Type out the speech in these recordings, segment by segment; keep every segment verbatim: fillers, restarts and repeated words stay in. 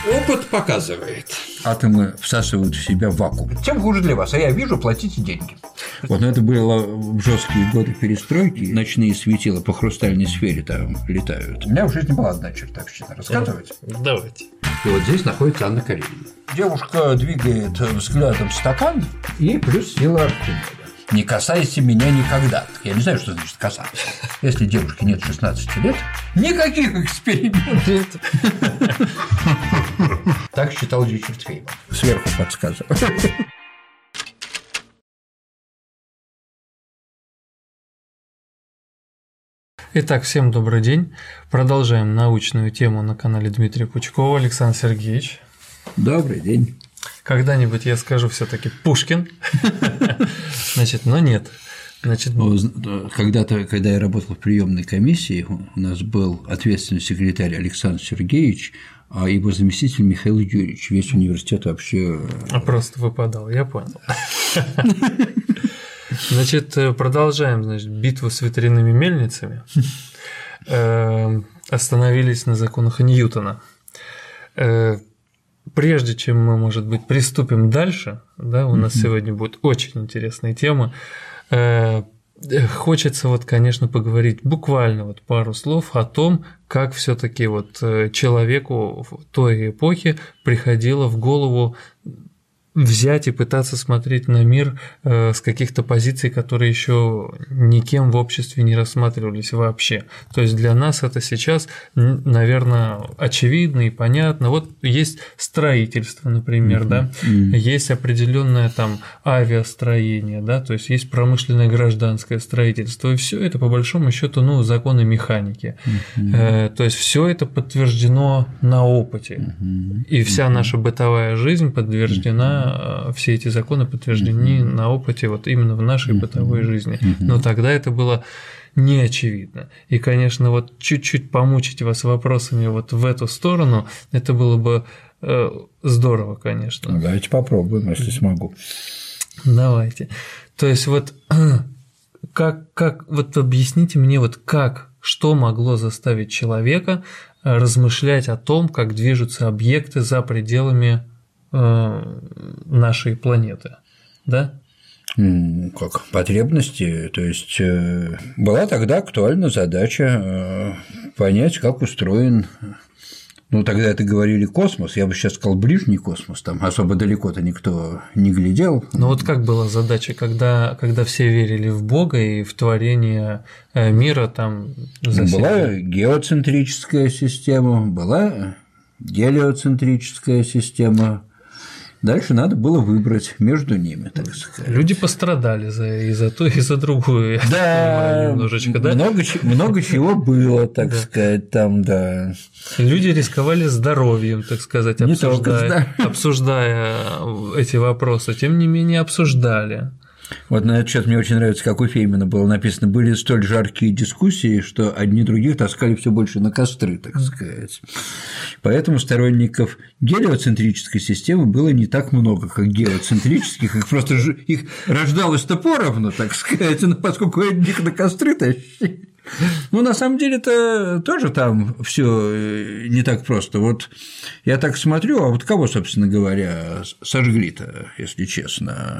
Опыт показывает. Атомы всасывают в себя вакуум. Тем хуже для вас, а я вижу, платите деньги. Вот, но это было в жесткие годы перестройки. Ночные светила по хрустальной сфере там летают. У меня в жизни была одна чертовщина. Рассказывайте. Давайте. И вот здесь находится Анна Каренина. Девушка двигает взглядом стакан и плюс сила Архимеда. Не касайся меня никогда. Я не знаю, что значит касаться. Если девушке нет шестнадцати лет, никаких экспериментов. Так считал Ричард Фейман. Сверху подсказываю. Итак, всем добрый день. Продолжаем научную тему на канале Дмитрия Пучкова. Александр Сергеевич. Добрый день. Когда-нибудь я скажу все-таки Пушкин. Значит, но нет. Значит, когда-то, когда я работал в приемной комиссии, у нас был ответственный секретарь Александр Сергеевич, а его заместитель Михаил Юрьевич. Весь университет вообще… А просто выпадал, я понял. Значит, продолжаем, значит, битву с ветряными мельницами. Остановились на законах Ньютона. Прежде чем мы, может быть, приступим дальше, да, у нас mm-hmm. сегодня будет очень интересная тема. Хочется вот, конечно, поговорить буквально вот пару слов о том, как все-таки вот человеку в той эпохе приходило в голову взять и пытаться смотреть на мир с каких-то позиций, которые еще никем в обществе не рассматривались вообще. То есть для нас это сейчас, наверное, очевидно и понятно. Вот есть строительство, например, mm-hmm. да, mm-hmm. есть определенное там авиастроение, да, то есть есть промышленное гражданское строительство, и все это по большому счету, ну, законы механики. Mm-hmm. То есть все это подтверждено на опыте, mm-hmm. и вся наша бытовая жизнь подтверждена. Все эти законы подтверждены mm-hmm. на опыте вот именно в нашей mm-hmm. бытовой жизни. Mm-hmm. Но тогда это было не очевидно. И, конечно, вот чуть-чуть помучить вас вопросами вот в эту сторону, это было бы э, здорово, конечно. Ну, давайте попробуем, если смогу. Давайте. То есть вот как, как вот объясните мне, вот как, что могло заставить человека размышлять о том, как движутся объекты за пределами нашей планеты, да? Как потребности, то есть была тогда актуальна задача понять, как устроен, ну тогда это говорили космос, я бы сейчас сказал ближний космос, там особо далеко-то никто не глядел. Ну вот как была задача, когда, когда все верили в Бога и в творение мира там? Была геоцентрическая система, была гелиоцентрическая система. Дальше надо было выбрать между ними, так сказать. Люди пострадали за, и за то, и за другую. Да, немножечко, да? Много, много чего было, так да. сказать, там, да. Люди рисковали здоровьем, так сказать, обсуждая, только, да. обсуждая эти вопросы, тем не менее обсуждали. Вот на этот счет мне очень нравится, как у Феймана было написано, были столь жаркие дискуссии, что одни других таскали все больше на костры, так сказать. Поэтому сторонников гелиоцентрической системы было не так много, как геоцентрических, их просто их рождалось-то поровну, так сказать, но поскольку одних на костры тащили. Ну, на самом деле-то тоже там все не так просто. Вот я так смотрю, а вот кого, собственно говоря, сожгли-то, если честно,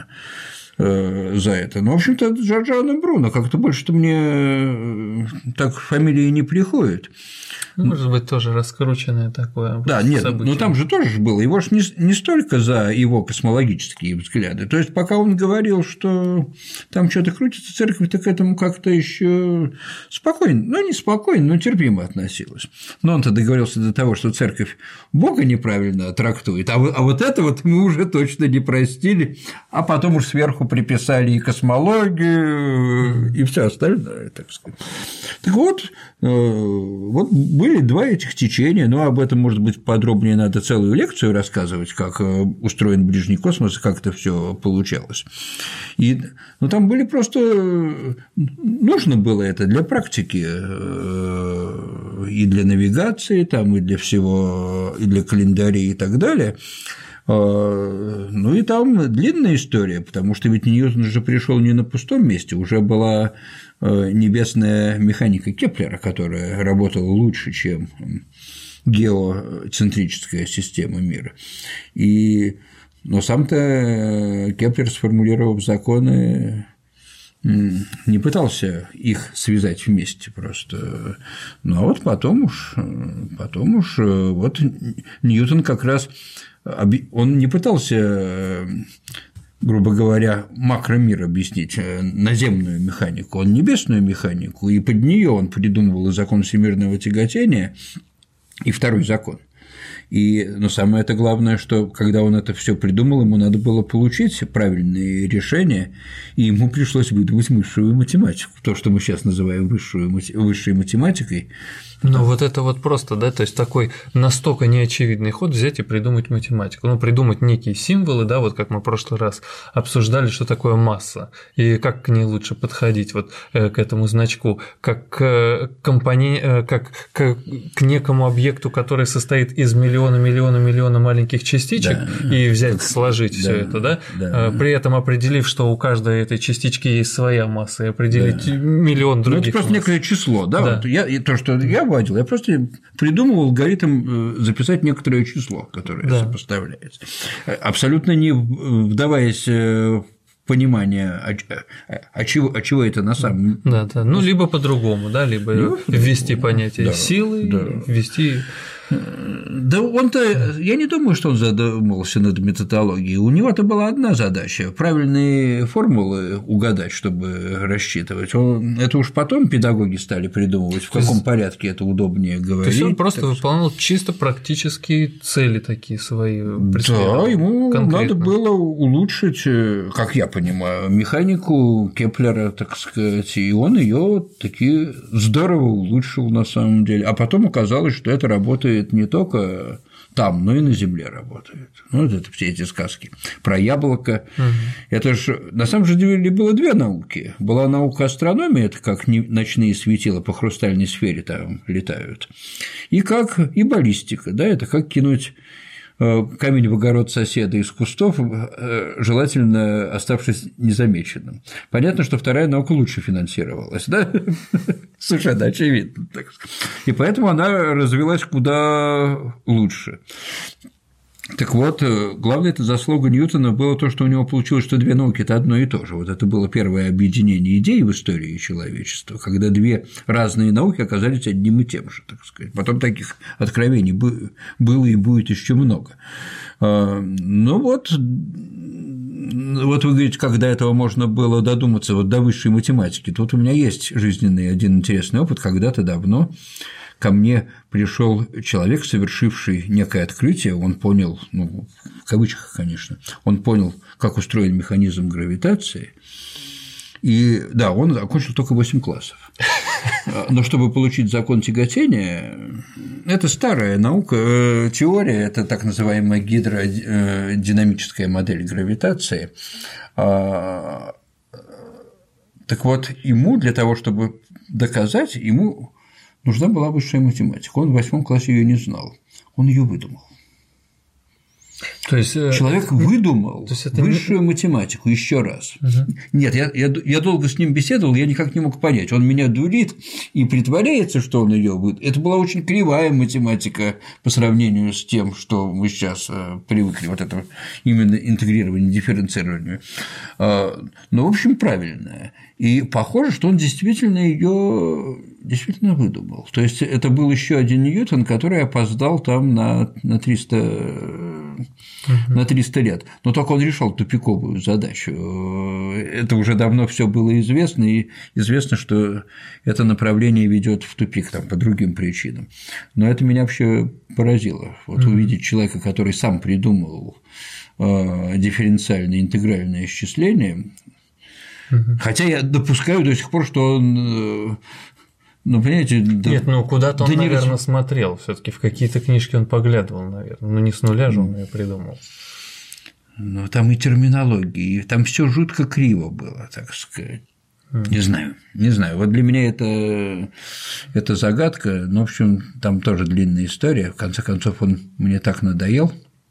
за это. Ну, в общем-то, Джорджано Бруно, как-то больше-то мне так фамилии не приходит. Может быть, тоже раскрученное такое. Да, нет, событие. Но там же тоже было. Его же не, не столько за его космологические взгляды. То есть, пока он говорил, что там что-то крутится, церковь-то к этому как-то еще спокойно, ну, не спокойно, но терпимо относилась. Но он-то договорился до того, что церковь Бога неправильно трактует, а вот это вот мы уже точно не простили, а потом уж сверху приписали и космологию, и все остальное, так сказать. Так вот, вот были два этих течения, но об этом, может быть, подробнее надо целую лекцию рассказывать, как устроен ближний космос и как это все получалось. И, ну, там были просто… Нужно было это для практики и для навигации, там, и для всего, и для календарей и так далее. Ну и там длинная история, потому что ведь Ньютон же пришел не на пустом месте, уже была небесная механика Кеплера, которая работала лучше, чем геоцентрическая система мира. И, но сам-то Кеплер, сформулировав законы, не пытался их связать вместе просто. Ну, а вот потом уж, потом уж вот Ньютон как раз, он не пытался, грубо говоря, макромир объяснить, наземную механику, он небесную механику, и под нее он придумывал и закон всемирного тяготения, и второй закон. И, но самое это главное, что когда он это все придумал, ему надо было получить правильные решения, и ему пришлось выдумать высшую математику, то, что мы сейчас называем высшую, высшей математикой. Ну, вот это вот просто, да, то есть такой настолько неочевидный ход взять и придумать математику. Ну, придумать некие символы, да, вот как мы в прошлый раз обсуждали, что такое масса, и как к ней лучше подходить, вот к этому значку, как к компоне... как к, к некому объекту, который состоит из миллиона, миллиона, миллиона маленьких частичек, да, и взять, сложить да, все это, да? Да, при этом определив, что у каждой этой частички есть своя масса, и определить да. миллион других. Ну, это просто масс. Некое число, да, да. Вот я, то, что я вводил, я просто придумывал алгоритм записать некоторое число, которое да. сопоставляется, абсолютно не вдаваясь в понимание, а, а, чего, а чего это на самом деле. Да, да. Ну, либо по-другому, да, либо ну, ввести понятие да, силы, да. ввести. Да он-то, я не думаю, что он задумался над методологией. У него-то была одна задача – правильные формулы угадать, чтобы рассчитывать. Он, это уж потом педагоги стали придумывать, в каком есть, порядке это удобнее говорить. То есть он просто так... выполнял чисто практические цели такие свои. Да, ему конкретно. Надо было улучшить, как я понимаю, механику Кеплера, так сказать, и он ее таки здорово улучшил на самом деле. А потом оказалось, что это работает не только там, но и на Земле работает. Ну, вот это все эти сказки про яблоко. Угу. Это же на самом же деле было две науки. Была наука астрономии, это как ночные светила по хрустальной сфере там летают, и как и баллистика, да, это как кинуть камень в огород соседа из кустов, желательно оставшись незамеченным. Понятно, что вторая наука лучше финансировалась, да? Совершенно очевидно. И поэтому она развилась куда лучше. Так вот, главное это заслуга Ньютона было то, что у него получилось, что две науки – это одно и то же. Вот это было первое объединение идей в истории человечества, когда две разные науки оказались одним и тем же, так сказать. Потом таких откровений было и будет еще много. Ну вот, вот вы говорите, как до этого можно было додуматься вот до высшей математики. Тут у меня есть жизненный один интересный опыт, когда-то давно ко мне пришел человек, совершивший некое открытие, он понял, ну, в кавычках, конечно, он понял, как устроен механизм гравитации, и да, он окончил только восемь классов. Но чтобы получить закон тяготения, это старая наука, теория, это так называемая гидродинамическая модель гравитации. Так вот, ему для того, чтобы доказать, ему нужна была высшая математика. Он в восьмом классе ее не знал, он ее выдумал. То есть человек выдумал высшую не... математику еще раз. Угу. Нет, я, я, я долго с ним беседовал, я никак не мог понять. Он меня дурит и притворяется, что он ее выдумал. Это была очень кривая математика по сравнению с тем, что мы сейчас привыкли, вот это именно интегрирование, дифференцирование. Но, в общем, правильная. И похоже, что он действительно ее действительно выдумал. То есть это был еще один Ньютон, который опоздал там на, на триста на триста лет. Но только он решал тупиковую задачу. Это уже давно все было известно, и известно, что это направление ведет в тупик там, по другим причинам. Но это меня вообще поразило. Вот mm-hmm. увидеть человека, который сам придумал дифференциальное интегральное исчисление. Mm-hmm. Хотя я допускаю до сих пор, что он. Ну, понимаете, да, нет, ну куда-то он, да наверное, раз... смотрел, все-таки в какие-то книжки он поглядывал, наверное. Ну, не с нуля же он ее придумал. Ну, там и терминология, и там все жутко криво было, так сказать. Mm. Не знаю, не знаю. Вот для меня это, это загадка. Ну, в общем, там тоже длинная история. В конце концов, он мне так надоел.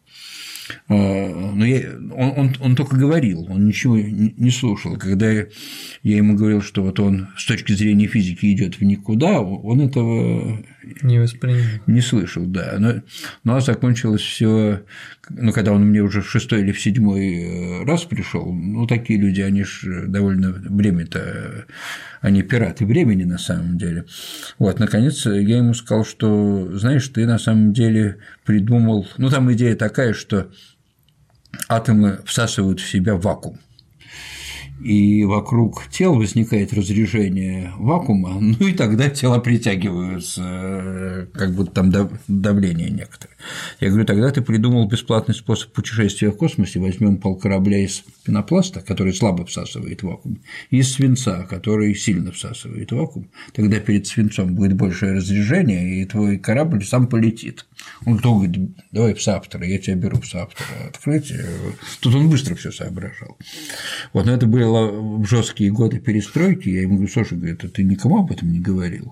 Но я, он, он, он только говорил, он ничего не слушал. Когда я ему говорил, что вот он с точки зрения физики идет в никуда, он этого не воспринял. Не слышал, да. Но, но закончилось все, ну, когда он мне уже в шестой или в седьмой раз пришел. Ну, такие люди, они же довольно время-то, они пираты времени на самом деле. Вот, наконец, я ему сказал, что, знаешь, ты на самом деле придумал, ну, там идея такая, что атомы всасывают в себя вакуум. И вокруг тел возникает разрежение вакуума, ну и тогда тела притягиваются, как будто там давление некоторое. Я говорю, тогда ты придумал бесплатный способ путешествия в космосе, возьмем полкорабля из пенопласта, который слабо всасывает вакуум, и из свинца, который сильно всасывает вакуум, тогда перед свинцом будет большее разрежение, и твой корабль сам полетит. Он говорит, давай в соавтора, я тебя беру в соавтора открытие. Тут он быстро все соображал. Вот, но это было в жесткие годы перестройки. Я ему говорю, слушай, говорит, а ты никому об этом не говорил?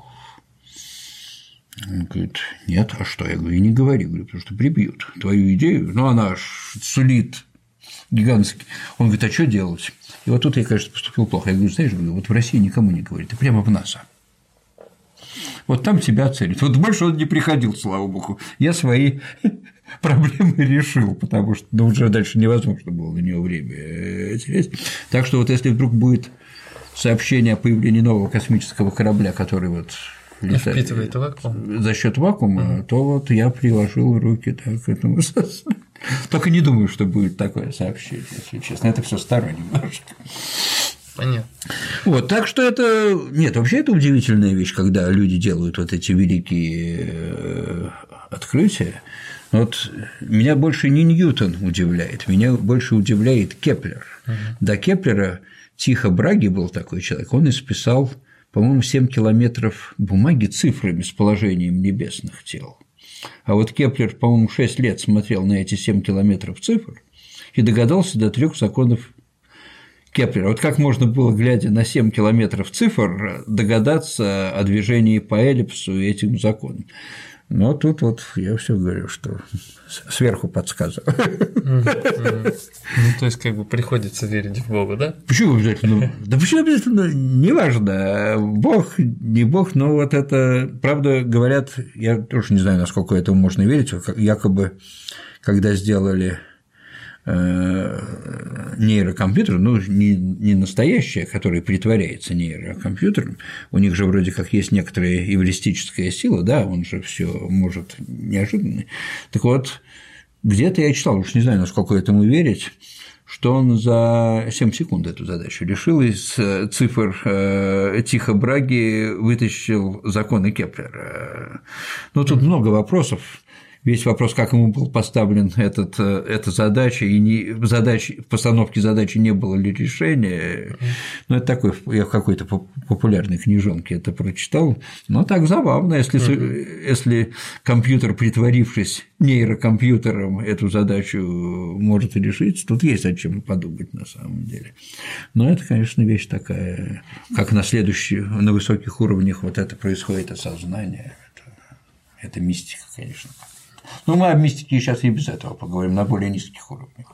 Он говорит, нет, а что? Я говорю, и не говори, говорю, потому что прибьют твою идею, ну, она аж сулит гигантский. Он говорит, а что делать? И вот тут я, конечно, поступил плохо. Я говорю, знаешь, говорю, вот в России никому не говори, ты прямо в НАСА. Вот там тебя оценят. Вот больше он не приходил, слава богу. Я свои проблемы решил, потому что ну, уже дальше невозможно было на него время терять. Так что вот если вдруг будет сообщение о появлении нового космического корабля, который вот впитывает вакуум за счет вакуума, mm-hmm. то вот я приложил руки так, к этому. Только не думаю, что будет такое сообщение, если честно. Это все старое немножко. Понятно. Вот, так что это. Нет, вообще это удивительная вещь, когда люди делают вот эти великие открытия. Вот меня больше не Ньютон удивляет, меня больше удивляет Кеплер. Угу. До Кеплера Тихо Браги был такой человек, он исписал, по-моему, семь километров бумаги цифрами с положением небесных тел. А вот Кеплер, по-моему, шесть лет смотрел на эти семь километров цифр и догадался до трех законов Кеплера. Вот как можно было, глядя на семь километров цифр, догадаться о движении по эллипсу и этим законам? Но тут вот я все говорю, что сверху подсказываю. Ну, то есть, как бы приходится верить в Бога, да? Почему обязательно? Да почему обязательно? Неважно, Бог, не Бог, но вот это, правда, говорят, я тоже не знаю, насколько этому можно верить, якобы, когда сделали нейрокомпьютер, ну, не, не настоящее, который притворяется нейрокомпьютером, у них же вроде как есть некоторая эвристическая сила, да, он же все может неожиданно. Так вот, где-то я читал, уж не знаю, насколько этому верить, что он за семь секунд эту задачу решил, из цифр Тихо Браги вытащил законы Кеплера. Ну, тут много вопросов. Весь вопрос, как ему был поставлен этот, эта задача, и не, задачи, в постановке задачи не было ли решения. Ну, это такой, я в какой-то популярной книжонке это прочитал. Но так забавно, если, uh-huh. если компьютер, притворившись нейрокомпьютером, эту задачу может решить, тут есть о чем подумать на самом деле. Но это, конечно, вещь такая, как на следующих, на высоких уровнях вот это происходит осознание. Это, это мистика, конечно. Ну, мы об мистике сейчас и без этого поговорим, на более низких уровнях.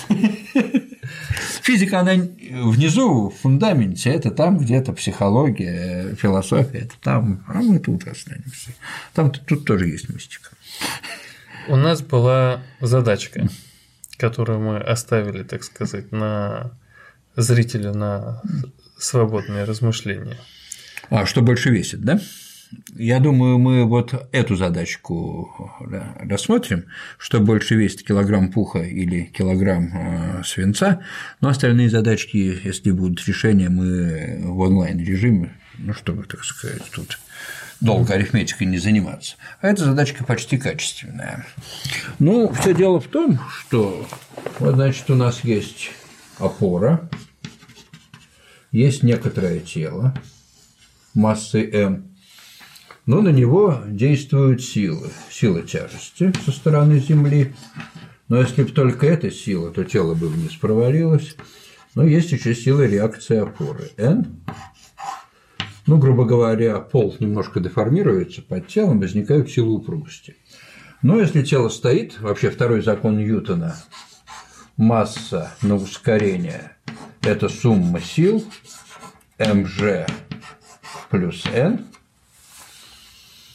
Физика, она внизу, в фундаменте, это там где-то психология, философия, это там, а мы тут останемся. Там тут тоже есть мистика. У нас была задачка, которую мы оставили, так сказать, на зрителю на свободное размышление. А, что больше весит, да? Я думаю, мы вот эту задачку рассмотрим, что больше весит, килограмм пуха или килограмм свинца, но остальные задачки, если будут решения, мы в онлайн-режиме, ну, чтобы, так сказать, тут долго арифметикой не заниматься. А эта задачка почти качественная. Ну, все дело в том, что, вот, значит, у нас есть опора, есть некоторое тело массой m, но на него действуют силы. Сила тяжести со стороны Земли. Но если бы только эта сила, то тело бы вниз провалилось. Но есть еще сила реакции опоры. N. Ну, грубо говоря, пол немножко деформируется под телом, возникают силы упругости. Но если тело стоит, вообще второй закон Ньютона, масса на ускорение – это сумма сил mg плюс n.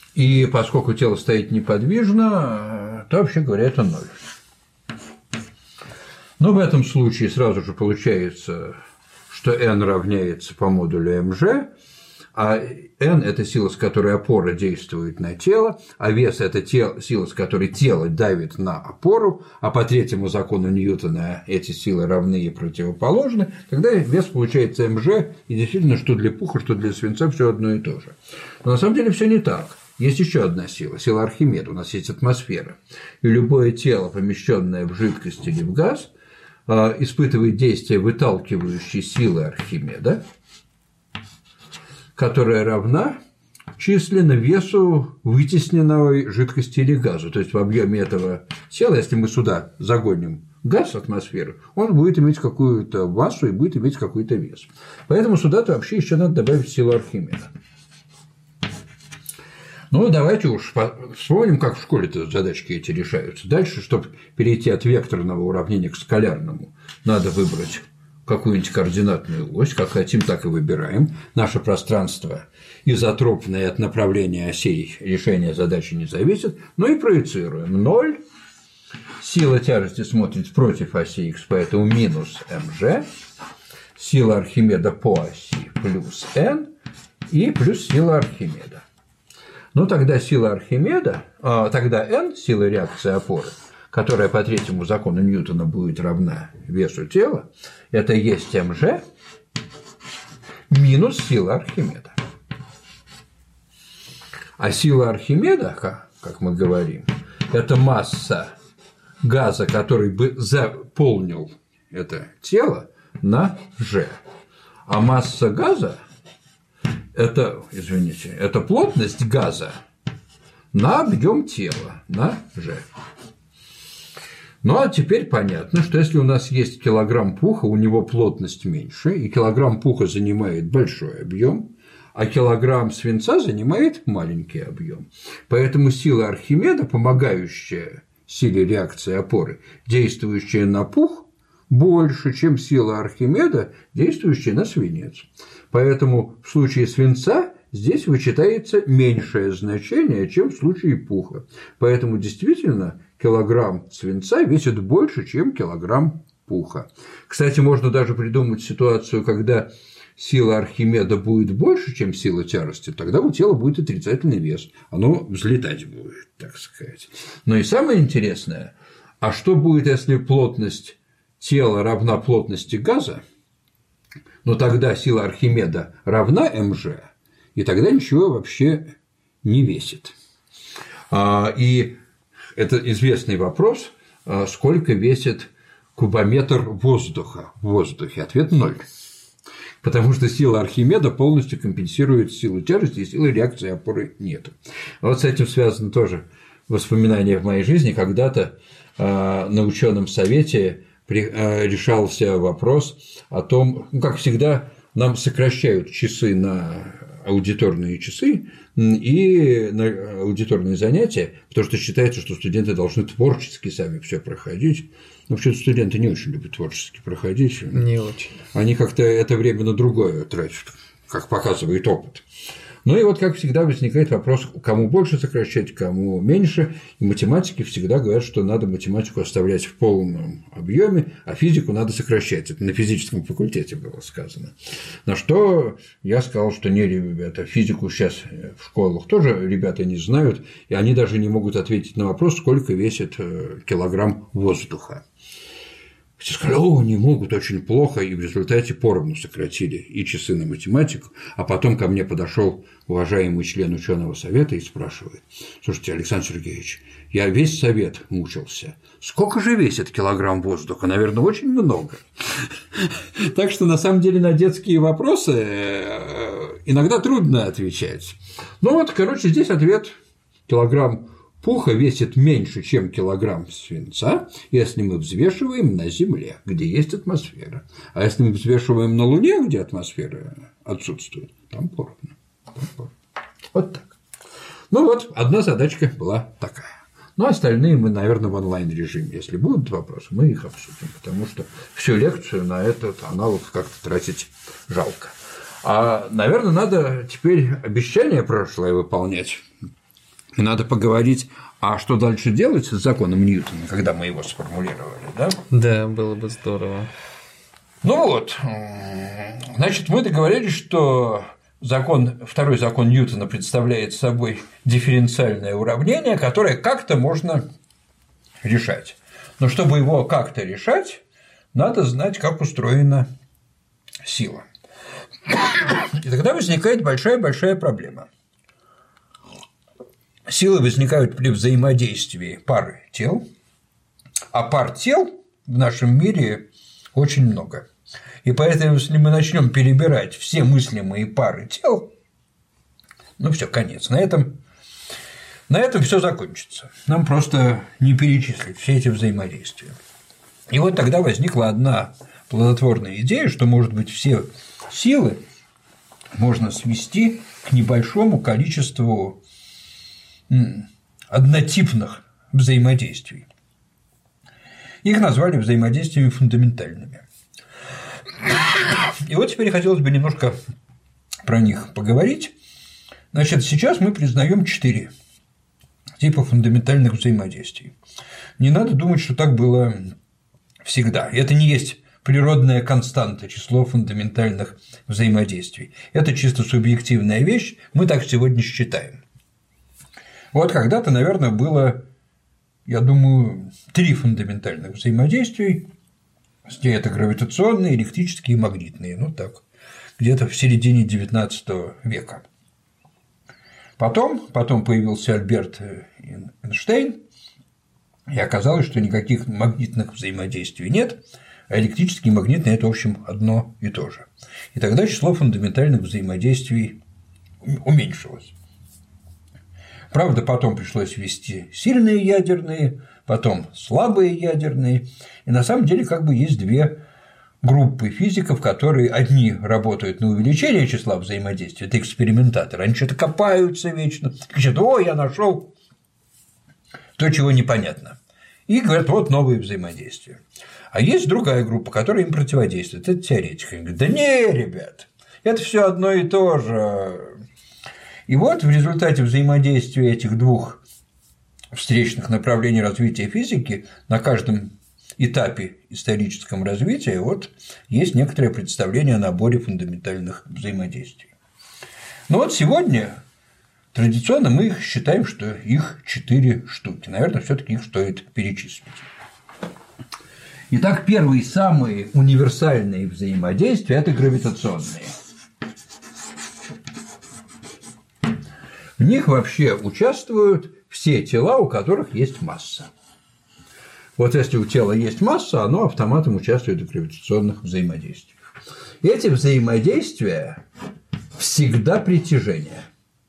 И поскольку тело стоит неподвижно, то, вообще говоря, это ноль. Но в этом случае сразу же получается, что n равняется по модулю mg, а n – это сила, с которой опора действует на тело, а вес – это сила, с которой тело давит на опору, а по третьему закону Ньютона эти силы равны и противоположны, тогда вес получается mg, и действительно, что для пуха, что для свинца все одно и то же. Но на самом деле все не так. Есть еще одна сила – сила Архимеда, у нас есть атмосфера, и любое тело, помещенное в жидкость или в газ, испытывает действие выталкивающей силы Архимеда, которая равна численно весу вытесненной жидкости или газа. То есть в объеме этого тела, если мы сюда загоним газ, атмосферу, он будет иметь какую-то массу и будет иметь какой-то вес. Поэтому сюда-то вообще еще надо добавить силу Архимеда. Ну, давайте уж вспомним, как в школе-то задачки эти решаются. Дальше, чтобы перейти от векторного уравнения к скалярному, надо выбрать какую-нибудь координатную ось, как хотим, так и выбираем. Наше пространство изотропное от направления осей решения задачи не зависит, но и проецируем. ноль. Сила тяжести смотрит против оси х, поэтому минус mg. Сила Архимеда по оси плюс n и плюс сила Архимеда. Ну, тогда сила Архимеда, а, тогда n, сила реакции опоры, которая по третьему закону Ньютона будет равна весу тела, это есть mg минус сила Архимеда. А сила Архимеда, как мы говорим, это масса газа, который бы заполнил это тело, на g. А масса газа – это, извините, это плотность газа на объем тела, на g. Ну, а теперь понятно, что если у нас есть килограмм пуха, у него плотность меньше, и килограмм пуха занимает большой объем, а килограмм свинца занимает маленький объем. Поэтому сила Архимеда, помогающая силе реакции опоры, действующая на пух, больше, чем сила Архимеда, действующая на свинец. Поэтому в случае свинца здесь вычитается меньшее значение, чем в случае пуха. Поэтому действительно килограмм свинца весит больше, чем килограмм пуха. Кстати, можно даже придумать ситуацию, когда сила Архимеда будет больше, чем сила тяжести, тогда у тела будет отрицательный вес, оно взлетать будет, так сказать. Но и самое интересное, а что будет, если плотность тела равна плотности газа? Но тогда сила Архимеда равна mg, и тогда ничего вообще не весит. И это известный вопрос, сколько весит кубометр воздуха в воздухе? Ответ – ноль. Потому что сила Архимеда полностью компенсирует силу тяжести, и силы реакции опоры нет. Вот с этим связано тоже воспоминание в моей жизни. Когда-то на ученом совете решался вопрос о том, ну, как всегда, нам сокращают часы на аудиторные часы и на аудиторные занятия, потому что считается, что студенты должны творчески сами все проходить. Но вообще студенты не очень любят творчески проходить. Не очень. Они как-то это время на другое тратят, как показывает опыт. Ну и вот, как всегда, возникает вопрос, кому больше сокращать, кому меньше. И математики всегда говорят, что надо математику оставлять в полном объеме, а физику надо сокращать. Это на физическом факультете было сказано. На что я сказал, что не, ребята, физику сейчас в школах тоже ребята не знают, и они даже не могут ответить на вопрос, сколько весит килограмм воздуха. Все сказали, о, не могут, очень плохо, и в результате поровну сократили и часы на математику, а потом ко мне подошел уважаемый член ученого совета и спрашивает: слушайте, Александр Сергеевич, я весь совет мучился, сколько же весит килограмм воздуха? Наверное, очень много. Так что, на самом деле, на детские вопросы иногда трудно отвечать. Ну вот, короче, здесь ответ: килограмм пуха весит меньше, чем килограмм свинца, если мы взвешиваем на Земле, где есть атмосфера. А если мы взвешиваем на Луне, где атмосфера отсутствует, там поровну. Вот так. Ну вот, одна задачка была такая. Ну, остальные мы, наверное, в онлайн-режиме. Если будут вопросы, мы их обсудим, потому что всю лекцию на этот аналог как-то тратить жалко. А, наверное, надо теперь обещание прошлое выполнять. И надо поговорить, а что дальше делать с законом Ньютона, когда мы его сформулировали, да? Да, было бы здорово. Ну вот, значит, мы договорились, что закон, второй закон Ньютона представляет собой дифференциальное уравнение, которое как-то можно решать. Но чтобы его как-то решать, надо знать, как устроена сила. И тогда возникает большая-большая проблема. Силы возникают при взаимодействии пары тел, а пар тел в нашем мире очень много. И поэтому, если мы начнем перебирать все мыслимые пары тел, ну все, конец. На этом, на этом все закончится. Нам просто не перечислить все эти взаимодействия. И вот тогда возникла одна плодотворная идея, что, может быть, все силы можно свести к небольшому количеству однотипных взаимодействий. Их назвали взаимодействиями фундаментальными. И вот теперь хотелось бы немножко про них поговорить. Значит, сейчас мы признаем четыре типа фундаментальных взаимодействий. Не надо думать, что так было всегда. Это не есть природная константа, число фундаментальных взаимодействий. Это чисто субъективная вещь, мы так сегодня считаем. Вот когда-то, наверное, было, я думаю, три фундаментальных взаимодействия. Это гравитационные, электрические и магнитные. Ну так, где-то в середине девятнадцатого века. Потом, потом появился Альберт Эйнштейн, и оказалось, что никаких магнитных взаимодействий нет, а электрические и магнитные – это, в общем, одно и то же. И тогда число фундаментальных взаимодействий уменьшилось. Правда, потом пришлось ввести сильные ядерные, потом слабые ядерные, и на самом деле как бы есть две группы физиков, которые одни работают на увеличение числа взаимодействий, это экспериментаторы, они что-то копаются вечно, кричат: «О, я нашел то, чего непонятно», и говорят: «Вот новые взаимодействия». А есть другая группа, которая им противодействует, это теоретики. Они говорят: «Да не, ребят, это все одно и то же». И вот в результате взаимодействия этих двух встречных направлений развития физики на каждом этапе историческом развития вот есть некоторое представление о наборе фундаментальных взаимодействий. Но вот сегодня традиционно мы их считаем, что их четыре штуки. Наверное, все-таки их стоит перечислить. Итак, первые самые универсальные взаимодействия – это гравитационные. В них вообще участвуют все тела, у которых есть масса. Вот если у тела есть масса, оно автоматом участвует в гравитационных взаимодействиях. И эти взаимодействия всегда притяжение.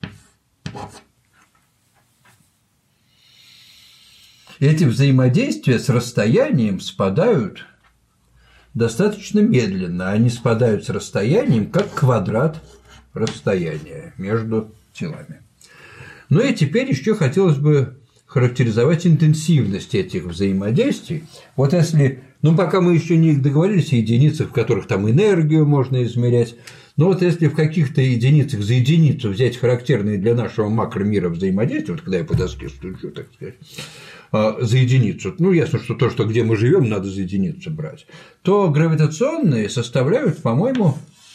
Эти взаимодействия с расстоянием спадают достаточно медленно. Они спадают с расстоянием, как квадрат расстояния между телами. Ну и теперь еще хотелось бы характеризовать интенсивность этих взаимодействий. Вот если, ну пока мы еще не договорились о единицах, в которых там энергию можно измерять, но вот если в каких-то единицах за единицу взять характерные для нашего макромира взаимодействия, вот когда я по доске стучу, так сказать, за единицу, ну ясно, что то, что где мы живем, надо за единицу брать, то гравитационные составляют, по-моему,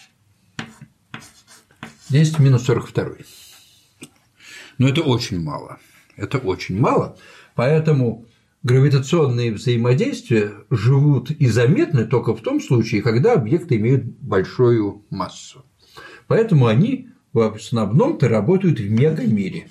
десять в минус сорок два. Но это очень мало. Это очень мало, поэтому гравитационные взаимодействия живут и заметны только в том случае, когда объекты имеют большую массу. Поэтому они в основном-то работают в мегамире.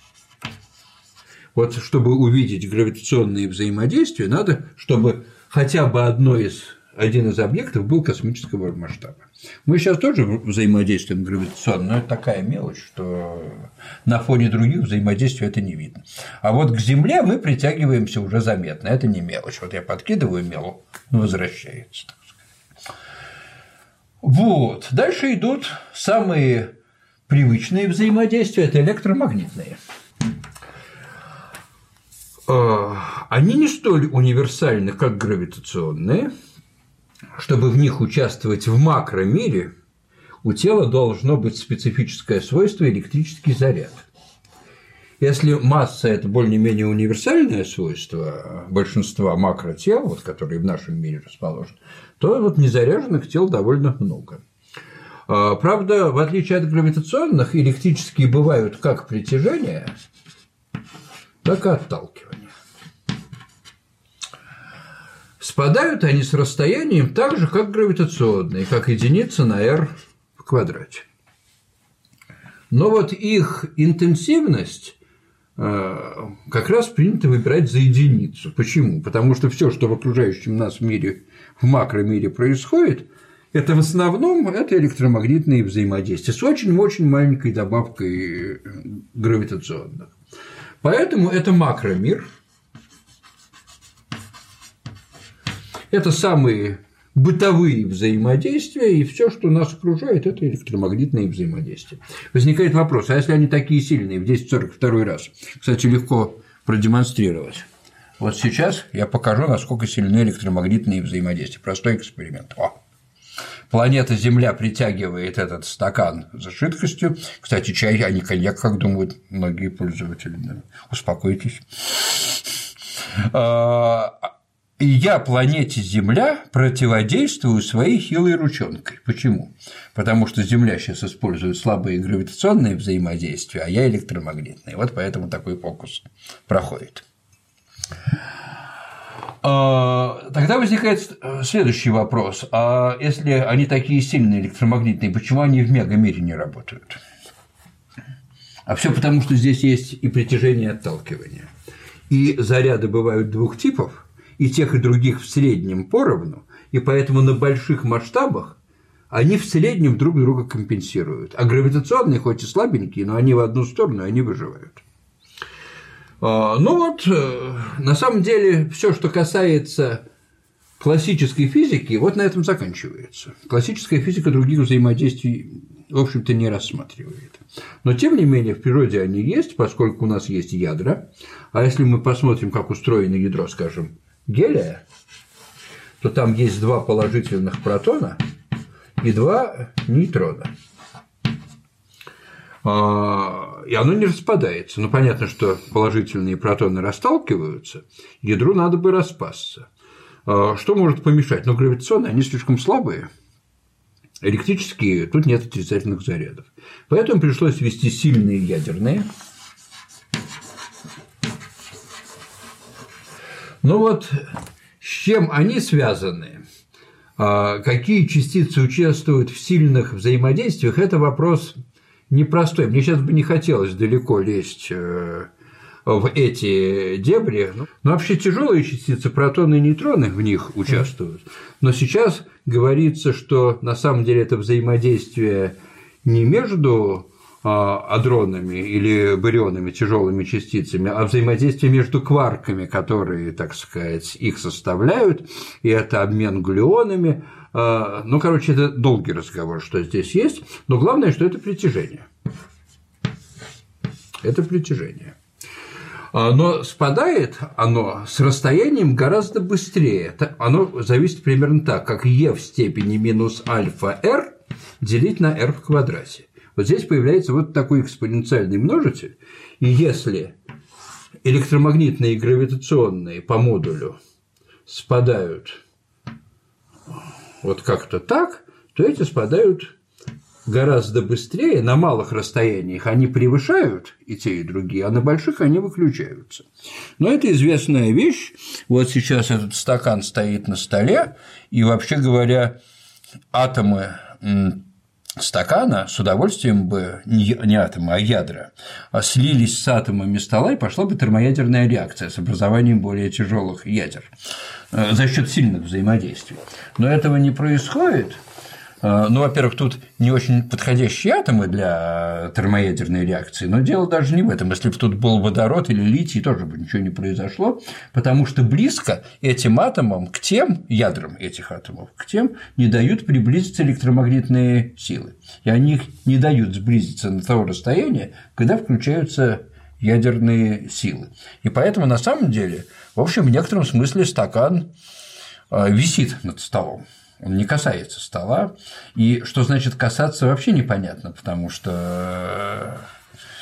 Вот чтобы увидеть гравитационные взаимодействия, надо, чтобы хотя бы одно из, один из объектов был космического масштаба. Мы сейчас тоже взаимодействуем гравитационно, но это такая мелочь, что на фоне других взаимодействий это не видно. А вот к Земле мы притягиваемся уже заметно, это не мелочь. Вот я подкидываю мелу, возвращается. Так сказать. Вот. Дальше идут самые привычные взаимодействия, это электромагнитные. Они не столь универсальны, как гравитационные. Чтобы в них участвовать в макромире, у тела должно быть специфическое свойство электрический заряд. Если масса – это более-менее универсальное свойство большинства макротел, вот, которые в нашем мире расположены, то вот незаряженных тел довольно много. Правда, в отличие от гравитационных, электрические бывают как притяжение, так и отталкивание. Спадают они с расстоянием так же, как гравитационные, как единица на r в квадрате. Но вот их интенсивность как раз принято выбирать за единицу. Почему? Потому что все, что в окружающем нас мире, в макромире происходит, это в основном это электромагнитные взаимодействия с очень-очень маленькой добавкой гравитационных. Поэтому это макромир, это самые бытовые взаимодействия, и все, что нас окружает, это электромагнитные взаимодействия. Возникает вопрос, а если они такие сильные, в десять сорок второй раз? Кстати, легко продемонстрировать. Вот сейчас я покажу, насколько сильны электромагнитные взаимодействия. Простой эксперимент. О! Планета Земля притягивает этот стакан за жидкостью. Кстати, чай, а не коньяк, как думают многие пользователи. Да. Успокойтесь. И я планете Земля противодействую своей хилой ручонкой. Почему? Потому что Земля сейчас использует слабые гравитационные взаимодействия, а я электромагнитные. Вот поэтому такой фокус проходит. Тогда возникает следующий вопрос. А если они такие сильные электромагнитные, почему они в мегамире не работают? А все потому, что здесь есть и притяжение, и отталкивание. И заряды бывают двух типов, и тех, и других в среднем поровну, и поэтому на больших масштабах они в среднем друг друга компенсируют. А гравитационные, хоть и слабенькие, но они в одну сторону, они выживают. Ну вот, на самом деле, все, что касается классической физики, вот на этом заканчивается. Классическая физика других взаимодействий, в общем-то, не рассматривает. Но, тем не менее, в природе они есть, поскольку у нас есть ядра. А если мы посмотрим, как устроено ядро, скажем, гелия, то там есть два положительных протона и два нейтрона. И оно не распадается. Ну, понятно, что положительные протоны расталкиваются, ядру надо бы распасться. Что может помешать? Ну, гравитационные, они слишком слабые. Электрические, тут нет отрицательных зарядов. Поэтому пришлось ввести сильные ядерные. Ну вот, с чем они связаны, какие частицы участвуют в сильных взаимодействиях, это вопрос непростой. Мне сейчас бы не хотелось далеко лезть в эти дебри. Но вообще тяжелые частицы, протоны и нейтроны в них участвуют. Но сейчас говорится, что на самом деле это взаимодействие не между адронами или барионами, тяжелыми частицами, а взаимодействие между кварками, которые, так сказать, их составляют, и это обмен глюонами. Ну, короче, это долгий разговор, что здесь есть, но главное, что это притяжение. Это притяжение. Но спадает оно с расстоянием гораздо быстрее. Оно зависит примерно так, как e в степени минус альфа r делить на r в квадрате. Вот здесь появляется вот такой экспоненциальный множитель, и если электромагнитные и гравитационные по модулю спадают вот как-то так, то эти спадают гораздо быстрее, на малых расстояниях они превышают и те, и другие, а на больших они выключаются. Но это известная вещь. Вот сейчас этот стакан стоит на столе, и, вообще говоря, атомы стакана с удовольствием бы, не атомы, а ядра, слились с атомами стола, и пошла бы термоядерная реакция с образованием более тяжелых ядер за счет сильных взаимодействий. Но этого не происходит. Ну, во-первых, тут не очень подходящие атомы для термоядерной реакции, но дело даже не в этом. Если бы тут был водород или литий, тоже бы ничего не произошло, потому что близко этим атомам к тем ядрам этих атомов, к тем не дают приблизиться электромагнитные силы, и они их не дают сблизиться на то расстояние, когда включаются ядерные силы. И поэтому, на самом деле, в общем, в некотором смысле стакан висит над столом. Он не касается стола, и что значит касаться, вообще непонятно, потому что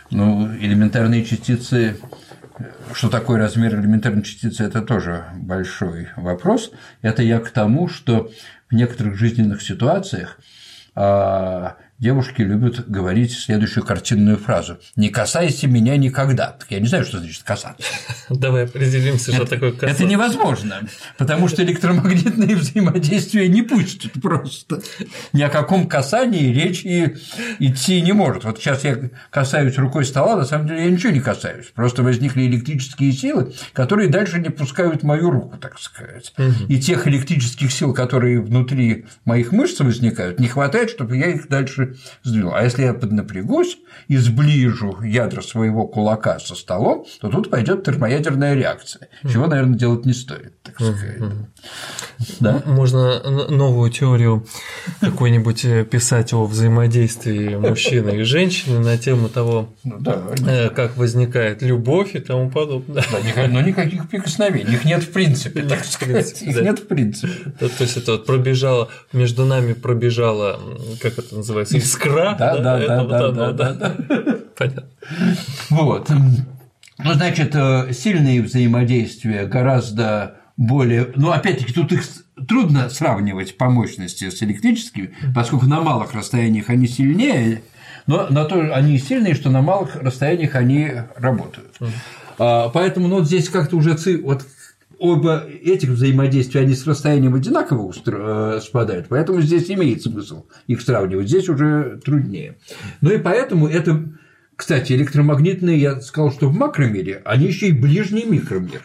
Ну, элементарные частицы, что такое размер элементарной частицы, это тоже большой вопрос. Это я к тому, что в некоторых жизненных ситуациях девушки любят говорить следующую картинную фразу: «Не касайся меня никогда». Так я не знаю, что значит «касаться». Давай определимся, что такое касаться. Это невозможно, потому что электромагнитные взаимодействия не пустят просто. Ни о каком касании речи идти не может. Вот сейчас я касаюсь рукой стола, на самом деле я ничего не касаюсь. Просто возникли электрические силы, которые дальше не пускают мою руку, так сказать. Угу. И тех электрических сил, которые внутри моих мышц возникают, не хватает, чтобы я их дальше сдвинул. А если я поднапрягусь и сближу ядра своего кулака со столом, то тут пойдет термоядерная реакция, чего, наверное, делать не стоит, так сказать. Да? Можно новую теорию какую-нибудь писать о взаимодействии мужчины и женщины на тему того, ну, да, как возникает любовь и тому подобное. Да, но никаких прикосновений, их нет в принципе, так сказать. Их нет в принципе. То есть это вот пробежала, между нами пробежала, как это называется, искра. Да, да, да, да, да, да, да. Понятно. Вот. Ну, значит, сильные взаимодействия гораздо более… Ну, опять-таки, тут их трудно сравнивать по мощности с электрическими, поскольку на малых расстояниях они сильнее, но на то они сильные, что на малых расстояниях они работают. Поэтому ну, вот здесь как-то уже… Вот оба этих взаимодействия, они с расстоянием одинаково устро... спадают, поэтому здесь имеет смысл их сравнивать, здесь уже труднее. Ну и поэтому это… Кстати, электромагнитные, я сказал, что в макромире, они еще и ближний микромир.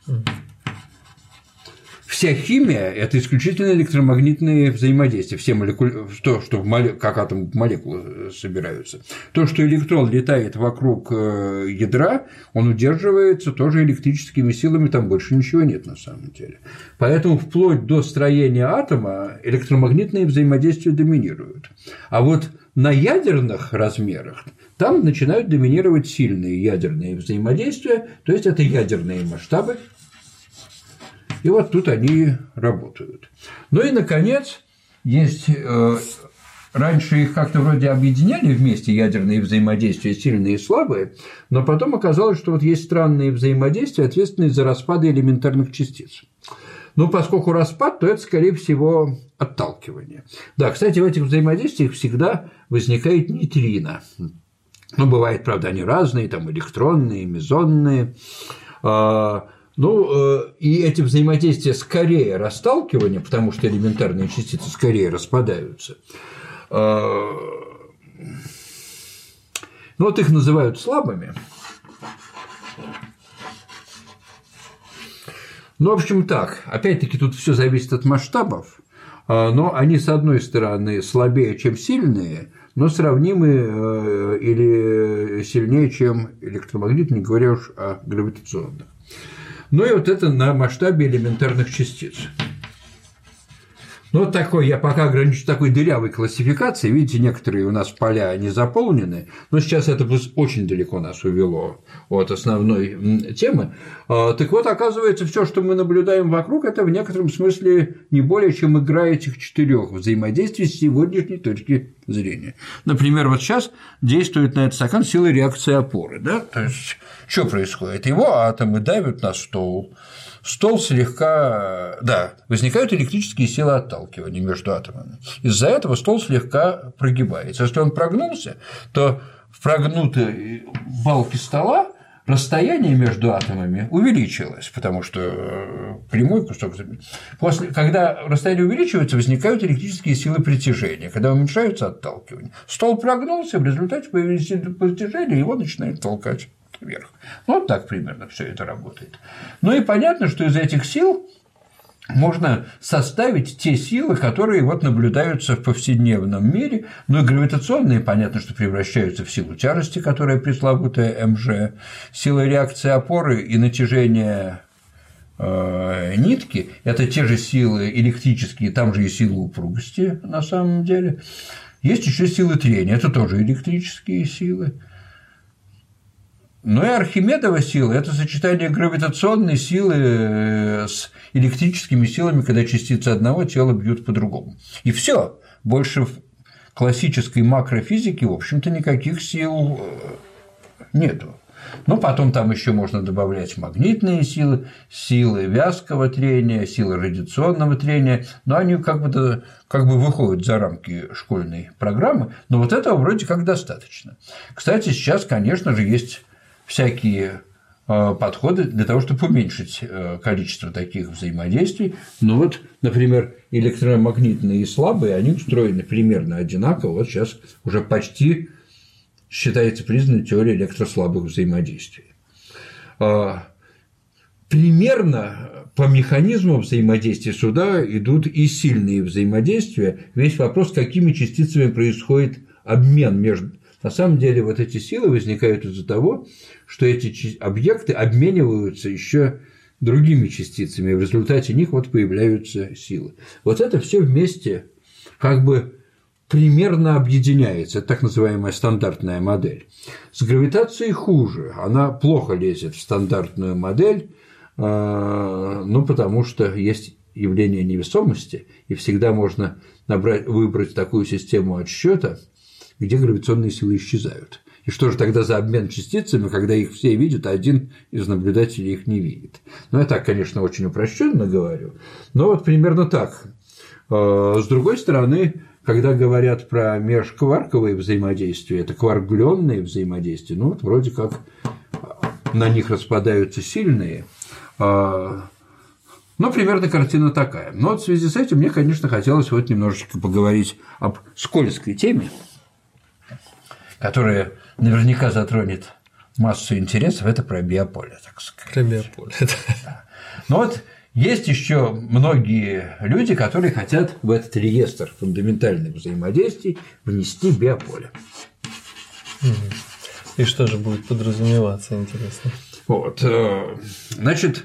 Вся химия – это исключительно электромагнитные взаимодействия, все молекулы, то, что в моле... как атомы в молекулы собираются. То, что электрон летает вокруг ядра, он удерживается тоже электрическими силами, там больше ничего нет на самом деле. Поэтому вплоть до строения атома электромагнитные взаимодействия доминируют. А вот на ядерных размерах там начинают доминировать сильные ядерные взаимодействия, то есть это ядерные масштабы. И вот тут они работают. Ну и, наконец, есть… Раньше их как-то вроде объединяли вместе, ядерные взаимодействия, сильные и слабые, но потом оказалось, что вот есть странные взаимодействия, ответственные за распады элементарных частиц. Ну, поскольку распад, то это, скорее всего, отталкивание. Да, кстати, в этих взаимодействиях всегда возникает нейтрино. Ну, бывает, правда, они разные, там электронные, мезонные. Ну, и эти взаимодействия скорее расталкивания, потому что элементарные частицы скорее распадаются. Ну, вот их называют слабыми. Ну, в общем, так. Опять-таки, тут все зависит от масштабов, но они, с одной стороны, слабее, чем сильные, но сравнимы или сильнее, чем электромагнитные, не говоря уж о гравитационных. Ну и вот это на масштабе элементарных частиц. Ну, вот такой, я пока ограничу такой дырявой классификацией. Видите, некоторые у нас поля не заполнены, но сейчас это очень далеко нас увело от основной темы. Так вот, оказывается, все, что мы наблюдаем вокруг, это в некотором смысле не более чем игра этих четырех взаимодействий с сегодняшней точки зрения. Например, вот сейчас действует на этот стакан сила реакции опоры. Да? То есть, что происходит? Его атомы давят на стол. Стол слегка… Да, возникают электрические силы отталкивания между атомами. Из-за этого стол слегка прогибается. Если он прогнулся, то в прогнутой балке стола расстояние между атомами увеличилось, потому что прямой кусок… После… Когда расстояние увеличивается, возникают электрические силы притяжения, когда уменьшаются отталкивание. Стол прогнулся, в результате появились силы притяжения, и его начинает толкать вверх. Вот так примерно все это работает. Ну и понятно, что из этих сил можно составить те силы, которые вот наблюдаются в повседневном мире. Ну и гравитационные, понятно, что превращаются в силу тяжести, которая пресловутая эм жэ, сила реакции опоры и натяжения э, нитки – это те же силы электрические, там же и силы упругости на самом деле. Есть еще силы трения, это тоже электрические силы. Ну и Архимедова сила – это сочетание гравитационной силы с электрическими силами, когда частицы одного тела бьют по другому. И все. Больше в классической макрофизике, в общем-то, никаких сил нету. Ну, потом там еще можно добавлять магнитные силы, силы вязкого трения, силы радиационного трения, но они как бы, как бы выходят за рамки школьной программы, но вот этого вроде как достаточно. Кстати, сейчас, конечно же, есть всякие подходы для того, чтобы уменьшить количество таких взаимодействий. Ну вот, например, электромагнитные и слабые, они устроены примерно одинаково. Вот сейчас уже почти считается признанной теория электрослабых взаимодействий. Примерно по механизму взаимодействия сюда идут и сильные взаимодействия. Весь вопрос, какими частицами происходит обмен между… На самом деле вот эти силы возникают из-за того, что эти объекты обмениваются еще другими частицами, и в результате них вот появляются силы. Вот это все вместе как бы примерно объединяется, это так называемая стандартная модель. С гравитацией хуже, она плохо лезет в стандартную модель, ну, потому что есть явление невесомости, и всегда можно набрать, выбрать такую систему отсчета, где гравитационные силы исчезают. И что же тогда за обмен частицами, когда их все видят, а один из наблюдателей их не видит? Ну, я так, конечно, очень упрощенно говорю, но вот примерно так. С другой стороны, когда говорят про межкварковые взаимодействия, это кварк-глюонные взаимодействия, ну, вот вроде как на них распадаются сильные. Ну, примерно картина такая. Но вот в связи с этим мне, конечно, хотелось вот немножечко поговорить об скользкой теме, которая наверняка затронет массу интересов, это про биополе, так сказать. Про биополе, да. Но вот есть еще многие люди, которые хотят в этот реестр фундаментальных взаимодействий внести биополе. И что же будет подразумеваться, интересно? Вот, значит,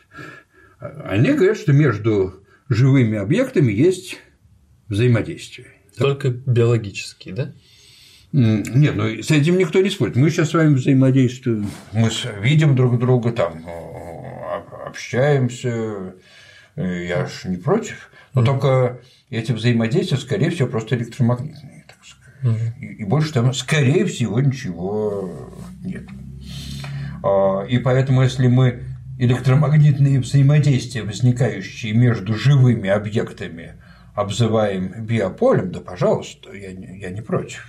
они говорят, что между живыми объектами есть взаимодействие. Только биологические, да? Нет, ну с этим никто не спорит. Мы сейчас с вами взаимодействуем, мы видим друг друга, там общаемся, я ж не против, но mm-hmm. только эти взаимодействия, скорее всего, просто электромагнитные, так сказать. Mm-hmm. И больше там, скорее всего, ничего нет. И поэтому, если мы электромагнитные взаимодействия, возникающие между живыми объектами, обзываем биополем, да, пожалуйста, я не, я не против.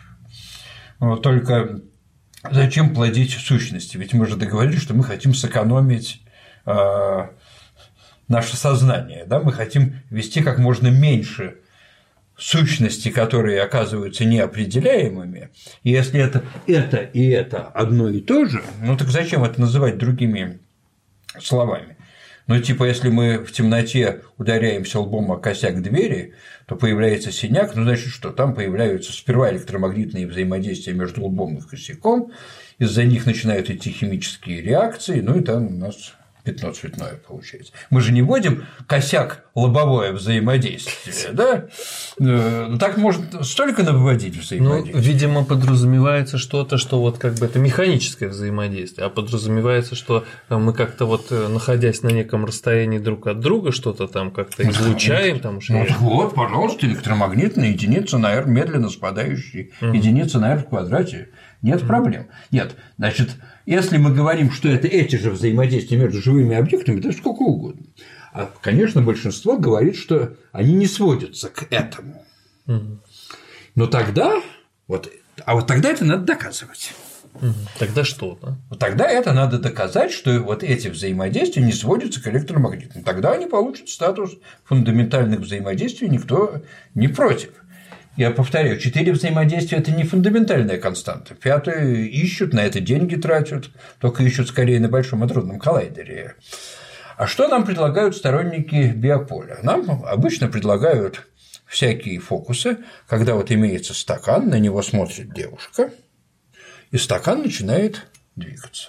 Только зачем плодить сущности? Ведь мы же договорились, что мы хотим сэкономить э, наше сознание, да? Мы хотим вести как можно меньше сущностей, которые оказываются неопределяемыми. И если это, это и это одно и то же, ну так зачем это называть другими словами? Ну, типа, если мы в темноте ударяемся лбом о косяк двери, то появляется синяк, ну, значит, что там появляются сперва электромагнитные взаимодействия между лбом и косяком, из-за них начинают идти химические реакции, ну, и там у нас пятно цветное получается. Мы же не вводим косяк лобовое взаимодействие, да? Так можно столько навыводить взаимодействие. Ну, видимо, подразумевается что-то, что вот как бы это механическое взаимодействие, а подразумевается, что мы как-то вот, находясь на неком расстоянии друг от друга, что-то там как-то излучаем. Там, ну, вот, пожалуйста, электромагнитная единица на r медленно спадающая, угу. единица на r в квадрате. Нет угу. проблем. Нет, значит, если мы говорим, что это эти же взаимодействия между живыми объектами, то сколько угодно. А, конечно, большинство говорит, что они не сводятся к этому. Угу. Но тогда, вот, а вот тогда это надо доказывать. Угу. Тогда что? Да? Вот тогда это надо доказать, что вот эти взаимодействия не сводятся к электромагнитным. Тогда они получат статус фундаментальных взаимодействий, никто не против. Я повторяю, четыре взаимодействия – это не фундаментальная константа. Пятую ищут, на это деньги тратят, только ищут скорее на Большом адронном коллайдере. А что нам предлагают сторонники биополя? Нам обычно предлагают всякие фокусы, когда вот имеется стакан, на него смотрит девушка, и стакан начинает двигаться.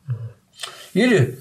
Или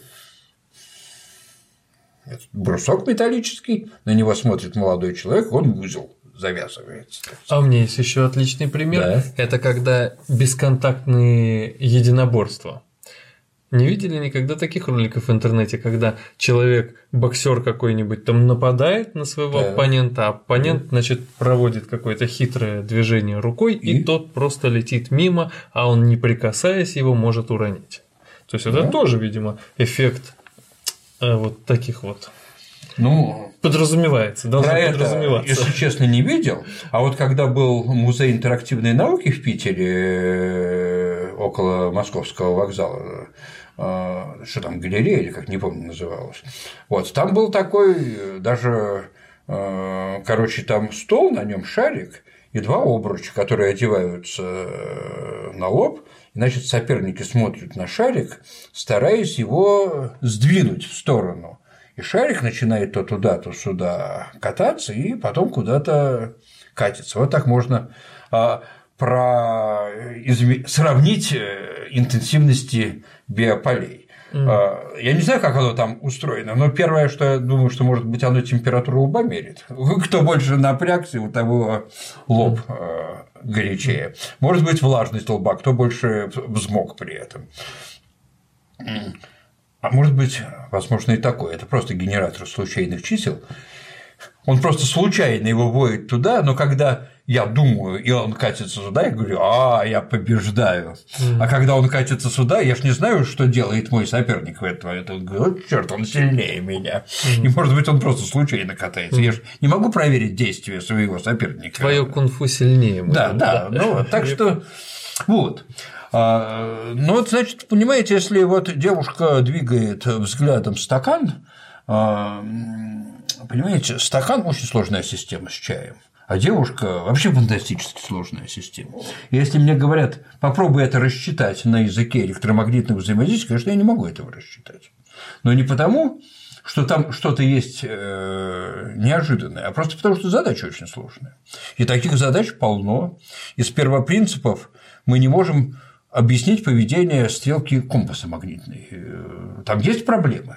брусок металлический, на него смотрит молодой человек, он в узел завязывается. А у меня есть еще отличный пример. Да. Это когда бесконтактные единоборства. Не видели никогда таких роликов в интернете, когда человек, боксер какой-нибудь, там нападает на своего да. оппонента, а оппонент, значит, проводит какое-то хитрое движение рукой, и? и тот просто летит мимо, а он, не прикасаясь, его может уронить. То есть, да. это тоже, видимо, эффект э, вот таких вот. Ну, подразумевается, должно про подразумеваться. Это, если честно, не видел. А вот когда был музей интерактивной науки в Питере около Московского вокзала, что там, галерея или как, не помню, называлось, вот, там был такой даже, короче, там стол, на нем шарик и два обруча, которые одеваются на лоб, и, значит, соперники смотрят на шарик, стараясь его сдвинуть в сторону. И шарик начинает то туда, то сюда кататься, и потом куда-то катится. Вот так можно про... сравнить интенсивности биополей. Mm. Я не знаю, как оно там устроено, но первое, что я думаю, что, может быть, оно температуру лба мерит. Кто больше напрягся, у того лоб mm. горячее. Может быть, влажность лба, кто больше взмок при этом. А может быть, возможно, и такое. Это просто генератор случайных чисел. Он просто случайно его вводит туда, но когда я думаю, и он катится сюда, я говорю: а, я побеждаю. Mm. А когда он катится сюда, я ж не знаю, что делает мой соперник в этом. Это он говорит: черт, он сильнее меня. Mm. И, может быть, он просто случайно катается. Mm. Я же не могу проверить действия своего соперника. Твое кунг-фу сильнее. Да, да. Ну, так что вот. Ну, вот, значит, понимаете, если вот девушка двигает взглядом стакан, понимаете, стакан – очень сложная система с чаем, а девушка – вообще фантастически сложная система. И если мне говорят: попробуй это рассчитать на языке электромагнитных взаимодействий, конечно, я не могу этого рассчитать. Но не потому, что там что-то есть неожиданное, а просто потому, что задача очень сложная. И таких задач полно. Из первопринципов мы не можем объяснить поведение стрелки компаса магнитной. Там есть проблемы.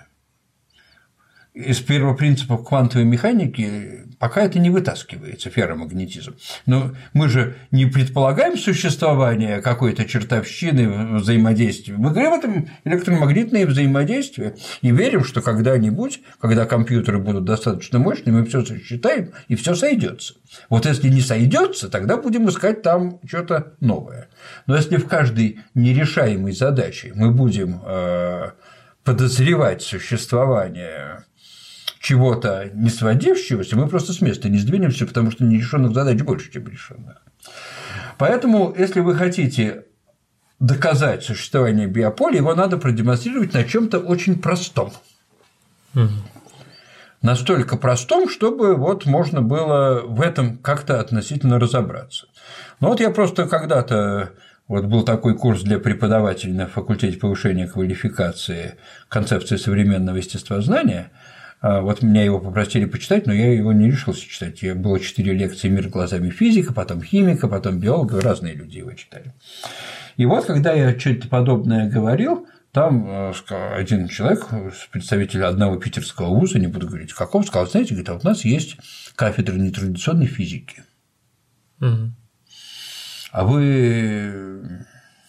Из первопринципов квантовой механики пока это не вытаскивается, ферромагнетизм. Но мы же не предполагаем существование какой-то чертовщины взаимодействия. Мы говорим о этом электромагнитное взаимодействие и верим, что когда-нибудь, когда компьютеры будут достаточно мощными, мы все сосчитаем и все сойдется. Вот если не сойдется, тогда будем искать там что-то новое. Но если в каждой нерешаемой задаче мы будем подозревать существование чего-то не сводившегося, мы просто с места не сдвинемся, потому что нерешенных задач больше, чем решенных. Поэтому, если вы хотите доказать существование биополя, его надо продемонстрировать на чем-то очень простом. Угу. Настолько простом, чтобы вот можно было в этом как-то относительно разобраться. Ну вот я просто когда-то вот был такой курс для преподавателей на факультете повышения квалификации «Концепция современного естествознания». Вот меня его попросили почитать, но я его не решился читать. Было четыре лекции «Мир глазами физика», потом химика, потом биолога, разные люди его читали. И вот, когда я что-то подобное говорил, там один человек, представитель одного питерского вуза, не буду говорить какого, сказал: знаете, говорит, а у нас есть кафедра нетрадиционной физики. Угу. А вы…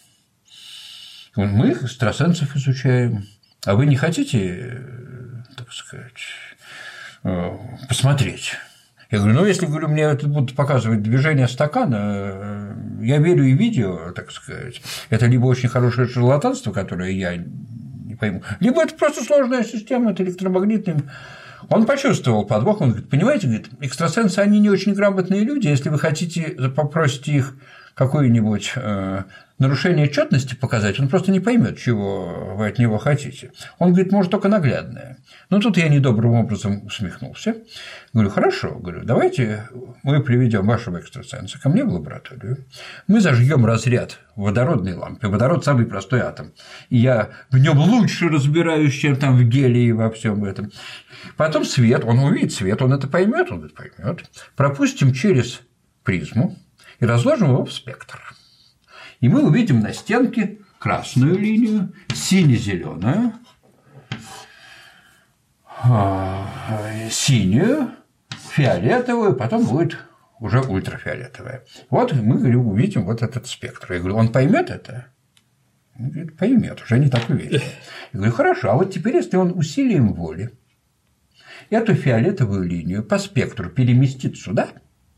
Мы экстрасенсов изучаем, а вы не хотите, так сказать, посмотреть? Я говорю: ну, если, говорю, мне это будут показывать движение стакана, я верю и видео, так сказать, это либо очень хорошее шарлатанство, которое я не пойму, либо это просто сложная система, это электромагнитный. Он почувствовал подвох, он говорит: понимаете, говорит, экстрасенсы, они не очень грамотные люди, если вы хотите попросить их какое-нибудь э, нарушение четности показать, он просто не поймет, чего вы от него хотите. Он говорит: может, только наглядное. Ну, тут я недобрым образом усмехнулся. Говорю: хорошо, говорю, давайте мы приведем вашего экстрасенса ко мне в лабораторию, мы зажгем разряд в водородной лампе. Водород – самый простой атом, и я в нем лучше разбираюсь, чем там в гелии и во всем этом. Потом свет, он увидит свет, он это поймет, он это поймет. Пропустим через призму и разложим его в спектр. И мы увидим на стенке красную линию, сине-зеленую, синюю, фиолетовую, потом будет уже ультрафиолетовая. Вот мы, говорю, увидим вот этот спектр. Я говорю: он поймет это? Он говорит, поймет, уже не так уверен. Я говорю, хорошо, а вот теперь, если он усилием воли эту фиолетовую линию по спектру переместит сюда,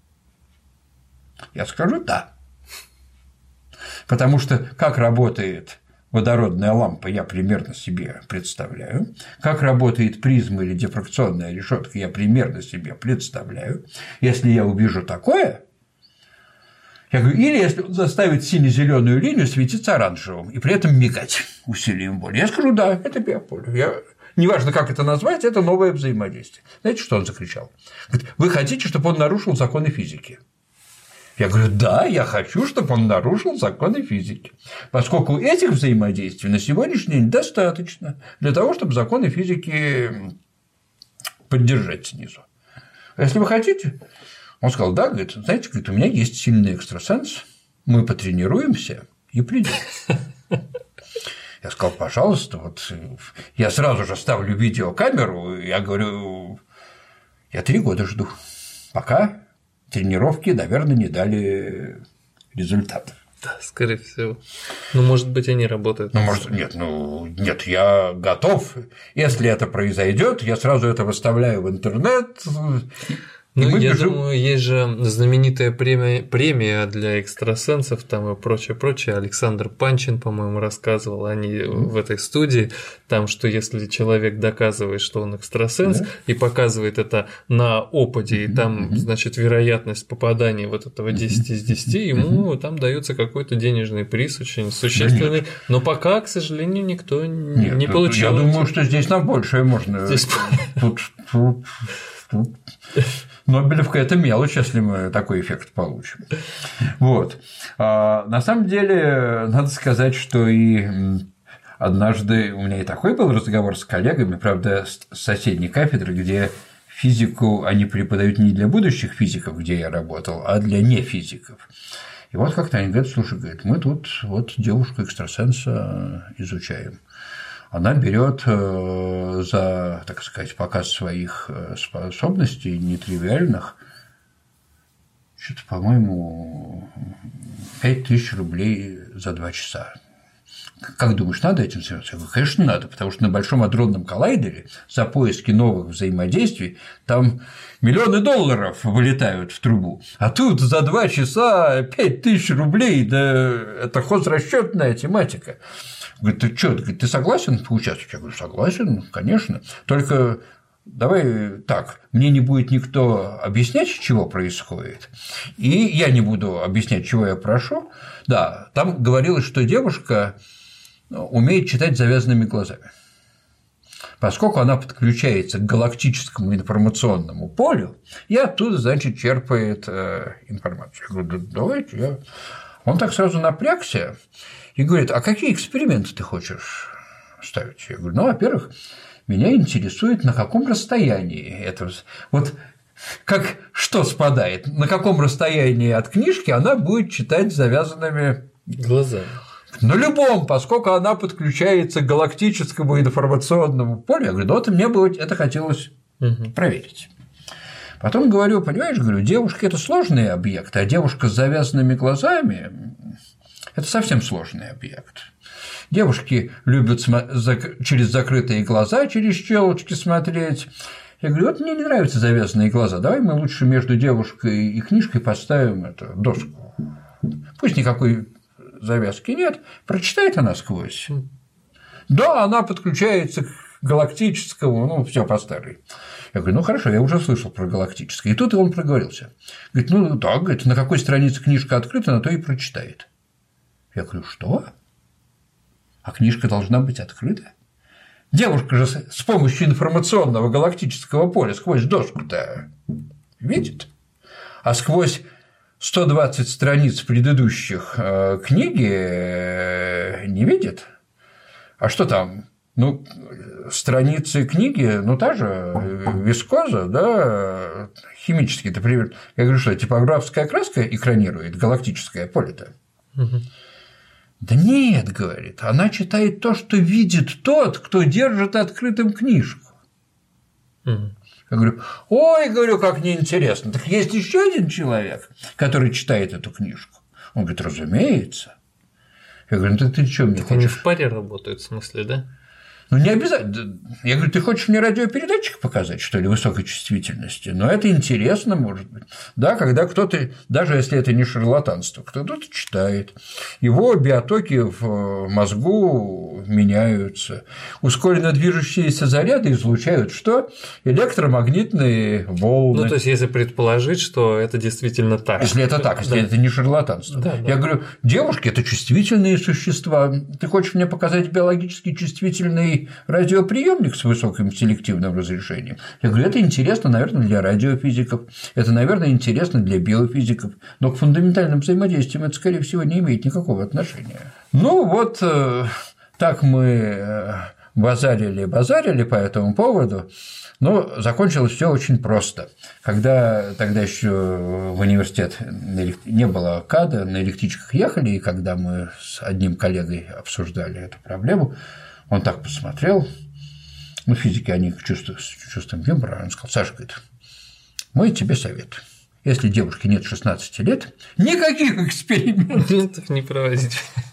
я скажу «да». Потому что как работает водородная лампа, я примерно себе представляю. Как работает призма или дифракционная решетка, я примерно себе представляю. Если я увижу такое, я говорю, или если он заставит сине-зеленую линию светиться оранжевым и при этом мигать усилием воли, я скажу «да, это биополе». Я... Неважно, как это назвать, это новое взаимодействие. Знаете, что он закричал? Говорит, вы хотите, чтобы он нарушил законы физики? Я говорю, да, я хочу, чтобы он нарушил законы физики, поскольку этих взаимодействий на сегодняшний день достаточно для того, чтобы законы физики поддержать снизу. А если вы хотите, он сказал, да, говорит, знаете, говорит, у меня есть сильный экстрасенс, мы потренируемся и придем. Я сказал, пожалуйста, вот я сразу же ставлю видеокамеру, я говорю, я три года жду, пока тренировки, наверное, не дали результата. Да, скорее всего. Ну, может быть, они работают. Ну, может, нет, ну, нет, я готов. Если это произойдет, я сразу это выставляю в интернет. Ну, я бежим... думаю, есть же знаменитая премия, премия для экстрасенсов там и прочее, прочее. Александр Панчин, по-моему, рассказывал, они mm-hmm. в этой студии, там, что если человек доказывает, что он экстрасенс, mm-hmm. и показывает это на опыте, и там, mm-hmm. значит, вероятность попадания вот этого десять из десяти, ему mm-hmm. там дается какой-то денежный приз очень существенный, mm-hmm. но пока, к сожалению, никто Нет, не получил. Я думаю, что здесь на большее можно. Здесь... Тут, тут, тут... Нобелевка – это мелочь, если мы такой эффект получим. Вот. А на самом деле, надо сказать, что и однажды у меня и такой был разговор с коллегами, правда, с соседней кафедры, где физику они преподают не для будущих физиков, где я работал, а для нефизиков. И вот как-то они говорят, слушай, говорит, мы тут вот девушку-экстрасенса изучаем. Она берет за, так сказать, показ своих способностей нетривиальных, что-то, по-моему, пять тысяч рублей за два часа. Как думаешь, надо этим заниматься? Я говорю, конечно, надо, потому что на Большом адронном коллайдере за поиски новых взаимодействий там миллионы долларов вылетают в трубу, а тут за два часа пять тысяч рублей, да это хозрасчетная тематика. Говорит, ты что, ты согласен поучаствовать? Я говорю, согласен, конечно. Только давай так, мне не будет никто объяснять, чего происходит, и я не буду объяснять, чего я прошу. Да, там говорилось, что девушка умеет читать завязанными глазами. Поскольку она подключается к галактическому информационному полю, и оттуда, значит, черпает информацию. Я говорю, да давайте я. Он так сразу напрягся и говорит, а какие эксперименты ты хочешь ставить? Я говорю, ну, во-первых, меня интересует, на каком расстоянии это. Вот как что спадает, на каком расстоянии от книжки она будет читать завязанными глазами. На любом, поскольку она подключается к галактическому информационному полю. Я говорю, ну, вот мне бы это хотелось угу. проверить. Потом говорю, понимаешь, говорю, девушки – это сложный объект, а девушка с завязанными глазами – это совсем сложный объект. Девушки любят через закрытые глаза, через щелочки смотреть. Я говорю, вот мне не нравятся завязанные глаза, давай мы лучше между девушкой и книжкой поставим эту доску. Пусть никакой завязки нет, прочитает она сквозь. Да, она подключается к галактическому, ну, все по старой. Я говорю, ну хорошо, я уже слышал про галактическое. И тут он проговорился. Говорит, ну так, говорит, на какой странице книжка открыта, на то и прочитает. Я говорю, что? А книжка должна быть открыта? Девушка же с помощью информационного галактического поля сквозь доску-то видит, а сквозь сто двадцать страниц предыдущих книги не видит. А что там? Ну, страницы книги, ну, та же вискоза, да, химический, например. Я говорю, что типографская краска экранирует галактическое поле-то? Угу. Да нет, говорит, она читает то, что видит тот, кто держит открытым книжку. Угу. Я говорю, ой, говорю, как неинтересно. Так есть еще один человек, который читает эту книжку. Он говорит, разумеется. Я говорю, ну ты, ты что мне так хочешь? Они в паре работают, в смысле, да? Ну, не обязательно. Я говорю, ты хочешь мне радиопередатчик показать, что ли, высокой чувствительности? Но это интересно, может быть. Да, когда кто-то, даже если это не шарлатанство, кто-то читает, его биотоки в мозгу меняются. Ускоренно движущиеся заряды излучают что? Электромагнитные волны. Ну, то есть, если предположить, что это действительно так. Если это так, если да. это не шарлатанство. Да, Я да. говорю, девушки – это чувствительные существа. Ты хочешь мне показать биологически чувствительный радиоприемник с высоким селективным разрешением? Я говорю, это интересно, наверное, для радиофизиков, это, наверное, интересно для биофизиков, но к фундаментальным взаимодействиям это, скорее всего, не имеет никакого отношения. Ну, вот так мы базарили-базарили по этому поводу, но закончилось все очень просто. Когда тогда еще в университет не было КАДа, на электричках ехали, и когда мы с одним коллегой обсуждали эту проблему, он так посмотрел, ну, физики, они чувствуют, с чувством юмора, он сказал, Саша, говорит, мой тебе совет, если девушке нет шестнадцати лет, никаких экспериментов не проводить.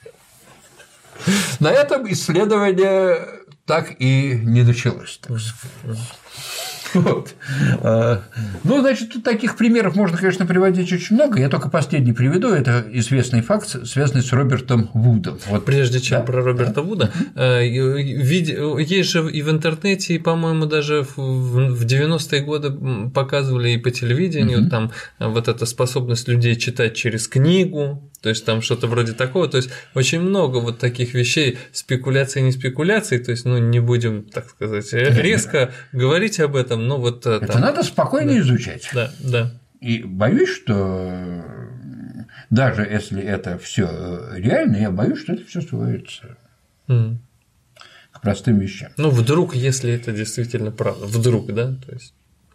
На этом исследование так и не началось, так сказать. Вот. Ну, значит, тут таких примеров можно, конечно, приводить очень много. Я только последний приведу. Это известный факт, связанный с Робертом Вудом. Вот. Прежде чем да? про Роберта да? Вуда, есть же и в интернете, и, по-моему, даже в девяностые годы показывали и по телевидению угу. там вот эта способность людей читать через книгу. То есть там что-то вроде такого, то есть очень много вот таких вещей, спекуляций, не спекуляций, то есть, ну, не будем, так сказать, резко говорить об этом, но вот… Это там… надо спокойно да. изучать. Да, да. И боюсь, что даже если это все реально, я боюсь, что это все сводится mm. к простым вещам. Ну, вдруг, если это действительно правда, вдруг, да, то есть…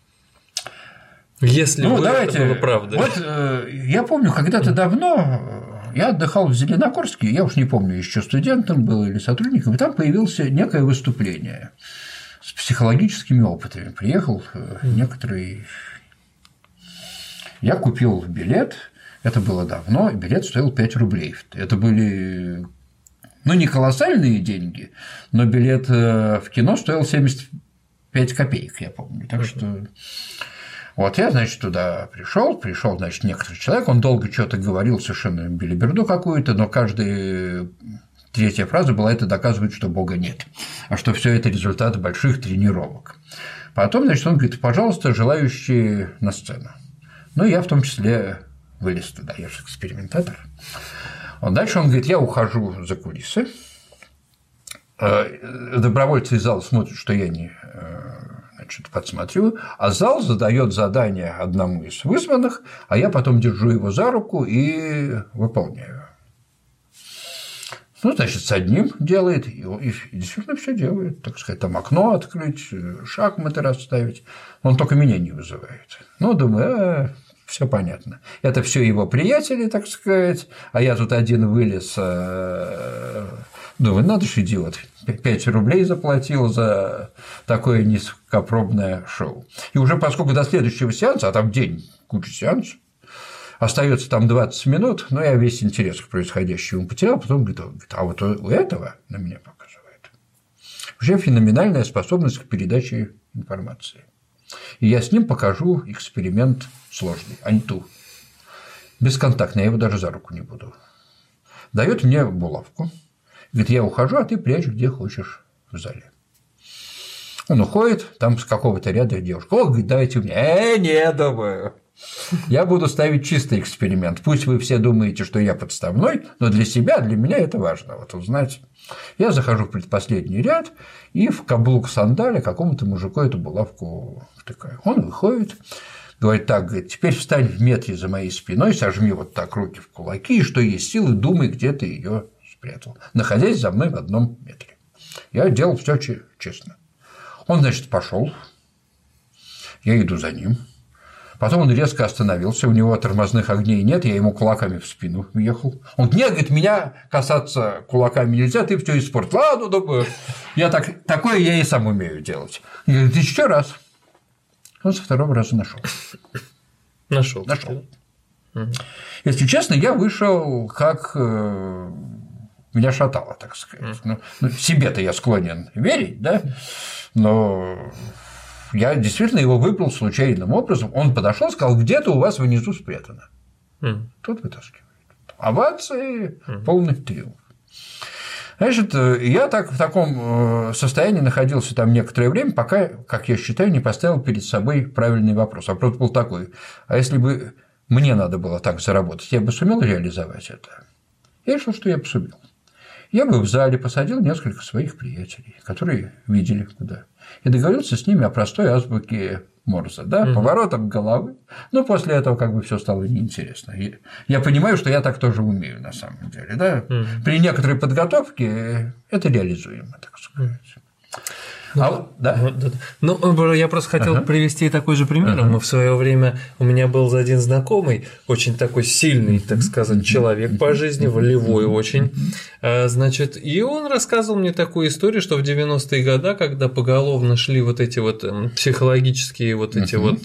Если ну, бы давайте, это было правдой. Вот э, я помню, когда-то давно я отдыхал в Зеленогорске, я уж не помню, еще студентом был или сотрудником, и там появилось некое выступление с психологическими опытами. Приехал некоторый… Я купил билет, это было давно, и билет стоил пять рублей. Это были, ну, не колоссальные деньги, но билет в кино стоил семьдесят пять копеек, я помню. Так что… Вот я, значит, туда пришел, пришел, значит, некоторый человек, он долго что-то говорил, совершенно белиберду какую-то, но каждая третья фраза была: это доказывает, что Бога нет, а что все это результат больших тренировок. Потом, значит, он говорит: пожалуйста, желающие на сцену. Ну, я в том числе вылез туда, я же экспериментатор. Вот дальше он говорит: я ухожу за кулисы, добровольцы из зала смотрят, что я не… что-то подсматриваю, а зал задает задание одному из вызванных, а я потом держу его за руку и выполняю. Ну, значит, с одним делает, и действительно все делает, так сказать, там окно открыть, шахматы расставить, он только меня не вызывает. Ну, думаю, а, все понятно. Это все его приятели, так сказать, а я тут один вылез. Думаю, надо же, идиот, пять рублей заплатил за такое низкопробное шоу. И уже поскольку до следующего сеанса, а там день, куча сеансов, остается там двадцать минут, но я весь интерес к происходящему потерял, потом говорит, а вот у этого на меня показывает уже феноменальная способность к передаче информации. И я с ним покажу эксперимент сложный, анту, бесконтактный, я его даже за руку не буду. Дает мне булавку. Говорит, я ухожу, а ты прячь где хочешь в зале. Он уходит, там с какого-то ряда девушка. О, говорит, давайте мне. Э, не, думаю. Я буду ставить чистый эксперимент. Пусть вы все думаете, что я подставной, но для себя, для меня это важно. Вот узнать. Я захожу в предпоследний ряд и в каблук сандаля какому-то мужику эту булавку втыкаю. Он выходит. Говорит, так, говорит, теперь встань в метре за моей спиной, сожми вот так руки в кулаки, и что есть силы, думай, где ты ее спрятал, находясь за мной в одном метре. Я делал все честно. Он, значит, пошел, я иду за ним. Потом он резко остановился, у него тормозных огней нет, я ему кулаками в спину въехал. Он говорит, нет, говорит, меня касаться кулаками нельзя, ты все испортил. Ладно, думаю, я так, такое я и сам умею делать. Я говорю, еще раз. Он со второго раза нашел. Нашел. Нашел. Угу. Если честно, я вышел как меня шатало, так сказать. Ну, ну, себе-то я склонен верить, да, но я действительно его выбрал случайным образом. Он подошел и сказал, где-то у вас внизу спрятано. Mm. Тут вытаскивает. Овации, mm. полный триумф. Значит, я так в таком состоянии находился там некоторое время, пока, как я считаю, не поставил перед собой правильный вопрос. Вопрос был такой: а если бы мне надо было так заработать, я бы сумел реализовать это? Я решил, что я бы сумел. Я бы в зале посадил несколько своих приятелей, которые видели куда, и договорился с ними о простой азбуке Морзе, да, угу. поворотом головы. Но после этого как бы все стало неинтересно. Я понимаю, что я так тоже умею на самом деле, да. Угу. При некоторой подготовке это реализуемо, так сказать. Ну, а, да? Вот, да. Ну, я просто хотел ага. привести такой же пример. Ага. В свое время у меня был один знакомый, очень такой сильный, так сказать, человек по жизни, волевой очень. Значит, и он рассказывал мне такую историю, что в девяностые годы, когда поголовно шли вот эти вот психологические вот эти вот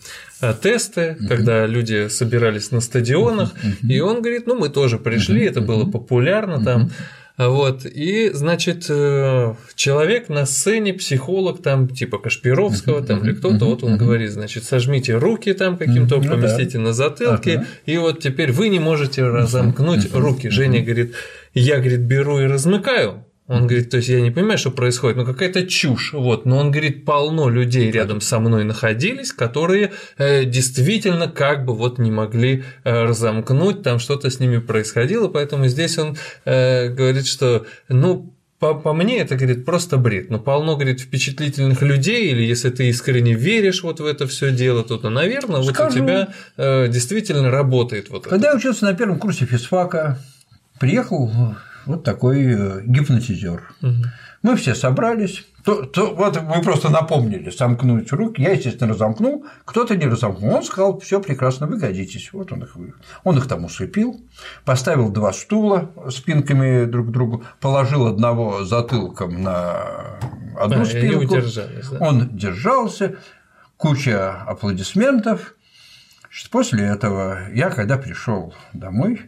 тесты, когда люди собирались на стадионах, и он говорит, ну, мы тоже пришли, это было популярно там. Вот, и, значит, человек на сцене, психолог, там, типа Кашпировского, там, или кто-то, вот он говорит, значит, сожмите руки там каким-то, ну, поместите да. на затылке, ага. и вот теперь вы не можете разомкнуть руки. Женя говорит, я, говорит, беру и размыкаю. Он говорит, то есть я не понимаю, что происходит, но какая-то чушь, вот, но он говорит, полно людей рядом со мной находились, которые э, действительно как бы вот не могли э, разомкнуть, там что-то с ними происходило, поэтому здесь он э, говорит, что, ну, по, по мне это, говорит, просто бред, но полно, говорит, впечатлительных людей, или если ты искренне веришь вот в это все дело, то, то наверное, Скажу. вот у тебя э, действительно работает вот Когда это. я учился на первом курсе физфака, приехал вот такой гипнотизер. Угу. Мы все собрались. То, то, вот вы просто напомнили сомкнуть руки. Я, естественно, разомкнул, кто-то не разомкнул. Он сказал, все прекрасно, вы годитесь. Вот он их, он их там усыпил, поставил два стула спинками друг к другу, положил одного затылком на одну а, спинку. Да? Он держался, куча аплодисментов. После этого я, когда пришел домой,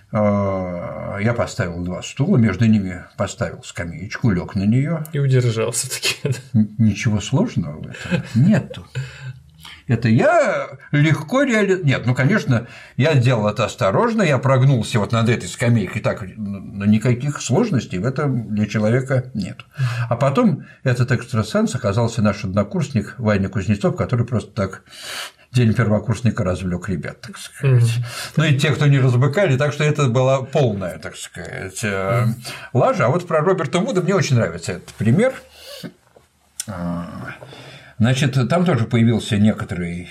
я поставил два стула, между ними поставил скамеечку, лег на нее. И удержался таки. Ничего сложного в этом нету. Это я легко реализовал. Нет, ну, конечно, я делал это осторожно, я прогнулся вот над этой скамейкой, так, но никаких сложностей в этом для человека нет. А потом этот экстрасенс оказался наш однокурсник Ваня Кузнецов, который просто так день первокурсника развлек ребят, так сказать. Mm-hmm. Ну и те, кто не разбыкали, так что это была полная, так сказать, mm-hmm. лажа. А вот про Роберта Вуда мне очень нравится этот пример. Значит, там тоже появился некоторый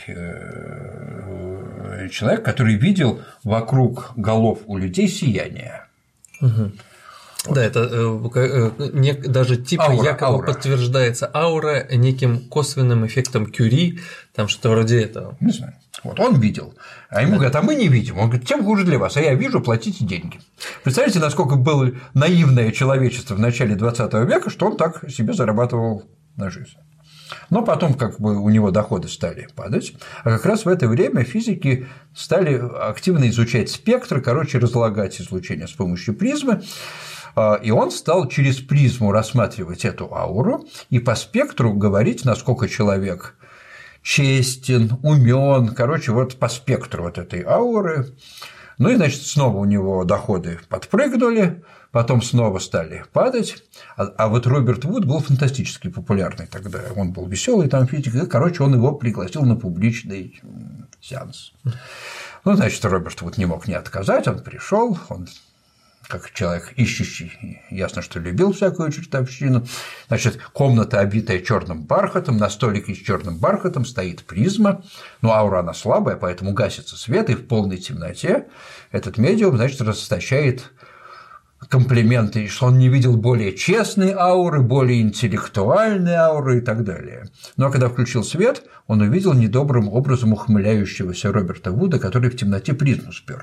человек, который видел вокруг голов у людей сияние. Mm-hmm. Вот. Да, это э, даже типа аура, якобы аура. подтверждается аура неким косвенным эффектом Кюри, там что-то вроде этого. Не знаю. Вот он видел, а ему да. говорят, а мы не видим. Он говорит, тем хуже для вас, а я вижу, платите деньги. Представляете, насколько было наивное человечество в начале двадцатого века, что он так себе зарабатывал на жизнь. Но потом как бы у него доходы стали падать, а как раз в это время физики стали активно изучать спектры, короче, разлагать излучение с помощью призмы. И он стал через призму рассматривать эту ауру и по спектру говорить, насколько человек честен, умен, короче, вот по спектру вот этой ауры. Ну и, значит, снова у него доходы подпрыгнули, потом снова стали падать. А, а вот Роберт Вуд был фантастически популярный тогда. Он был веселый там физик, и, короче, он его пригласил на публичный сеанс. Ну, значит, Роберт Вуд не мог не отказать, он пришел, он как человек ищущий, ясно, что любил всякую чертовщину. Значит, комната, обитая черным бархатом, на столике с черным бархатом стоит призма, но аура она слабая, поэтому гасится свет, и в полной темноте этот медиум, значит, расточает комплименты, что он не видел более честной ауры, более интеллектуальной ауры и так далее. Ну а когда включил свет, он увидел недобрым образом ухмыляющегося Роберта Вуда, который в темноте призму спер,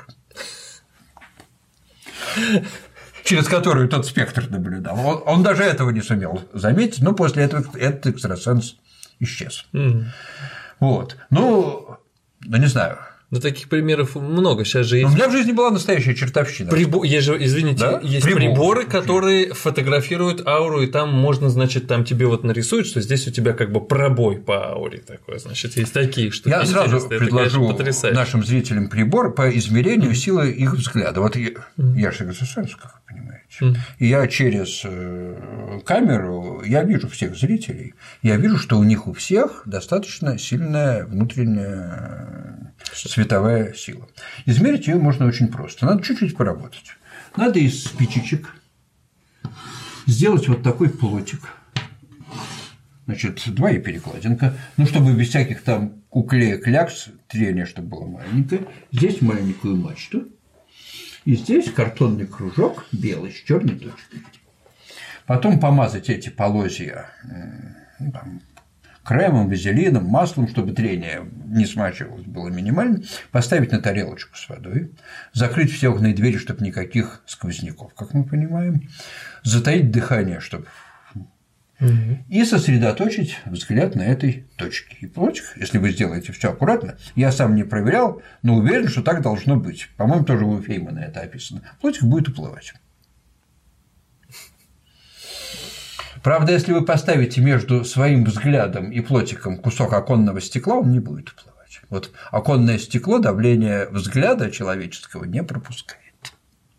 через которую тот спектр наблюдал. Он, он даже этого не сумел заметить, но после этого этот экстрасенс исчез. Mm-hmm. Вот. Ну, ну, не знаю, Ну, таких примеров много. Сейчас же есть. У меня в жизни была настоящая чертовщина. Прибо... Есть же, извините, да? есть Прибор. приборы, которые фотографируют ауру, и там можно, значит, там тебе вот нарисуют, что здесь у тебя как бы пробой по ауре такой. Значит, есть такие штуки. Я сразу предложу Это, конечно, нашим зрителям прибор по измерению mm. силы их взгляда. Вот я, mm. я же экстрасенс, как вы понимаете. Mm. И я через камеру я вижу всех зрителей, я вижу, что у них у всех достаточно сильная внутренняя световая сила. Измерить ее можно очень просто. Надо чуть-чуть поработать. Надо из спичечек сделать вот такой плотик. Значит, два и перекладинка. Ну, чтобы без всяких там уклеек-клякс, трения, чтобы было маленькое. Здесь маленькую мачту. И здесь картонный кружок белый с черной точкой. Потом помазать эти полозья ну, там, кремом, вазелином, маслом, чтобы трение не смачивалось, было минимально, поставить на тарелочку с водой, закрыть все окна и двери, чтобы никаких сквозняков, как мы понимаем, затаить дыхание, чтобы и сосредоточить взгляд на этой точке. И плотик, если вы сделаете все аккуратно, я сам не проверял, но уверен, что так должно быть. По-моему, тоже у Феймана это описано. Плотик будет уплывать. Правда, если вы поставите между своим взглядом и плотиком кусок оконного стекла, он не будет уплывать. Вот оконное стекло давление взгляда человеческого не пропускает.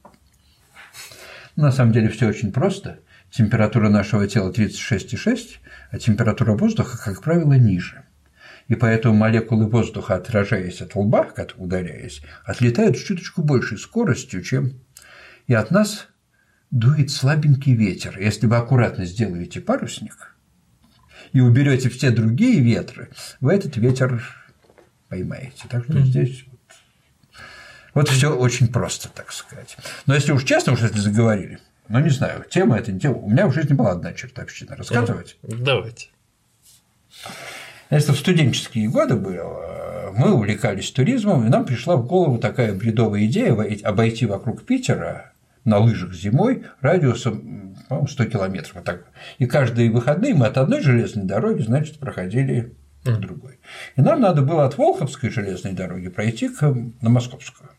На самом деле все очень просто. Температура нашего тела тридцать шесть и шесть, а температура воздуха, как правило, ниже. И поэтому молекулы воздуха, отражаясь от лба, ударяясь, отлетают с чуточку большей скоростью, чем и от нас дует слабенький ветер. Если вы аккуратно сделаете парусник и уберете все другие ветры, вы этот ветер поймаете. Так что mm-hmm. здесь вот, вот все очень просто, так сказать. Но если уж честно, уж если заговорили, ну не знаю, тема это не тема. У меня в жизни была одна чертовщина. Рассказывать? Давайте. Если в студенческие годы было, мы увлекались туризмом, и нам пришла в голову такая бредовая идея обойти вокруг Питера на лыжах зимой радиусом, по-моему, сто километров. Вот так. И каждые выходные мы от одной железной дороги, значит, проходили к другой. И нам надо было от Волховской железной дороги пройти к, на Московскую.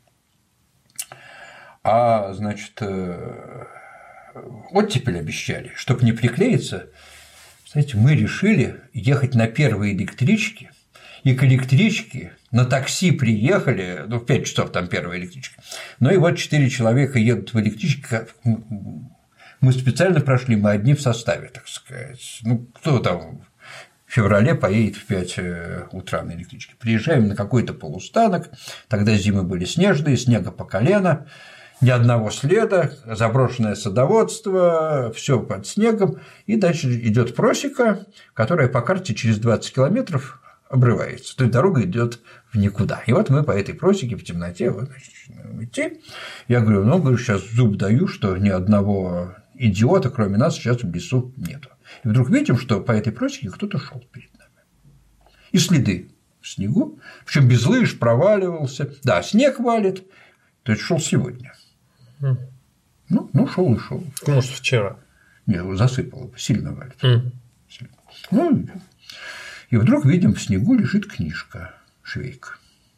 А, значит, оттепель обещали, чтобы не приклеиться. Знаете, мы решили ехать на первой электричке, и к электричке на такси приехали, ну, в пять часов там первая электричка, ну и вот четыре человека едут в электричке, мы специально прошли, мы одни в составе, так сказать, ну, кто там в феврале поедет в пять утра на электричке, приезжаем на какой-то полустанок, тогда зимы были снежные, снега по колено, ни одного следа, заброшенное садоводство, все под снегом, и дальше идет просека, которая по карте через двадцать километров обрывается, то есть дорога идет в никуда. И вот мы по этой просеке в темноте вот, начинаем идти. Я говорю, ну, говорю, сейчас зуб даю, что ни одного идиота, кроме нас, сейчас в лесу нету. И вдруг видим, что по этой просеке кто-то шел перед нами. И следы в снегу, причем без лыж проваливался. Да, снег валит, то есть шел сегодня. Ну, ну шел и шел. Может, вчера. Нет, засыпало, сильно валит. Mm. Ну, и вдруг видим, в снегу лежит книжка Швейка.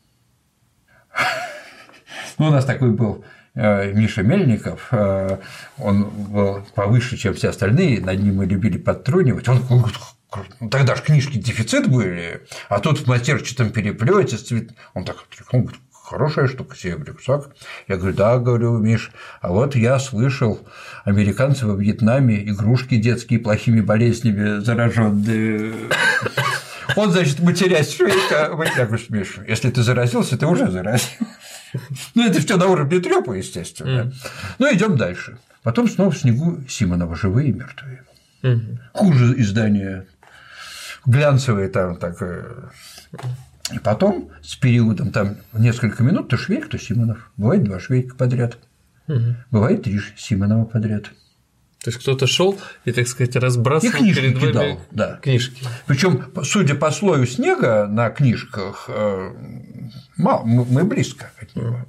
Ну, у нас такой был Миша Мельников, он был повыше, чем все остальные, над ним мы любили подтрунивать. Он тогда же книжки дефицит были, а тут в матерчатом переплете цвет. Он так тряхнул, говорит, хорошая штука себе в рюкзак. Я говорю, да, говорю, Миш, а вот я слышал, американцы во Вьетнаме игрушки детские плохими болезнями зараженные. Он, значит, матерясь Швейка, я говорю, Миш, если ты заразился, ты уже заразил. Ну, это все на уровне трёпа, естественно. Ну, идем дальше. Потом снова в снегу Симонова живые и мертвые. Хуже издания глянцевые там так. И потом с периодом там несколько минут то Швейк, то Симонов. Бывает два Швейка подряд. Бывает три Симонова подряд. То есть кто-то шел и, так сказать, разбрасывал и книжки перед вами кидал, да. книжки. Причем, судя по слою снега на книжках, мало, мы близко от него.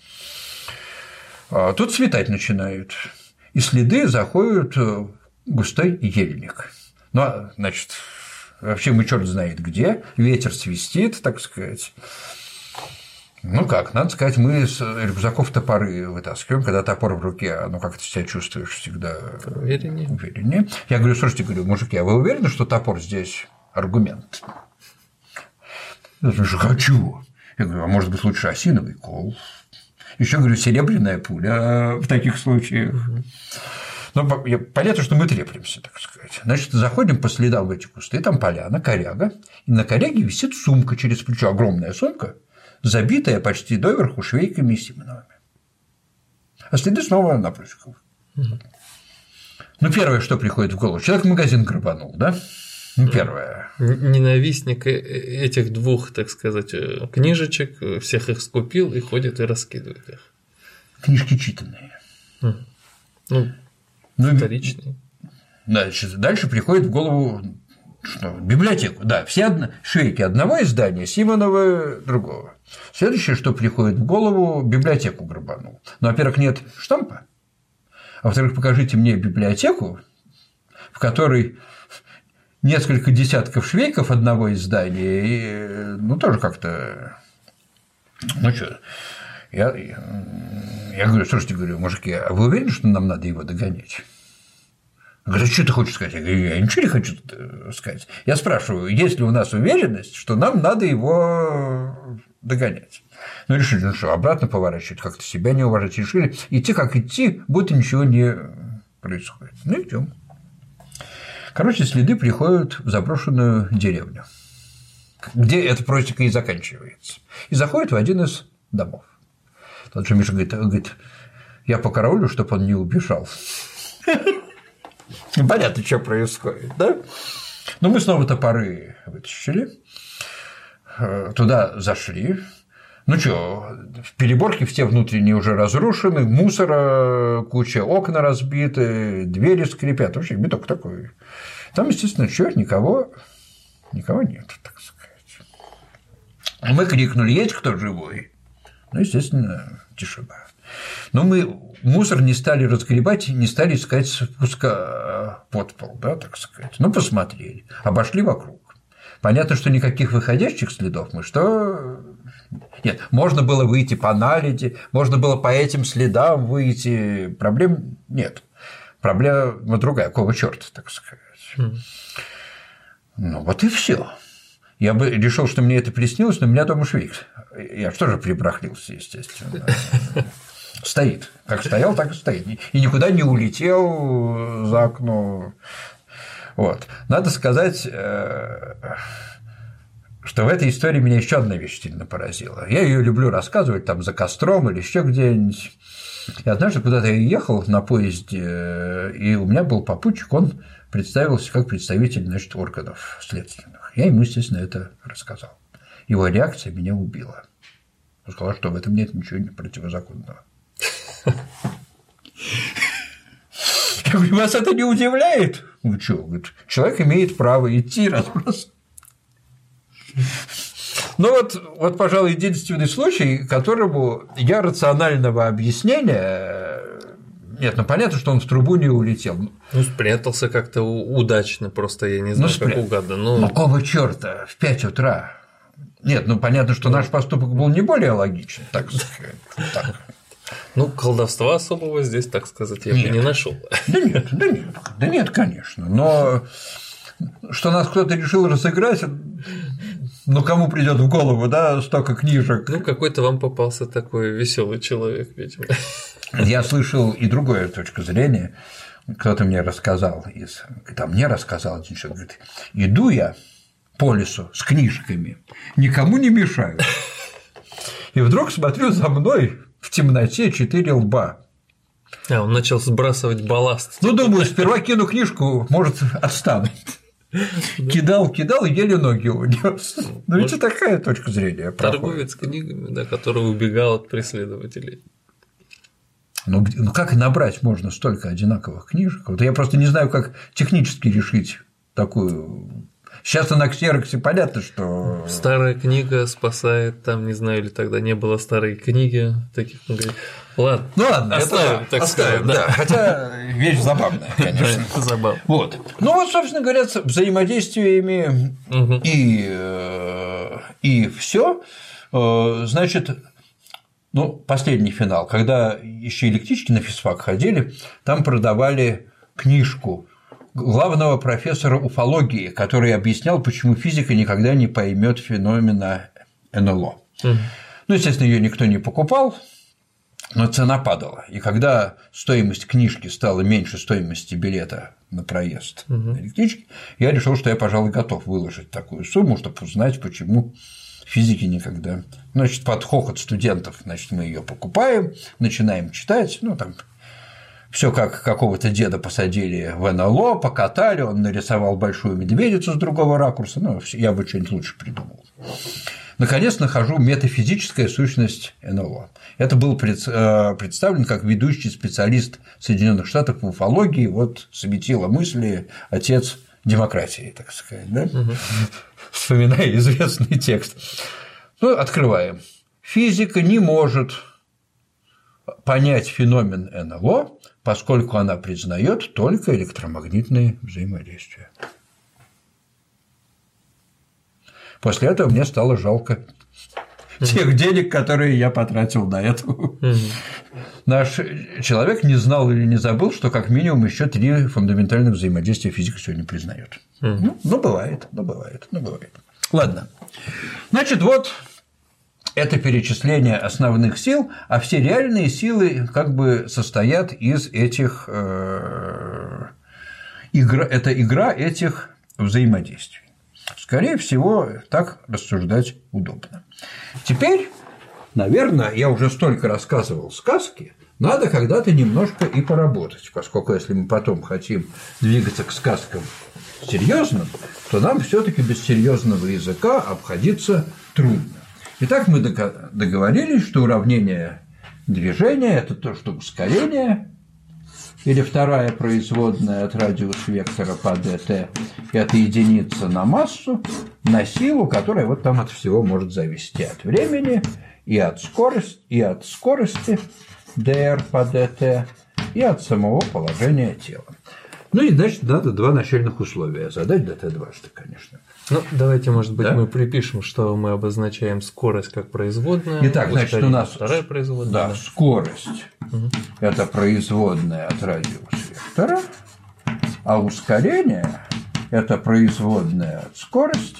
Mm. Тут светать начинают, и следы заходят в густой ельник. Ну, значит, вообще мы черт знает где, ветер свистит, так сказать. Ну как, надо сказать, мы с рюкзаков топоры вытаскиваем, когда топор в руке, ну как ты себя чувствуешь всегда увереннее. увереннее. Я говорю, слушайте, говорю, мужики, а вы уверены, что топор здесь аргумент? Я говорю, а чего? Я говорю, а может быть лучше осиновый кол? Еще говорю, серебряная пуля в таких случаях. Угу. Ну, понятно, что мы треплемся, так сказать. Значит, заходим по следам в эти кусты, там поляна, коряга, и на коряге висит сумка через плечо, огромная сумка, забитая почти доверху швейками и симоновыми. А следы снова на прыжках. Угу. Ну, первое, что приходит в голову, человек в магазин грабанул, да? Ну, первое. Ненавистник этих двух, так сказать, книжечек, всех их скупил и ходит и раскидывает их. Книжки читанные. Угу. Ну, ну, вторичные. Дальше, дальше приходит в голову что, библиотеку. Да, все одно, швейки одного издания, Симонова другого. Следующее, что приходит в голову, библиотеку грабанул. Ну, во-первых, нет штампа. А во-вторых, покажите мне библиотеку, в которой несколько десятков швейков одного издания, и, ну, тоже как-то. Ну что, я, я говорю, слушайте, говорю, мужики, а вы уверены, что нам надо его догонять? Говорят, что ты хочешь сказать? Я говорю, я ничего не хочу сказать. Я спрашиваю, есть ли у нас уверенность, что нам надо его догонять? Ну, решили, ну что, обратно поворачивать, как-то себя не уважать. Решили идти, как идти, будто ничего не происходит. Ну, идем. Короче, следы приходят в заброшенную деревню, где эта просека и заканчивается. И заходят в один из домов. Тот же Миша говорит, говорит я покараулю, чтобы он не убежал. Понятно, что происходит, да? Но мы снова топоры вытащили, туда зашли. Ну что, в переборке все внутренние уже разрушены, мусора куча, окна разбиты, двери скрипят, вообще биток такой. Там, естественно, что, никого, никого нет, так сказать. Мы крикнули, есть кто живой? Ну, естественно, тишина. Но мы мусор не стали разгребать, не стали искать спуска под пол, да, так сказать. Ну, посмотрели, обошли вокруг. Понятно, что никаких выходящих следов мы что… Нет, можно было выйти по наледи, можно было по этим следам выйти, проблем нет. Проблема другая, какого чёрта, так сказать. Mm. Ну, вот и все. Я бы решил, что мне это приснилось, но у меня дома швейк. Я что же прибрахлился, естественно. Стоит. Как стоял, так и стоит. И никуда не улетел за окно. Вот. Надо сказать, что в этой истории меня еще одна вещь сильно поразила. Я ее люблю рассказывать там за костром или еще где-нибудь. И однажды куда-то я ехал на поезде, и у меня был попутчик, он представился как представитель, значит, органов следственных. Я ему, естественно, это рассказал. Его реакция меня убила. Он сказал, что в этом нет ничего противозаконного. Я говорю, вас это не удивляет? Ну что, говорит, человек имеет право идти разбросать. Ну вот, вот, пожалуй, единственный случай, которому я рационального объяснения… Нет, ну понятно, что он в трубу не улетел. Ну, спрятался как-то удачно, просто я не знаю, ну, спря... как угодно. Но... Ну, какого чёрта в пять утра? Нет, ну понятно, что наш поступок был не более логичен, так сказать. Так. Ну, колдовства особого здесь, так сказать, я нет. бы не нашел. Да нет, да нет, да нет, конечно. Но что нас кто-то решил разыграть, ну кому придет в голову, да, столько книжек. Ну, какой-то вам попался такой веселый человек, видимо. Я слышал и другую точку зрения. Кто-то мне рассказал, из, там мне рассказал, что говорит, иду я по лесу с книжками, никому не мешаю. И вдруг смотрю, за мной в темноте четыре лба. А, он начал сбрасывать балласт. Ну, думаю, сперва кину книжку, может, отстанет. Кидал, кидал, и еле ноги унес. Ну, ведь и такая точка зрения. Торговец книгами, да, который убегал от преследователей. Ну, ну, как набрать можно столько одинаковых книжек? Вот я просто не знаю, как технически решить такую. Сейчас на ксероксе понятно, что… Старая книга спасает, там, не знаю, или тогда не было старой книги, таких магазинов. Ладно, ну ладно, оставим, это, так оставим, сказать, да. да. Хотя вещь забавная, конечно. Забавно. Вот. Ну вот, собственно говоря, с взаимодействиями угу. и, и все, значит, Ну, последний финал. Когда еще электрички на физфак ходили, там продавали книжку главного профессора уфологии, который объяснял, почему физика никогда не поймет феномена эн эл о. Mm. Ну, естественно, ее никто не покупал, но цена падала. И когда стоимость книжки стала меньше стоимости билета на проезд mm-hmm. на электричке, я решил, что я, пожалуй, готов выложить такую сумму, чтобы узнать, почему физики никогда. Значит, под хохот студентов, значит, мы ее покупаем, начинаем читать, ну, там. Все как какого-то деда посадили в эн эл о, покатали, он нарисовал большую медведицу с другого ракурса, ну, я бы что-нибудь лучше придумал. Наконец нахожу метафизическая сущность эн эл о. Это был представлен как ведущий специалист Соединенных Штатов в уфологии, вот светило мысли отец демократии, так сказать, да? Угу. Вспоминая известный текст. Ну, открываем. Физика не может понять феномен эн эл о, поскольку она признает только электромагнитные взаимодействия. После этого мне стало жалко тех денег, которые я потратил на это. Наш человек не знал или не забыл, что как минимум еще три фундаментальных взаимодействия физика сегодня признает. Ну, ну, бывает, ну, бывает, ну, бывает. Ладно. Значит, вот. Это перечисление основных сил, а все реальные силы как бы состоят из этих э, игра, это игра этих взаимодействий. Скорее всего, так рассуждать удобно. Теперь, наверное, я уже столько рассказывал сказки, надо когда-то немножко и поработать, поскольку если мы потом хотим двигаться к сказкам серьезным, то нам все-таки без серьезного языка обходиться трудно. Итак, мы договорились, что уравнение движения – это то, что ускорение или вторая производная от радиус вектора по dt – это единица на массу, на силу, которая вот там от всего может зависеть и от времени, и от скорости, и от скорости dr по dt, и от самого положения тела. Ну и, значит, надо два начальных условия задать dt дважды, конечно. Ну, давайте, может быть, да? мы припишем, что мы обозначаем скорость как производная. Итак, значит, у нас вторая производная. Да, скорость угу. – это производная от радиуса вектора, а ускорение – это производная от скорости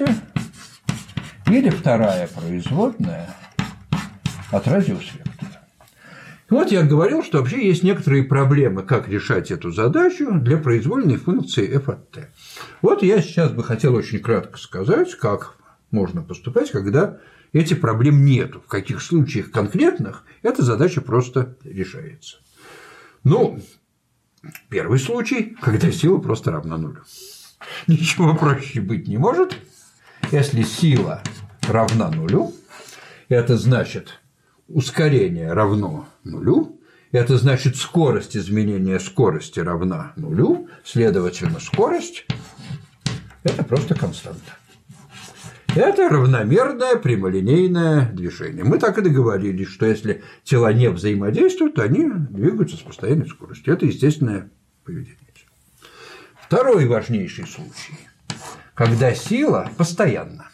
или вторая производная от радиуса вектора. Вот я говорил, что вообще есть некоторые проблемы, как решать эту задачу для произвольной функции f от t. Вот я сейчас бы хотел очень кратко сказать, как можно поступать, когда этих проблем нету, в каких случаях конкретных эта задача просто решается. Ну, первый случай, когда сила просто равна нулю. Ничего проще быть не может. Если сила равна нулю, это значит ускорение равно нулю, это значит скорость изменения скорости равна нулю, следовательно, скорость – это просто константа. Это равномерное прямолинейное движение. Мы так и договорились, что если тела не взаимодействуют, то они двигаются с постоянной скоростью. Это естественное поведение. Второй важнейший случай, когда сила постоянна.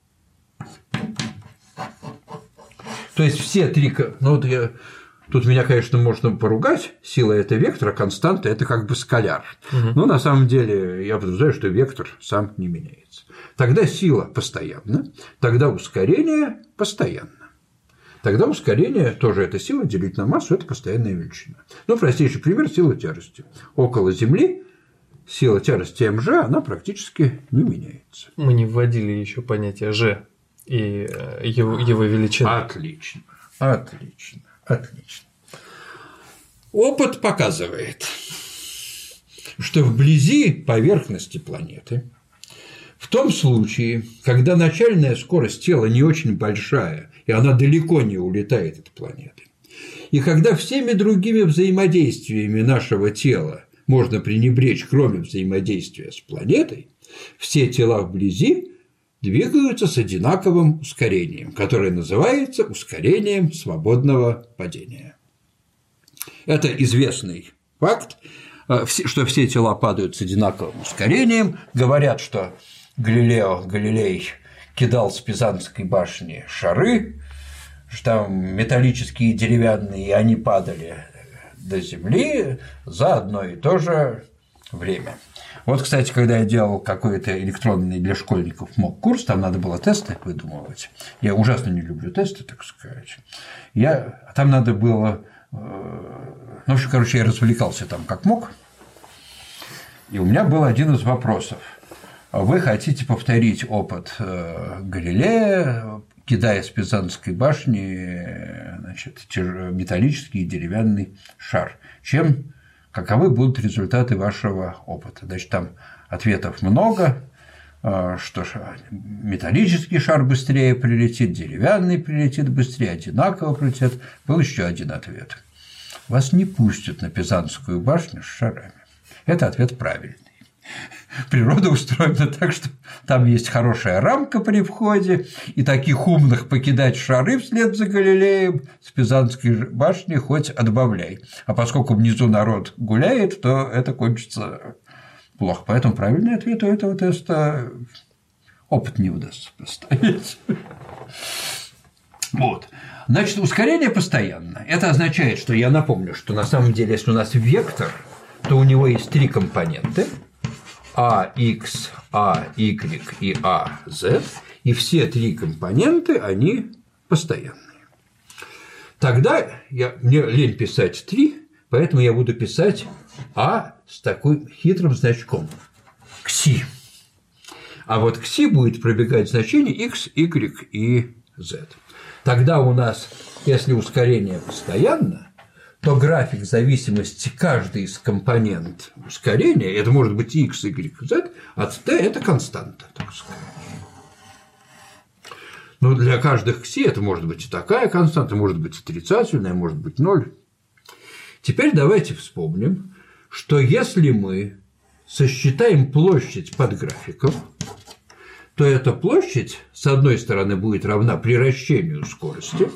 То есть все три, ну вот я, тут меня, конечно, можно поругать, сила – это вектор, а константа – это как бы скаляр. Угу. Но на самом деле я подозреваю, что вектор сам не меняется. Тогда сила постоянна, тогда ускорение постоянно. Тогда ускорение тоже это сила делить на массу – это постоянная величина. Ну, простейший пример – сила тяжести. Около Земли сила тяжести mg, она практически не меняется. Мы не вводили еще понятие g. И его, его величина. Отлично, отлично, отлично. Опыт показывает, что вблизи поверхности планеты, в том случае, когда начальная скорость тела не очень большая, и она далеко не улетает от планеты, и когда всеми другими взаимодействиями нашего тела можно пренебречь, кроме взаимодействия с планетой, все тела вблизи двигаются с одинаковым ускорением, которое называется ускорением свободного падения. Это известный факт, что все тела падают с одинаковым ускорением. Говорят, что Галилео Галилей кидал с Пизанской башни шары что там металлические и деревянные, и они падали до земли за одно и то же время. Вот, кстати, когда я делал какой-то электронный для школьников мок-курс, там надо было тесты выдумывать. Я ужасно не люблю тесты, так сказать. Я... Там надо было... Ну, в общем, короче, я развлекался там как мог. И у меня был один из вопросов. Вы хотите повторить опыт Галилея, кидая с Пизанской башни, значит, металлический деревянный шар. Чем, каковы будут результаты вашего опыта? Значит, там ответов много, что металлический шар быстрее прилетит, деревянный прилетит быстрее, одинаково прилетит. Был еще один ответ. Вас не пустят на Пизанскую башню с шарами. Это ответ правильный. Природа устроена так, что там есть хорошая рамка при входе, и таких умных покидать шары вслед за Галилеем с Пизанской башни хоть отбавляй. А поскольку внизу народ гуляет, то это кончится плохо. Поэтому правильный ответ у этого теста – опыт не удастся поставить. Вот. Значит, ускорение постоянно. Это означает, что я напомню, что на самом деле, если у нас вектор, то у него есть три компоненты – А, X, А, Y и А, Z, и все три компоненты, они постоянные. Тогда я, мне лень писать три, поэтому я буду писать А с таким хитрым значком – кси. А вот кси будет пробегать значение X, Y и Z. Тогда у нас, если ускорение постоянно, то график зависимости каждой из компонент ускорения, это может быть x, y, z, от t – это константа, так сказать. Но для каждых кси это может быть и такая константа, может быть отрицательная, может быть ноль. Теперь давайте вспомним, что если мы сосчитаем площадь под графиком, то эта площадь, с одной стороны, будет равна приращению скорости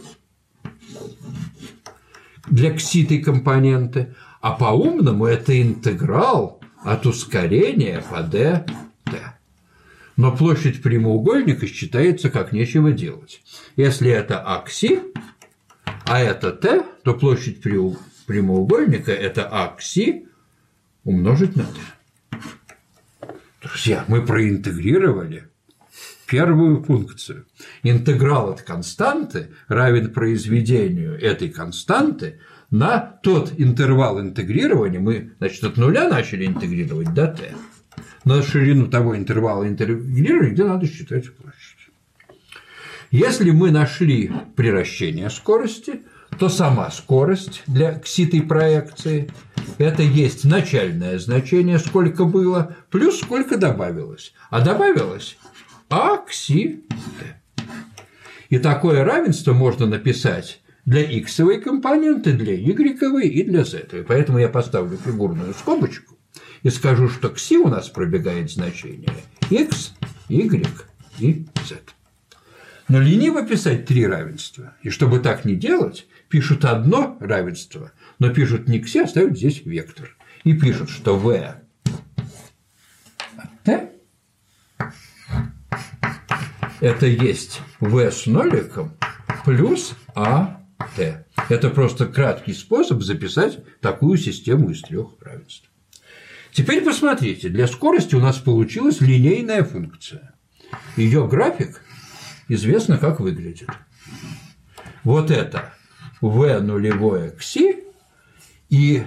для кситой компоненты, а по-умному это интеграл от ускорения по dt. Но площадь прямоугольника считается как нечего делать. Если это а кси, а это t, то площадь прямоугольника – это а кси умножить на t. Друзья, мы проинтегрировали первую функцию. Интеграл от константы равен произведению этой константы на тот интервал интегрирования. Мы, значит, от нуля начали интегрировать до t, на ширину того интервала интегрирования, где надо считать площадь. Если мы нашли приращение скорости, то сама скорость для кситой проекции – это есть начальное значение, сколько было, плюс сколько добавилось. А добавилось а кси t. И такое равенство можно написать для иксовой компоненты, для y и для z. И поэтому я поставлю фигурную скобочку и скажу, что кси у нас пробегает значение x, y и z. Но лениво писать три равенства. И чтобы так не делать, пишут одно равенство, но пишут не кси, а ставят здесь вектор. И пишут, что v от t это есть v с ноликом плюс ат. Это просто краткий способ записать такую систему из трех равенств. Теперь посмотрите, для скорости у нас получилась линейная функция. Ее график известно, как выглядит. Вот это v нулевое кси, и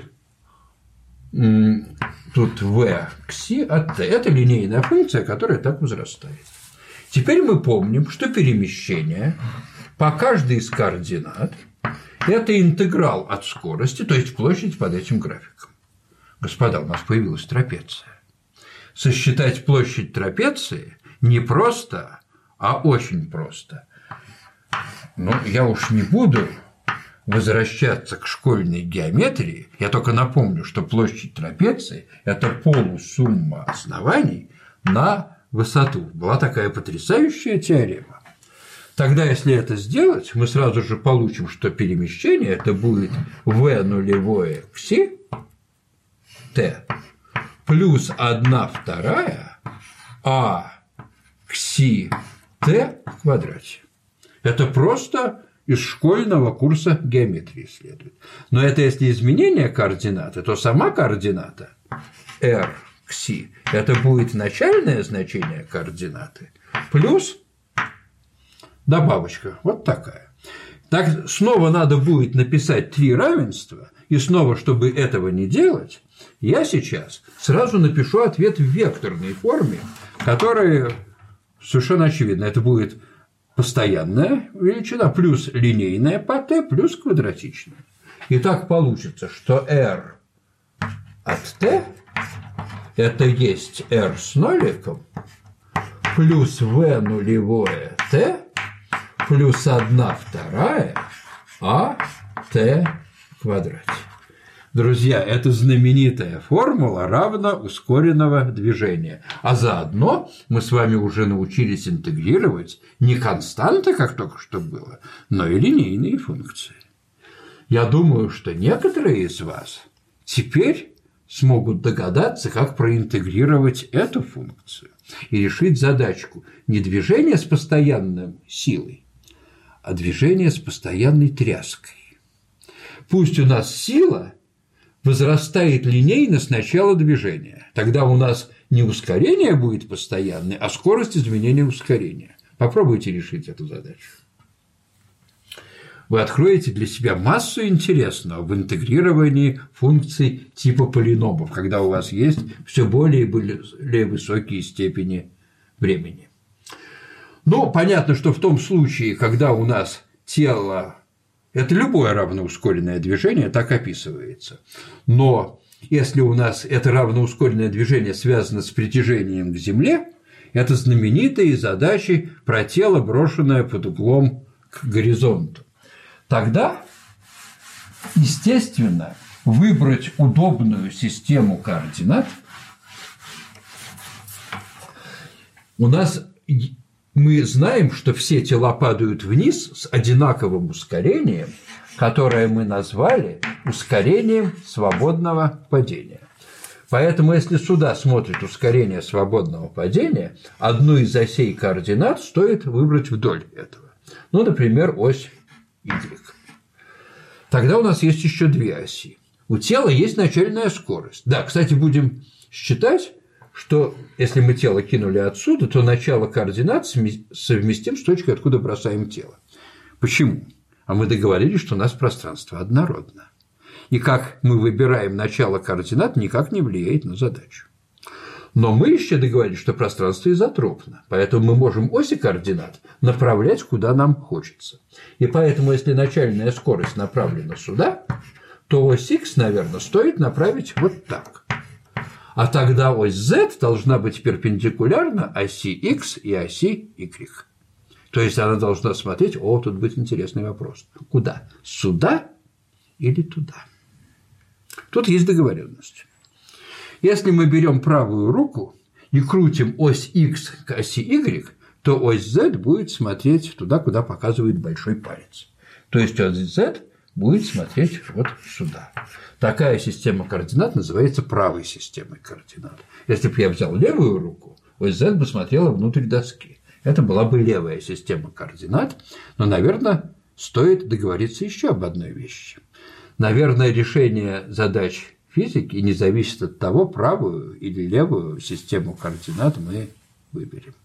тут v кси от t. Это линейная функция, которая так возрастает. Теперь мы помним, что перемещение по каждой из координат – это интеграл от скорости, то есть площадь под этим графиком. Господа, у нас появилась трапеция. Сосчитать площадь трапеции не просто, а очень просто. Но я уж не буду возвращаться к школьной геометрии, я только напомню, что площадь трапеции – это полусумма оснований на высоту. Была такая потрясающая теорема. Тогда, если это сделать, мы сразу же получим, что перемещение это будет v нулевое кси t плюс одна вторая а кси t в квадрате. Это просто из школьного курса геометрии следует. Но это если изменение координаты, то сама координата r к си – это будет начальное значение координаты плюс добавочка вот такая. Так снова надо будет написать три равенства, и снова, чтобы этого не делать, я сейчас сразу напишу ответ в векторной форме, которая совершенно очевидна. Это будет постоянная величина плюс линейная по t плюс квадратичная. И так получится, что r от t – это есть r с ноликом плюс v нулевое t плюс одна вторая а t в квадрате. Друзья, это знаменитая формула равноускоренного движения. А заодно мы с вами уже научились интегрировать не константы, как только что было, но и линейные функции. Я думаю, что некоторые из вас теперь смогут догадаться, как проинтегрировать эту функцию и решить задачку не движения с постоянной силой, а движения с постоянной тряской. Пусть у нас сила возрастает линейно с начала движения. Тогда у нас не ускорение будет постоянное, а скорость изменения ускорения. Попробуйте решить эту задачу. Вы откроете для себя массу интересного в интегрировании функций типа полиномов, когда у вас есть все более и более высокие степени времени. Но понятно, что в том случае, когда у нас тело – это любое равноускоренное движение, так описывается. Но если у нас это равноускоренное движение связано с притяжением к Земле, это знаменитые задачи про тело, брошенное под углом к горизонту. Тогда, естественно, выбрать удобную систему координат у нас мы знаем, что все тела падают вниз с одинаковым ускорением, которое мы назвали ускорением свободного падения. Поэтому, если сюда смотрит ускорение свободного падения, одну из осей координат стоит выбрать вдоль этого. Ну, например, ось y. Тогда у нас есть еще две оси. У тела есть начальная скорость. Да, кстати, будем считать, что если мы тело кинули отсюда, то начало координат совместим с точкой, откуда бросаем тело. Почему? А мы договорились, что у нас пространство однородно. И как мы выбираем начало координат, никак не влияет на задачу. Но мы еще договорились, что пространство изотропно, поэтому мы можем оси координат направлять, куда нам хочется. И поэтому, если начальная скорость направлена сюда, то ось x, наверное, стоит направить вот так. А тогда ось z должна быть перпендикулярна оси x и оси y. То есть она должна смотреть, о, тут будет интересный вопрос. Куда? Сюда или туда? Тут есть договоренность. Если мы берем правую руку и крутим ось x к оси y, то ось z будет смотреть туда, куда показывает большой палец. То есть ось z будет смотреть вот сюда. Такая система координат называется правой системой координат. Если бы я взял левую руку, ось z бы смотрела внутрь доски. Это была бы левая система координат, но, наверное, стоит договориться еще об одной вещи. Наверное, решение задач физики не зависит от того, правую или левую систему координат мы выберем.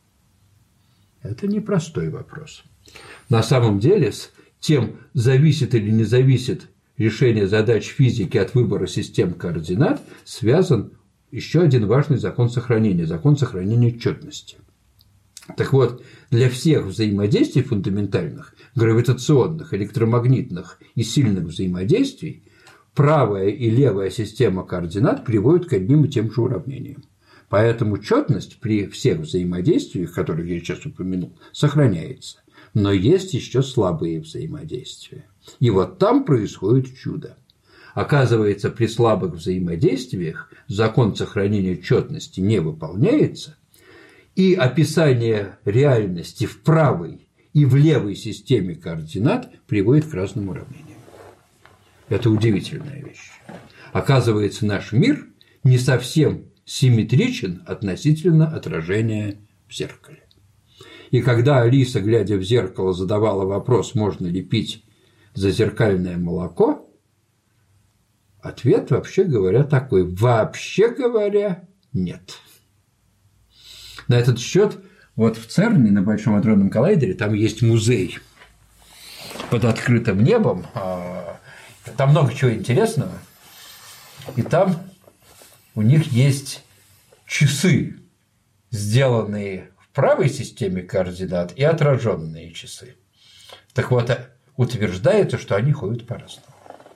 Это непростой вопрос. На самом деле, с тем, зависит или не зависит решение задач физики от выбора систем координат, связан еще один важный закон сохранения – закон сохранения четности. Так вот, для всех взаимодействий фундаментальных, гравитационных, электромагнитных и сильных взаимодействий правая и левая система координат приводят к одним и тем же уравнениям. Поэтому четность при всех взаимодействиях, которые я сейчас упомянул, сохраняется. Но есть еще слабые взаимодействия. И вот там происходит чудо. Оказывается, при слабых взаимодействиях закон сохранения четности не выполняется, и описание реальности в правой и в левой системе координат приводит к разным уравнениям. Это удивительная вещь. Оказывается, наш мир не совсем симметричен относительно отражения в зеркале. И когда Алиса, глядя в зеркало, задавала вопрос, можно ли пить зазеркальное молоко, ответ, вообще говоря, такой: вообще говоря, нет. На этот счет вот в ЦЕРНе, на Большом адронном коллайдере, там есть музей под открытым небом, там много чего интересного, и там у них есть часы, сделанные в правой системе координат, и отраженные часы. Так вот, утверждается, что они ходят по-разному.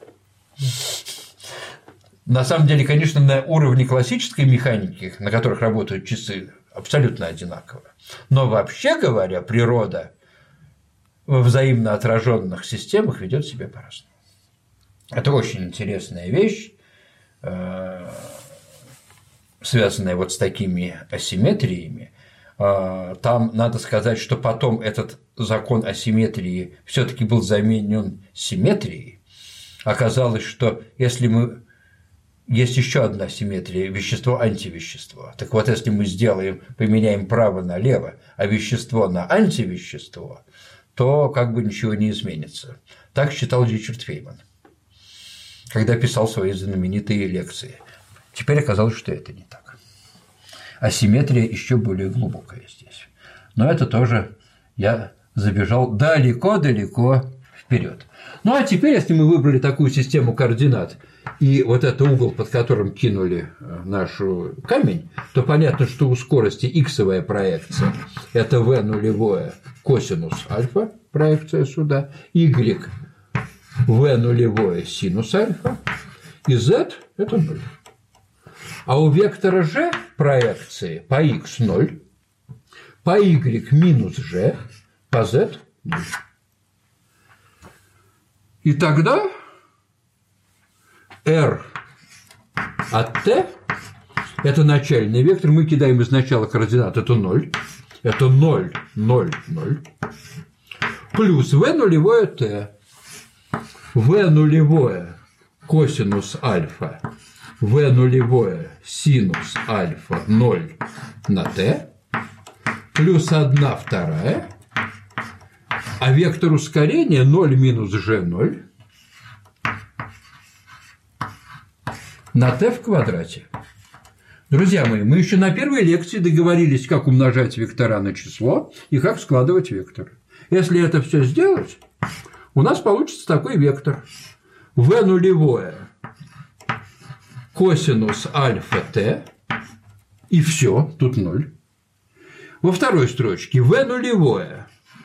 На самом деле, конечно, на уровне классической механики, на которых работают часы, абсолютно одинаково. Но вообще говоря, природа во взаимно отраженных системах ведет себя по-разному. Это очень интересная вещь, связанная вот с такими асимметриями. Там надо сказать, что потом этот закон асимметрии все-таки был заменен симметрией. Оказалось, что если мы есть еще одна симметрия – вещество-антивещество. Так вот, если мы сделаем, поменяем право на лево, а вещество на антивещество, то как бы ничего не изменится. Так считал Ричард Фейман, когда писал свои знаменитые лекции. Теперь оказалось, что это не так. Асимметрия еще более глубокая здесь. Но это тоже я забежал далеко-далеко вперед. Ну а теперь, если мы выбрали такую систему координат, и вот это угол, под которым кинули наш камень, то понятно, что у скорости иксовая проекция – это v нулевое косинус альфа, проекция сюда, y v нулевое синус альфа, и z – это ноль. А у вектора g проекции по x ноль, по y минус g, по z ноль. И тогда r от t – это начальный вектор, мы кидаем из начала координат, это ноль, это ноль, ноль, ноль, плюс v нулевое t, v нулевое косинус альфа, v нулевое синус альфа ноль на t, плюс одна вторая, а вектор ускорения ноль минус g ноль на t в квадрате. Друзья мои, мы еще на первой лекции договорились, как умножать вектора на число и как складывать векторы. Если это все сделать, у нас получится такой вектор v нулевое косинус альфа t, и все, тут ноль. Во второй строчке v нулевое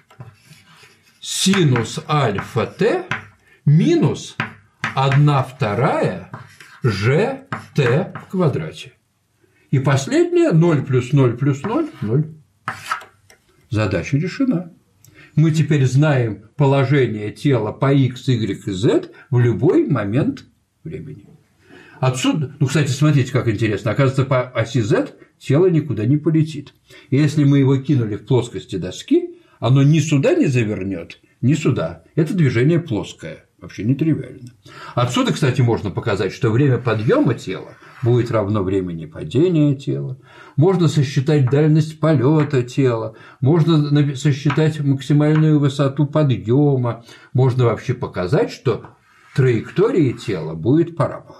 синус альфа t минус одна вторая g t в квадрате. И последнее ноль плюс ноль плюс ноль – ноль. Задача решена. Мы теперь знаем положение тела по x, y и z в любой момент времени. Отсюда, ну, кстати, смотрите, как интересно, оказывается, по оси z тело никуда не полетит. И если мы его кинули в плоскости доски, оно ни сюда не завернет, ни сюда. Это движение плоское, вообще не тривиально. Отсюда, кстати, можно показать, что время подъема тела будет равно времени падения тела. Можно сосчитать дальность полета тела, можно сосчитать максимальную высоту подъема, можно вообще показать, что траектория тела будет парабола.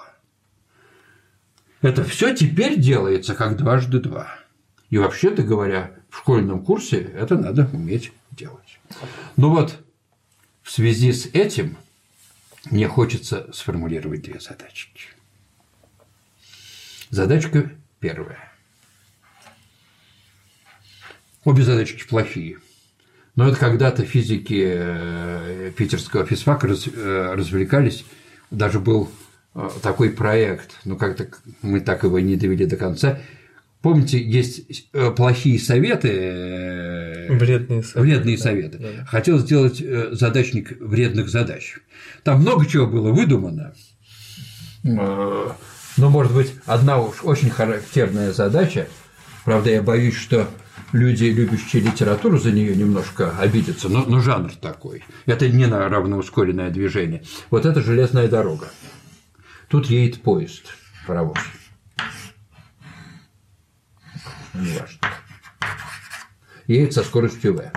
Это все теперь делается как дважды два. И вообще-то говоря, в школьном курсе это надо уметь делать. Ну вот, в связи с этим мне хочется сформулировать две задачки. Задачка первая. Обе задачки плохие. Но это когда-то физики питерского физфака развлекались, даже был такой проект, но как-то мы так его не довели до конца. Помните, есть плохие советы, вредные советы. Вредные советы. Да, да. Хотел сделать задачник вредных задач. Там много чего было выдумано. Но, может быть, одна уж очень характерная задача. Правда, я боюсь, что люди, любящие литературу, за нее немножко обидятся, но, но жанр такой. Это не на равноускоренное движение. Вот это железная дорога. Тут едет поезд, паровоз. Не важно. едет со скоростью v.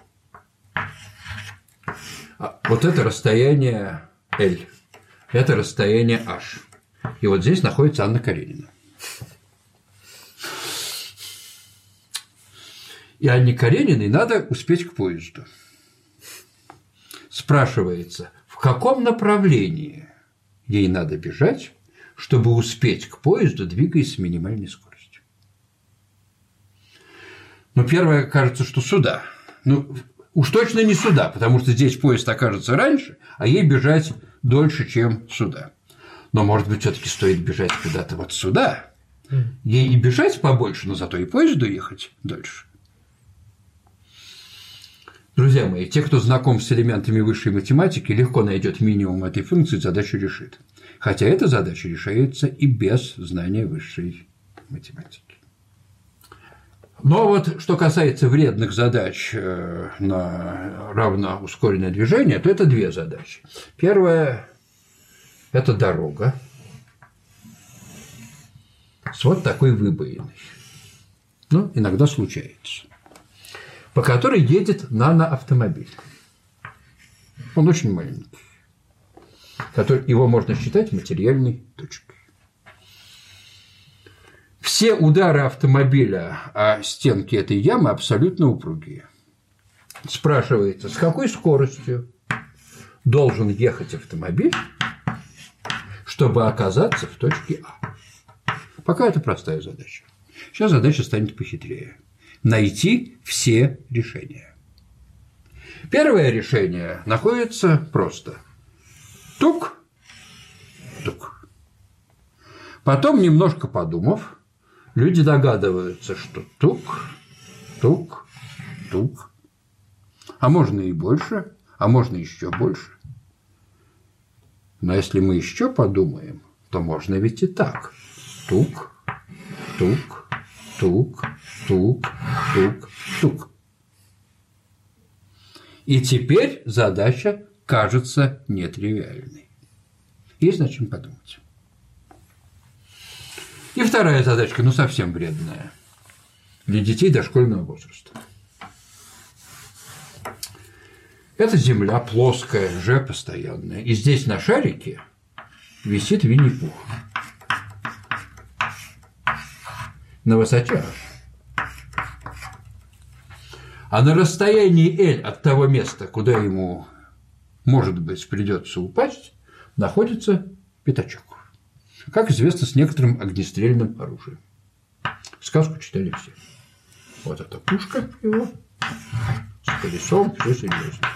Вот это расстояние L, это расстояние h. И вот здесь находится Анна Каренина. И Анне Карениной надо успеть к поезду. Спрашивается, в каком направлении ей надо бежать, чтобы успеть к поезду, двигаясь с минимальной скоростью. Ну, первое, кажется, что сюда. Ну, уж точно не сюда, потому что здесь поезд окажется раньше, а ей бежать дольше, чем сюда. Но, может быть, все-таки стоит бежать куда-то вот сюда. Ей и бежать побольше, но зато и поезду ехать дольше. Друзья мои, те, кто знаком с элементами высшей математики, легко найдет минимум этой функции, задачу решит. Хотя эта задача решается и без знания высшей математики. Но вот что касается вредных задач на равноускоренное движение, то это две задачи. Первая – это дорога с вот такой выбоиной. Ну, иногда случается. По которой едет наноавтомобиль. Он очень маленький. Который, его можно считать материальной точкой. Все удары автомобиля о стенки этой ямы абсолютно упругие. Спрашивается, с какой скоростью должен ехать автомобиль, чтобы оказаться в точке А. Пока это простая задача. Сейчас задача станет похитрее. Найти все решения. Первое решение находится просто. Тук, тук. Потом, немножко подумав, люди догадываются, что тук, тук, тук. А можно и больше, а можно еще больше. Но если мы еще подумаем, то можно ведь и так. Тук, тук, тук, тук, тук, тук. И теперь задача кажется нетривиальной. Есть над чем подумать. И вторая задачка, ну совсем вредная, для детей дошкольного возраста. Это Земля плоская, же постоянная. И здесь на шарике висит Винни-Пух. На высоте H. А на расстоянии L от того места, куда ему, может быть, придется упасть, находится пятачок. Как известно, с некоторым огнестрельным оружием. Сказку читали все. Вот эта пушка его с колесом, все серьезно.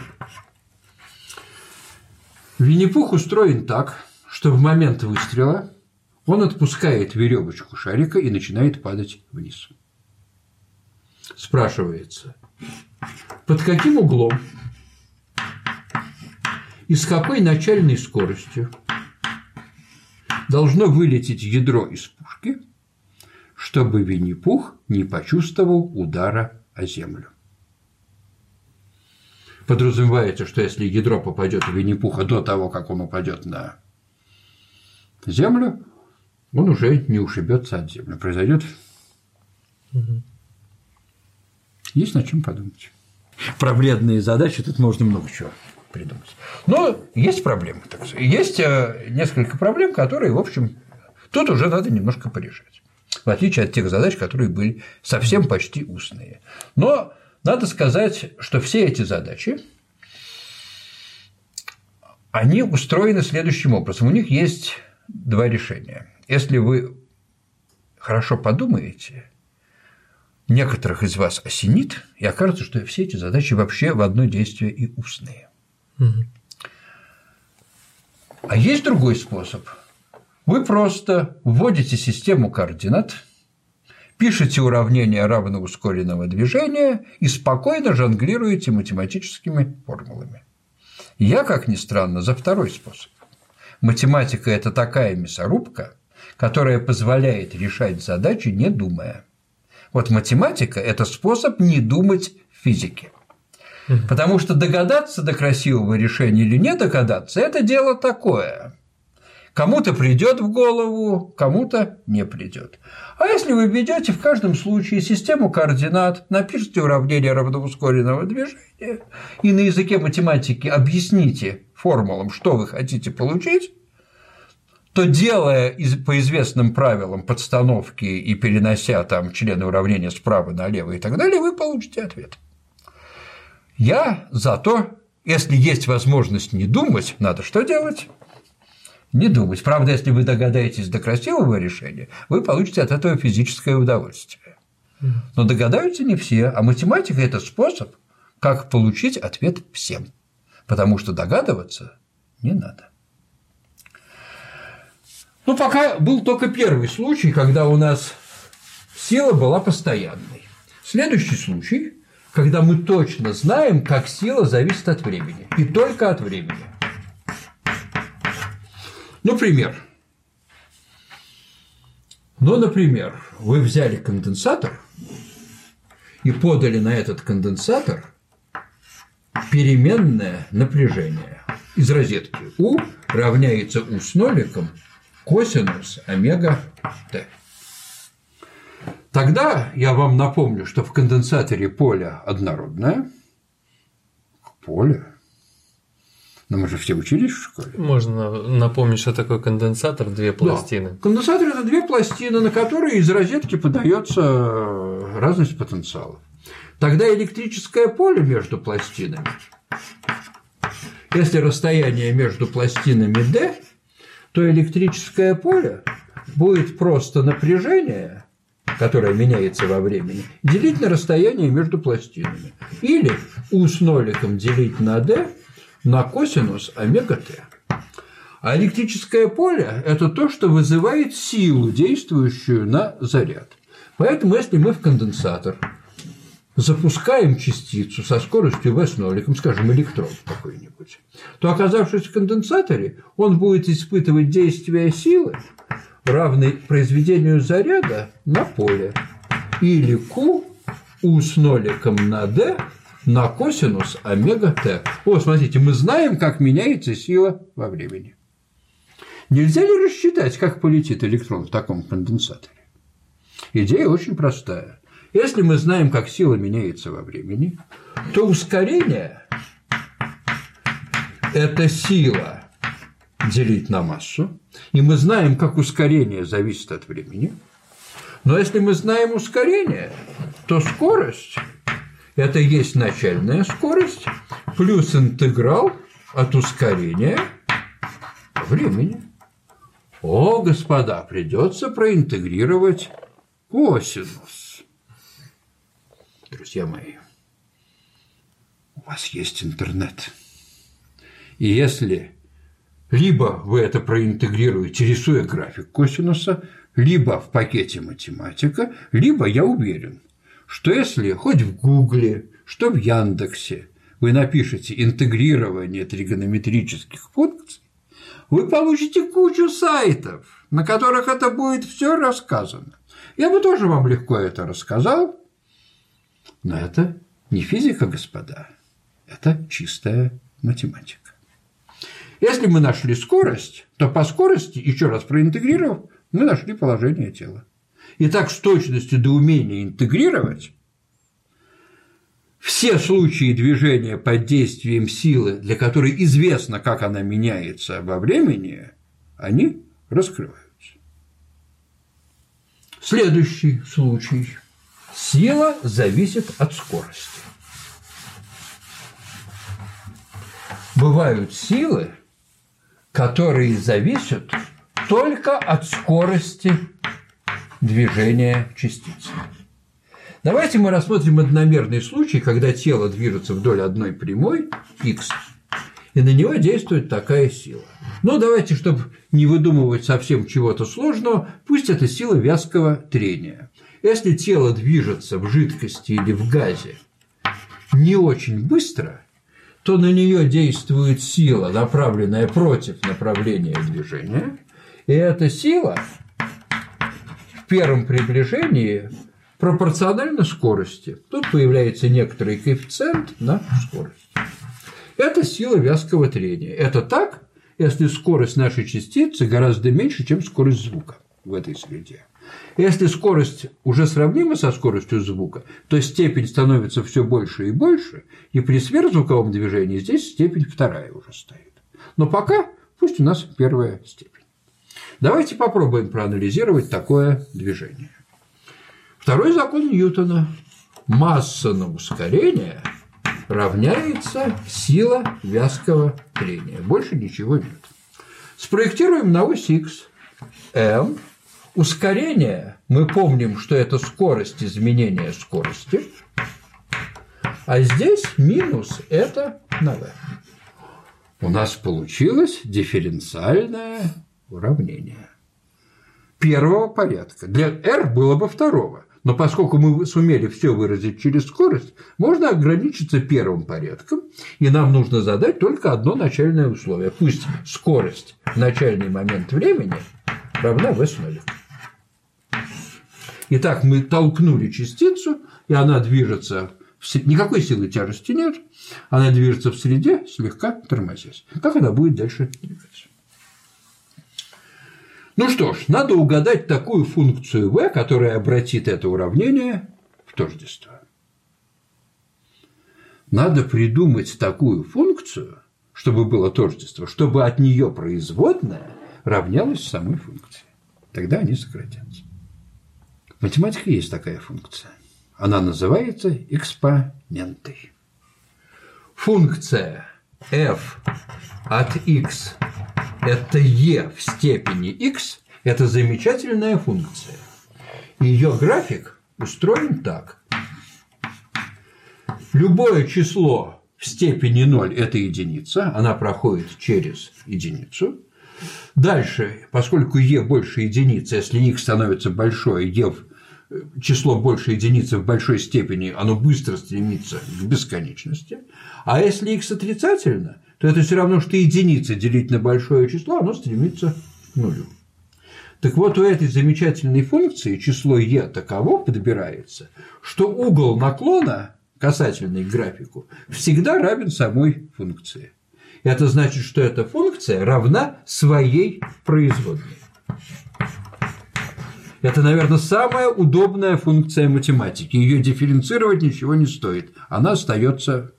Винни-Пух устроен так, что в момент выстрела он отпускает веревочку шарика и начинает падать вниз. Спрашивается, под каким углом и с какой начальной скоростью должно вылететь ядро из пушки, чтобы Винни-Пух не почувствовал удара о землю. Подразумевается, что если ядро попадет в Винни-Пуха до того, как он упадет на землю, он уже не ушибется от земли. Произойдет. Угу. Есть над чем подумать. Про вредные задачи тут можно много чего придумать. Но есть проблемы, так сказать. Есть несколько проблем, которые, в общем, тут уже надо немножко порешать. В отличие от тех задач, которые были совсем почти устные. Но надо сказать, что все эти задачи, они устроены следующим образом. У них есть два решения. Если вы хорошо подумаете, некоторых из вас осенит, и окажется, что все эти задачи вообще в одно действие и устные. Угу. А есть другой способ. Вы просто вводите систему координат, пишете уравнение равноускоренного движения и спокойно жонглируете математическими формулами. Я, как ни странно, за второй способ. Математика – это такая мясорубка, которая позволяет решать задачи, не думая. Вот математика – это способ не думать в физике. Потому что догадаться до красивого решения или не догадаться – это дело такое. Кому-то придет в голову, кому-то не придет. А если вы введете в каждом случае систему координат, напишите уравнение равноускоренного движения и на языке математики объясните формулам, что вы хотите получить, то, делая по известным правилам подстановки и перенося там члены уравнения справа налево и так далее, вы получите ответ. Я за то, если есть возможность не думать, надо что делать? Не думать. Правда, если вы догадаетесь до красивого решения, вы получите от этого физическое удовольствие. Но догадаются не все, а математика – это способ, как получить ответ всем, потому что догадываться не надо. Ну, пока был только первый случай, когда у нас сила была постоянной. Следующий случай, когда мы точно знаем, как сила зависит от времени, и только от времени. Например, ну, например, вы взяли конденсатор и подали на этот конденсатор переменное напряжение из розетки. U равняется U с ноликом косинус омега Т. Тогда я вам напомню, что в конденсаторе поле однородное. Поле? Но мы же все учились в школе. Можно напомнить, что такое конденсатор, две пластины. Да. Конденсатор – это две пластины, на которые из розетки подается разность потенциалов. Тогда электрическое поле между пластинами, если расстояние между пластинами d, то электрическое поле будет просто напряжение, которое меняется во времени, делить на расстояние между пластинами. Или U с ноликом делить на d на косинус омега Т. А электрическое поле – это то, что вызывает силу, действующую на заряд. Поэтому, если мы в конденсатор запускаем частицу со скоростью v с ноликом, скажем, электрон какой-нибудь, то, оказавшись в конденсаторе, он будет испытывать действие силы, равной произведению заряда на поле, или Q U с ноликом на d на косинус омега Т. О, смотрите, мы знаем, как меняется сила во времени. Нельзя ли рассчитать, как полетит электрон в таком конденсаторе? Идея очень простая. Если мы знаем, как сила меняется во времени, то ускорение – это сила делить на массу, и мы знаем, как ускорение зависит от времени. Но если мы знаем ускорение, то скорость – это есть начальная скорость плюс интеграл от ускорения времени. О, господа, придется проинтегрировать косинус. Друзья мои, у вас есть интернет. И если либо вы это проинтегрируете, рисуя график косинуса, либо в пакете математика, либо, я уверен, что если хоть в Гугле, что в Яндексе вы напишете интегрирование тригонометрических функций, вы получите кучу сайтов, на которых это будет все рассказано. Я бы тоже вам легко это рассказал, но это не физика, господа, это чистая математика. Если мы нашли скорость, то по скорости, еще раз проинтегрировав, мы нашли положение тела. Итак, с точностью до умения интегрировать все случаи движения под действием силы, для которой известно, как она меняется во времени, они раскрываются. Следующий случай. Сила зависит от скорости. Бывают силы, которые зависят только от скорости движения частицы. Давайте мы рассмотрим одномерный случай, когда тело движется вдоль одной прямой x, и на него действует такая сила. Но давайте, чтобы не выдумывать совсем чего-то сложного, пусть это сила вязкого трения. Если тело движется в жидкости или в газе не очень быстро, то на нее действует сила, направленная против направления движения, и эта сила в первом приближении пропорциональна скорости. Тут появляется некоторый коэффициент на скорость. Это сила вязкого трения. Это так, если скорость нашей частицы гораздо меньше, чем скорость звука в этой среде. Если скорость уже сравнима со скоростью звука, то степень становится все больше и больше, и при сверхзвуковом движении здесь степень вторая уже стоит. Но пока пусть у нас первая степень. Давайте попробуем проанализировать такое движение. Второй закон Ньютона. Масса на ускорение равняется сила вязкого трения. Больше ничего нет. Спроектируем на ось x. m. Ускорение, мы помним, что это скорость изменения скорости, а здесь минус – это на v. У нас получилось дифференциальное уравнение первого порядка. Для r было бы второго, но поскольку мы сумели все выразить через скорость, можно ограничиться первым порядком, и нам нужно задать только одно начальное условие. Пусть скорость в начальный момент времени равна v с нулем. Итак, мы толкнули частицу, и она движется, в... никакой силы тяжести нет, она движется в среде, слегка тормозясь. Как она будет дальше двигаться? Ну что ж, надо угадать такую функцию v, которая обратит это уравнение в тождество. Надо придумать такую функцию, чтобы было тождество, чтобы от нее производная равнялась самой функции. Тогда они сократятся. В математике есть такая функция. Она называется экспонентой. Функция f от x – это e в степени x – это замечательная функция. Ее график устроен так. Любое число в степени ноль – это единица, она проходит через единицу. Дальше, поскольку e больше единицы, если x становится большое, e число больше единицы в большой степени, оно быстро стремится к бесконечности. А если x отрицательно, то это все равно, что единица делить на большое число, оно стремится к нулю. Так вот, у этой замечательной функции число e таково подбирается, что угол наклона, касательный к графику, всегда равен самой функции. Это значит, что эта функция равна своей производной. Это, наверное, самая удобная функция математики. Ее дифференцировать ничего не стоит. Она остается.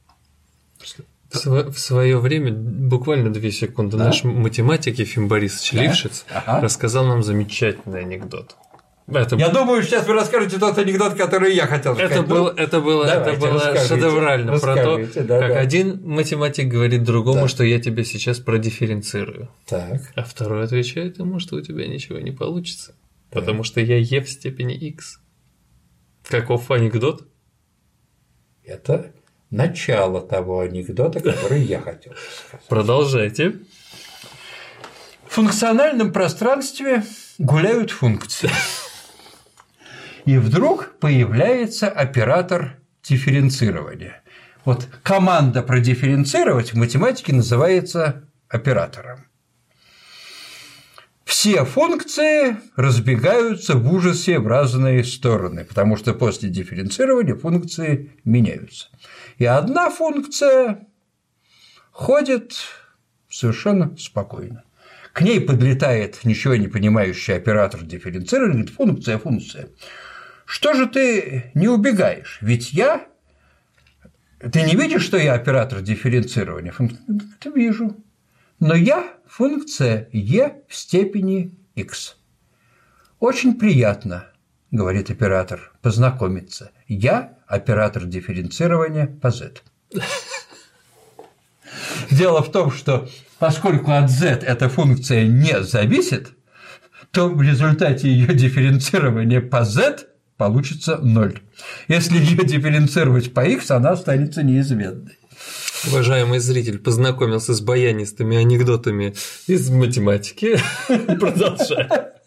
В свое время, буквально две секунды, да? Наш математик Ефим Борисович да? Лившиц ага. рассказал нам замечательный анекдот. Это... Я думаю, сейчас вы расскажете тот анекдот, который я хотел сказать. Это было, это было, это было шедеврально про то, да, как да. один математик говорит другому, да. что я тебя сейчас продифференцирую. Так. А второй отвечает ему, что у тебя ничего не получится, да. потому что я e в степени x. Каков анекдот? Это начало того анекдота, который я хотел сказать. Продолжайте. В функциональном пространстве гуляют функции. И вдруг появляется оператор дифференцирования. Вот команда продифференцировать в математике называется оператором. Все функции разбегаются в ужасе в разные стороны, потому что после дифференцирования функции меняются. И одна функция ходит совершенно спокойно. К ней подлетает ничего не понимающий оператор дифференцирования и говорит: функция, функция. Что же ты не убегаешь? Ведь я… Ты не видишь, что я оператор дифференцирования? Это вижу. Но я функция e в степени x. Очень приятно, говорит оператор, познакомиться. Я оператор дифференцирования по z. Дело в том, что поскольку от z эта функция не зависит, то в результате ее дифференцирования по z получится ноль. Если ее дифференцировать по x, она останется неизменной. Уважаемый зритель познакомился с баянистыми анекдотами из математики. Продолжай.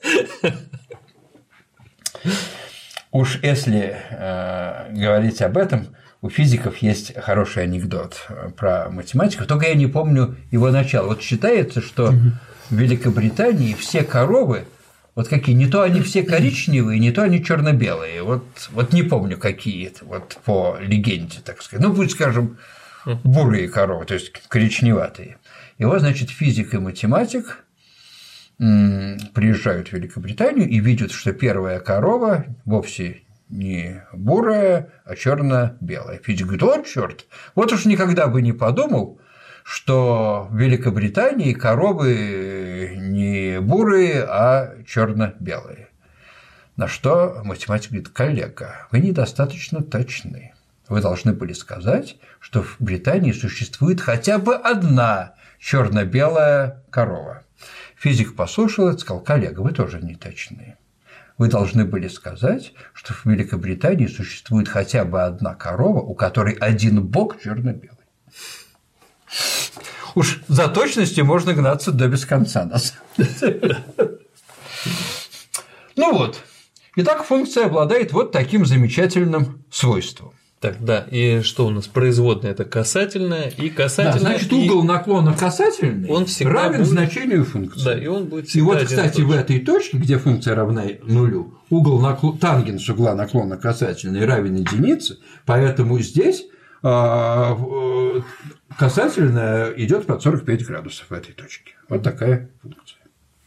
Уж если э, говорить об этом, у физиков есть хороший анекдот про математику, только я не помню его начало. Вот считается, что в Великобритании все коровы, вот какие, не то они все коричневые, не то они черно-белые, вот, вот не помню какие, вот по легенде, так сказать. Ну, пусть скажем, бурые коровы, то есть коричневатые. Его, значит, физик и математик приезжают в Великобританию и видят, что первая корова вовсе не бурая, а черно-белая. Физик говорит: вот черт, вот уж никогда бы не подумал, что в Великобритании коровы не бурые, а черно-белые. На что математик говорит: коллега, вы недостаточно точны. Вы должны были сказать, что в Британии существует хотя бы одна черно-белая корова. Физик послушал это и сказал: коллега, вы тоже не точны. Вы должны были сказать, что в Великобритании существует хотя бы одна корова, у которой один бок черно-белый. Уж за точностью можно гнаться до без конца, на самом деле. Ну вот. Итак, функция обладает вот таким замечательным свойством. Так, да, и что у нас? Производная – это касательная, и касательная… Да, значит, угол наклона касательный он всегда равен будет… значению функции. Да, и он будет всегда. И вот, кстати, в этой точке, где функция равна нулю, угол наклона, тангенс угла наклона касательный равен единице, поэтому здесь касательная идет под сорок пять градусов в этой точке. Вот такая функция.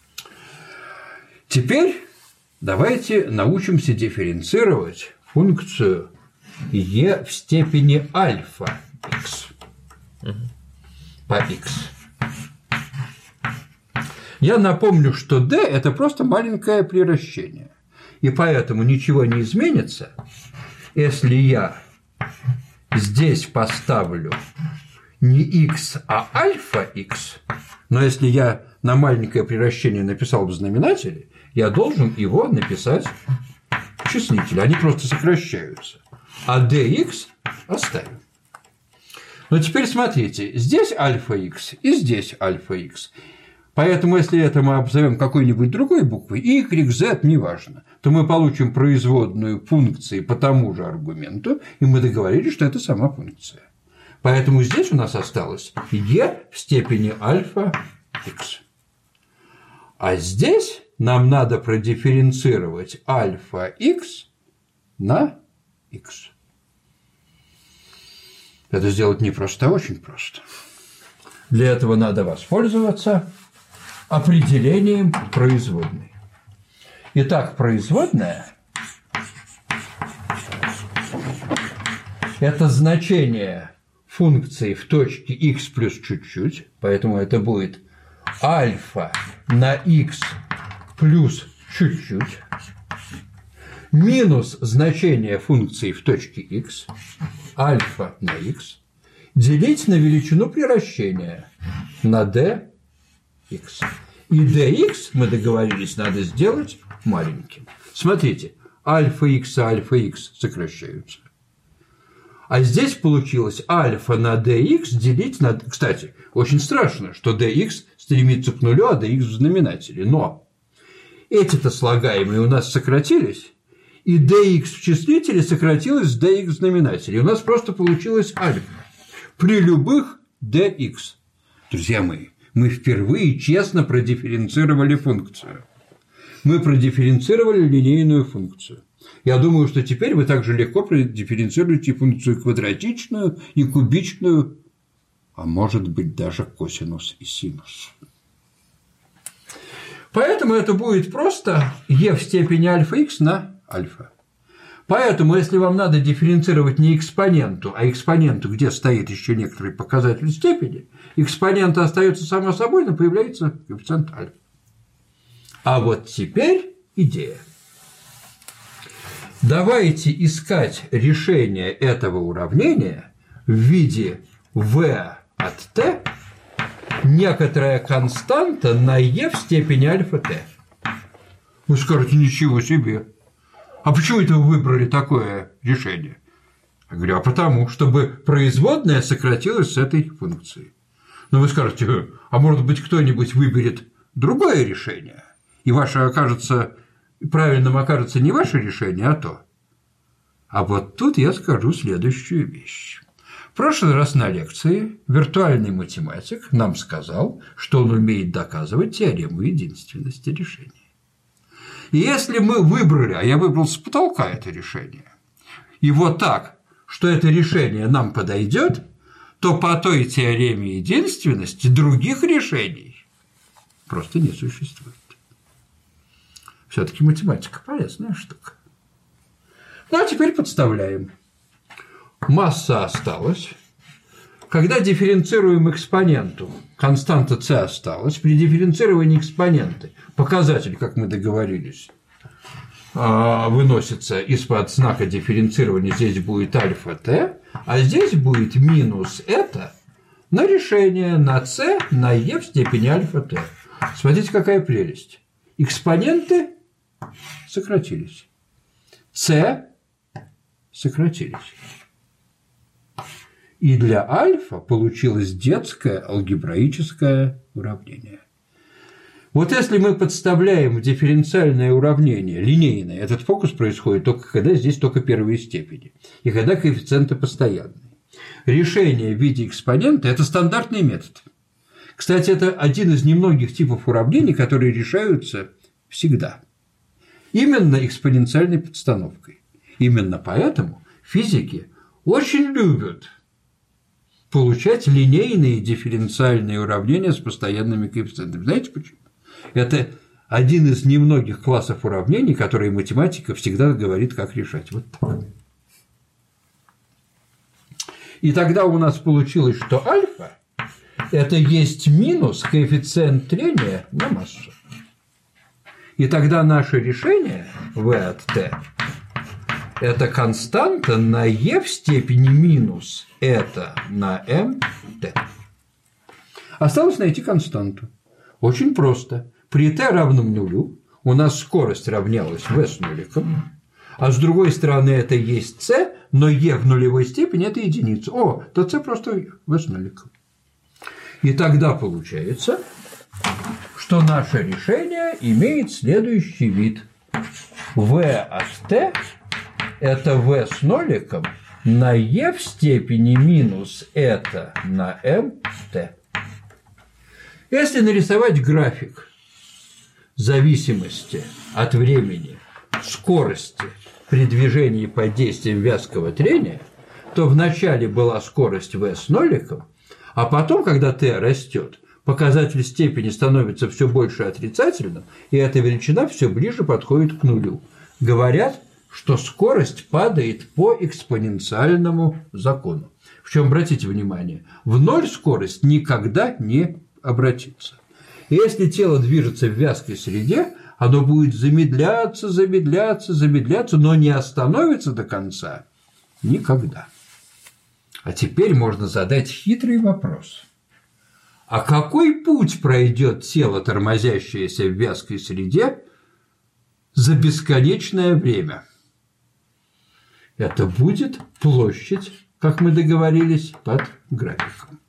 Теперь давайте научимся дифференцировать функцию e в степени альфа x по x. Я напомню, что d – это просто маленькое приращение, и поэтому ничего не изменится, если я здесь поставлю не x, а альфа x, но если я на маленькое приращение написал в знаменателе, я должен его написать в числителе, они просто сокращаются, а dx оставим. Но теперь смотрите, здесь альфа x и здесь альфа x. Поэтому, если это мы обзовем какой-нибудь другой буквой, y, z, неважно, то мы получим производную функции по тому же аргументу, и мы договорились, что это сама функция. Поэтому здесь у нас осталось e в степени альфа x. А здесь нам надо продифференцировать альфа x на x. Это сделать не просто, а очень просто. Для этого надо воспользоваться определением производной. Итак, производная – это значение функции в точке x плюс чуть-чуть, поэтому это будет альфа на x плюс чуть-чуть, минус значение функции в точке x, альфа на x, делить на величину приращения на dx. И dx, мы договорились, надо сделать маленьким. Смотрите, альфа x и альфа x сокращаются. А здесь получилось альфа на dx делить на… Кстати, очень страшно, что dx стремится к нулю, а dx в знаменателе. Но эти-то слагаемые у нас сократились, и dx в числителе сократилось с dx в знаменателе. И у нас просто получилось альфа при любых dx. Друзья мои, мы впервые честно продифференцировали функцию. Мы продифференцировали линейную функцию. Я думаю, что теперь вы также легко продифференцируете функцию квадратичную и кубичную, а может быть даже косинус и синус. Поэтому это будет просто e в степени альфа x на альфа. Поэтому, если вам надо дифференцировать не экспоненту, а экспоненту, где стоит еще некоторый показатель степени, экспонента остается само собой, но появляется коэффициент альфа. А вот теперь идея. Давайте искать решение этого уравнения в виде v от t, некоторая константа на e в степени альфа t. Вы скажете: ничего себе. А почему это вы выбрали такое решение? Я говорю: а потому, чтобы производная сократилась с этой функцией. Но вы скажете: а может быть, кто-нибудь выберет другое решение, и ваше окажется, правильным окажется не ваше решение, а то. А вот тут я скажу следующую вещь. В прошлый раз на лекции виртуальный математик нам сказал, что он умеет доказывать теорему единственности решения. И если мы выбрали, а я выбрал с потолка это решение, и вот так, что это решение нам подойдет, то по той теореме единственности других решений просто не существует. Все-таки математика полезная штука. Ну, а теперь подставляем. Масса осталась. Когда дифференцируем экспоненту, константа c осталась. При дифференцировании экспоненты показатель, как мы договорились, выносится из-под знака дифференцирования. Здесь будет альфа t, а здесь будет минус это на решение на c на e в степени альфа t. Смотрите, какая прелесть. Экспоненты сократились. c сократились. И для альфа получилось детское алгебраическое уравнение. Вот если мы подставляем в дифференциальное уравнение линейное, этот фокус происходит только когда здесь только первые степени, и когда коэффициенты постоянные. Решение в виде экспонента – это стандартный метод. Кстати, это один из немногих типов уравнений, которые решаются всегда. Именно экспоненциальной подстановкой. Именно поэтому физики очень любят получать линейные дифференциальные уравнения с постоянными коэффициентами. Знаете почему? Это один из немногих классов уравнений, которые математика всегда говорит, как решать. Вот так. И тогда у нас получилось, что альфа – это есть минус коэффициент трения на массу. И тогда наше решение v от t – это константа на e в степени минус это на mt. Осталось найти константу. Очень просто. При t равном нулю у нас скорость равнялась v с нуликом, а с другой стороны это есть c, но e в нулевой степени – это единица. О, то c просто v с нуликом. И тогда получается, что наше решение имеет следующий вид. v от t – это v с ноликом на e в степени минус это на mt. Если нарисовать график зависимости от времени скорости при движении под действием вязкого трения, то вначале была скорость v с ноликом, а потом, когда t растет, показатель степени становится все больше отрицательным, и эта величина все ближе подходит к нулю. Говорят, что скорость падает по экспоненциальному закону. Причем, обратите внимание, в ноль скорость никогда не обратится. И если тело движется в вязкой среде, оно будет замедляться, замедляться, замедляться, но не остановится до конца никогда. А теперь можно задать хитрый вопрос. А какой путь пройдет тело, тормозящееся в вязкой среде, за бесконечное время? Это будет площадь, как мы договорились, под графиком.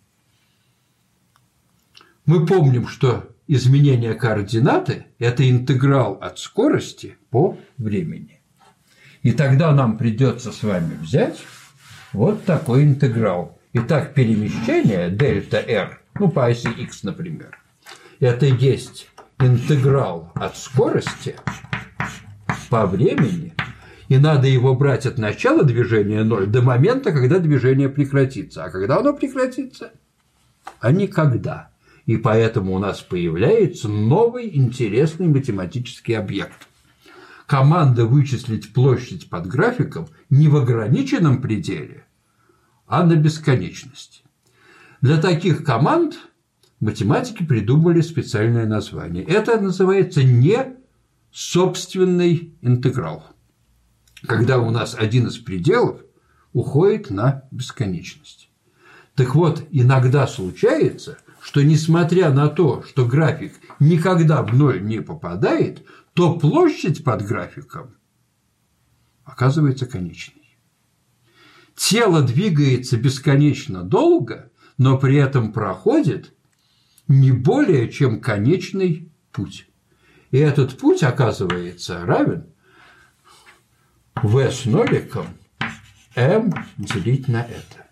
Мы помним, что изменение координаты – это интеграл от скорости по времени. И тогда нам придется с вами взять вот такой интеграл. Итак, перемещение дельта r, ну по оси x, например, это есть интеграл от скорости по времени, и надо его брать от начала движения ноль до момента, когда движение прекратится. А когда оно прекратится? А никогда. И поэтому у нас появляется новый интересный математический объект. Команда вычислить площадь под графиком не в ограниченном пределе, а на бесконечности. Для таких команд математики придумали специальное название. Это называется несобственный интеграл, когда у нас один из пределов уходит на бесконечность. Так вот, иногда случается, что несмотря на то, что график никогда в ноль не попадает, то площадь под графиком оказывается конечной. Тело двигается бесконечно долго, но при этом проходит не более чем конечный путь. И этот путь оказывается равен v с ноликом m делить на это.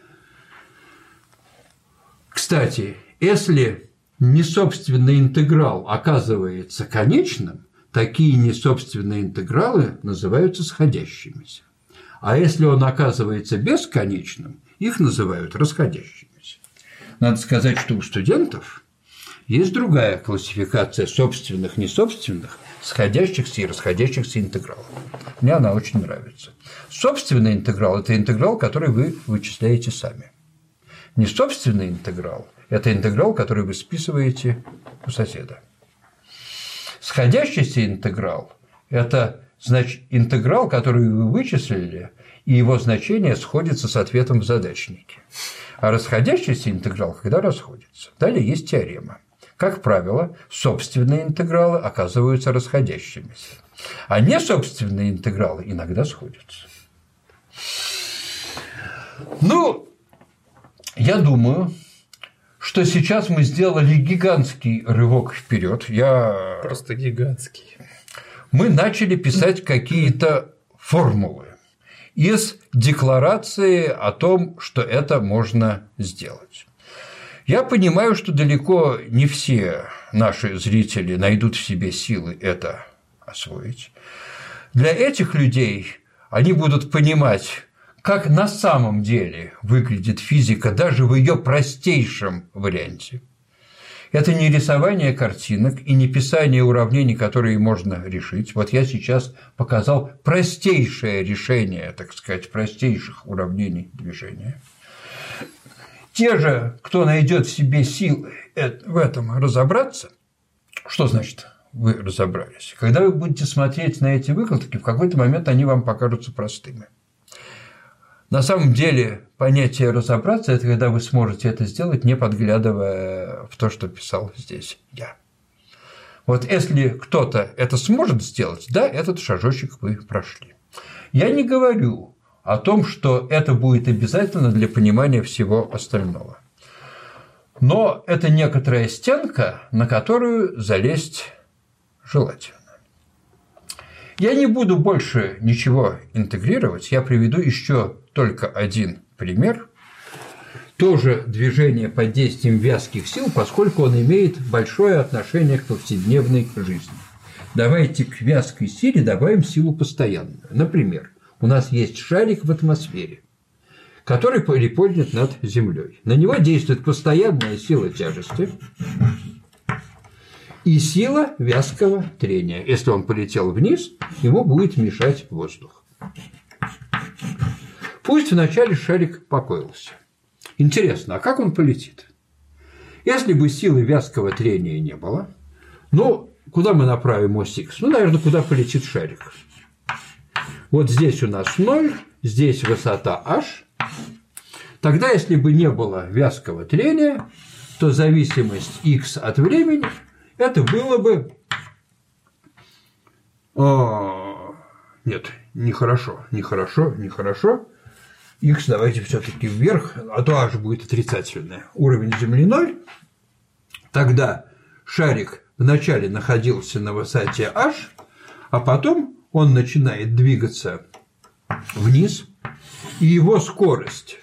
Кстати, если несобственный интеграл оказывается конечным, такие несобственные интегралы называются сходящимися. А если он оказывается бесконечным, их называют расходящимися. Надо сказать, что у студентов есть другая классификация собственных, несобственных, сходящихся и расходящихся интегралов. Мне она очень нравится. Собственный интеграл – это интеграл, который вы вычисляете сами. Несобственный интеграл – это интеграл, который вы списываете у соседа. Сходящийся интеграл – это, значит, интеграл, который вы вычислили, и его значение сходится с ответом в задачнике. А расходящийся интеграл, когда расходится. Далее есть теорема. Как правило, собственные интегралы оказываются расходящимися, а несобственные интегралы иногда сходятся. Ну, я думаю, что сейчас мы сделали гигантский рывок вперед. Я... Просто гигантский. Мы начали писать какие-то формулы из декларации о том, что это можно сделать. Я понимаю, что далеко не все наши зрители найдут в себе силы это освоить. Для этих людей они будут понимать, как на самом деле выглядит физика даже в ее простейшем варианте. Это не рисование картинок и не писание уравнений, которые можно решить. Вот я сейчас показал простейшее решение, так сказать, простейших уравнений движения. Те же, кто найдет в себе силы в этом разобраться, что значит вы разобрались? Когда вы будете смотреть на эти выкладки, в какой-то момент они вам покажутся простыми. На самом деле понятие «разобраться» – это когда вы сможете это сделать, не подглядывая в то, что писал здесь я. Вот если кто-то это сможет сделать, да, этот шажочек вы прошли. Я не говорю о том, что это будет обязательно для понимания всего остального. Но это некоторая стенка, на которую залезть желательно. Я не буду больше ничего интегрировать, я приведу еще только один пример. Тоже движение под действием вязких сил, поскольку он имеет большое отношение к повседневной жизни. Давайте к вязкой силе добавим силу постоянную. Например, у нас есть шарик в атмосфере, который приподнят над Землей. На него действует постоянная сила тяжести и сила вязкого трения. Если он полетел вниз, ему будет мешать воздух. Пусть вначале шарик покоился. Интересно, а как он полетит? Если бы силы вязкого трения не было, ну, куда мы направим ось Х? Ну, наверное, куда полетит шарик. Вот здесь у нас ноль, здесь высота h. Тогда, если бы не было вязкого трения, то зависимость x от времени – это было бы… О, нет, нехорошо, нехорошо, нехорошо. X давайте все-таки вверх, а то h будет отрицательное. Уровень Земли ноль. Тогда шарик вначале находился на высоте h, а потом он начинает двигаться вниз, и его скорость,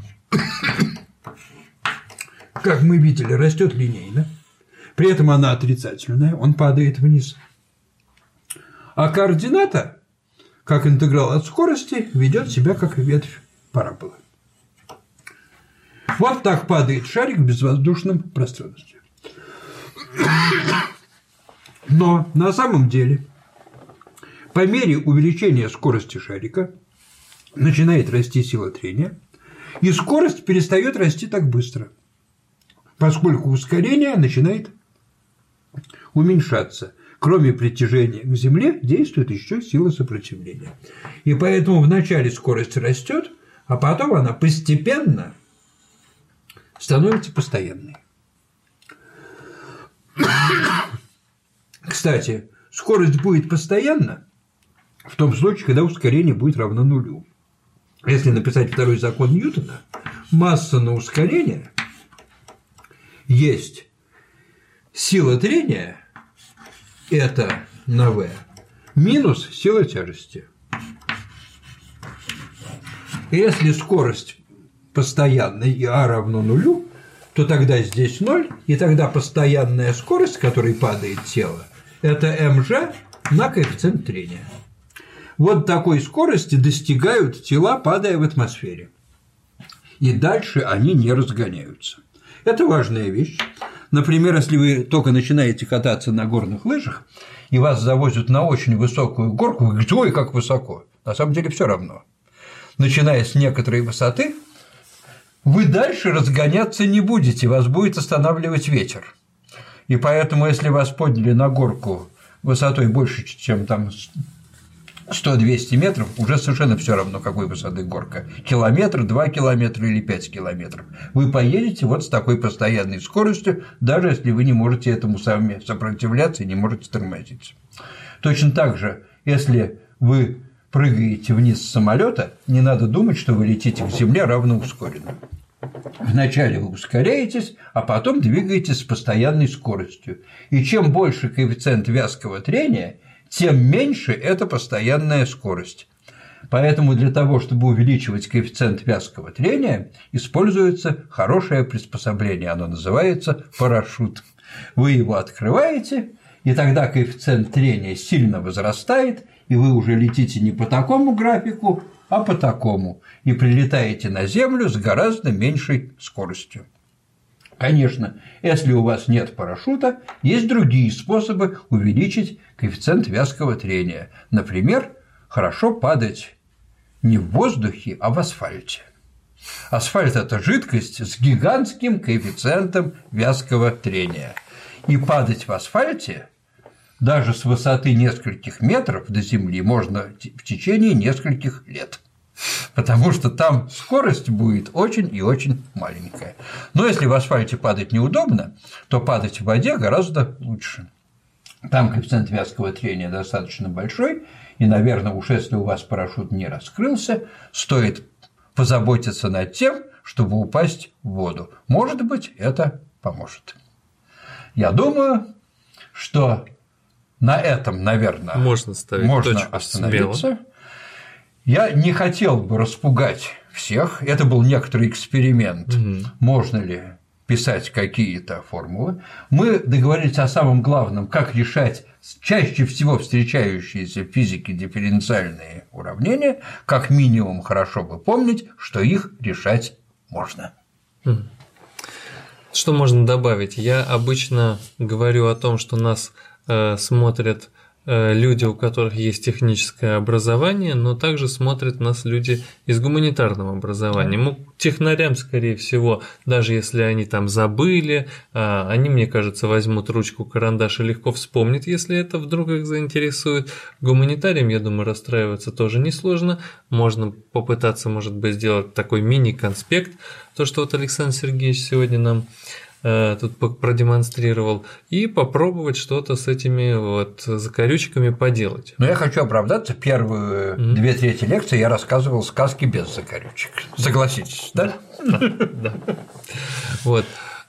как мы видели, растет линейно, при этом она отрицательная, он падает вниз. А координата, как интеграл от скорости, ведет себя как ветвь параболы. Вот так падает шарик в безвоздушном пространстве. Но на самом деле по мере увеличения скорости шарика начинает расти сила трения, и скорость перестает расти так быстро, поскольку ускорение начинает уменьшаться. Кроме притяжения к Земле действует еще сила сопротивления. И поэтому вначале скорость растет, а потом она постепенно становится постоянной. Кстати, скорость будет постоянна в том случае, когда ускорение будет равно нулю. Если написать второй закон Ньютона, масса на ускорение есть сила трения, это на v, минус сила тяжести. Если скорость постоянная и а равно нулю, то тогда здесь ноль, и тогда постоянная скорость, с которой падает тело, это mg на коэффициент трения. Вот такой скорости достигают тела, падая в атмосфере. и дальше они не разгоняются. Это важная вещь. Например, если вы только начинаете кататься на горных лыжах, и вас завозят на очень высокую горку, вы говорите: ой, как высоко. На самом деле все равно. Начиная с некоторой высоты, вы дальше разгоняться не будете, вас будет останавливать ветер. И поэтому, если вас подняли на горку высотой больше, чем там сто-двести метров, уже совершенно все равно, какой высоты горка. Километр, два километра или пять километров. Вы поедете вот с такой постоянной скоростью, даже если вы не можете этому сами сопротивляться и не можете тормозить. Точно так же, если вы прыгаете вниз с самолета, не надо думать, что вы летите к земле равноускоренно. Вначале вы ускоряетесь, а потом двигаетесь с постоянной скоростью. И чем больше коэффициент вязкого трения, тем меньше эта постоянная скорость. Поэтому для того, чтобы увеличивать коэффициент вязкого трения, используется хорошее приспособление. Оно называется парашют. Вы его открываете, и тогда коэффициент трения сильно возрастает, и вы уже летите не по такому графику, а по такому, и прилетаете на Землю с гораздо меньшей скоростью. Конечно, если у вас нет парашюта, есть другие способы увеличить коэффициент вязкого трения. Например, хорошо падать не в воздухе, а в асфальте. Асфальт – это жидкость с гигантским коэффициентом вязкого трения. И падать в асфальте даже с высоты нескольких метров до земли можно в течение нескольких лет. Потому что там скорость будет очень и очень маленькая. Но если в асфальте падать неудобно, то падать в воде гораздо лучше. Там коэффициент вязкого трения достаточно большой, и, наверное, уж если у вас парашют не раскрылся, стоит позаботиться над тем, чтобы упасть в воду. Может быть, это поможет. Я думаю, что на этом, наверное, можно, ставить можно точку остановиться. Смело. Я не хотел бы распугать всех. Это был некоторый эксперимент. Угу. Можно ли писать какие-то формулы? Мы договорились о самом главном, как решать чаще всего встречающиеся в физике дифференциальные уравнения. Как минимум, хорошо бы помнить, что их решать можно. Что можно добавить? Я обычно говорю о том, что нас э, смотрят люди, у которых есть техническое образование, но также смотрят нас люди из гуманитарного образования. Мы технарям, скорее всего, даже если они там забыли, они, мне кажется, возьмут ручку, карандаш и легко вспомнят, если это вдруг их заинтересует. Гуманитариям, я думаю, расстраиваться тоже несложно. Можно попытаться, может быть, сделать такой мини-конспект. То, что вот Александр Сергеевич сегодня нам тут продемонстрировал, и попробовать что-то с этими вот закорючками поделать. Но я хочу оправдаться, первые mm-hmm. две трети лекции я рассказывал сказки без закорючек. Согласитесь, да? Да. Вот.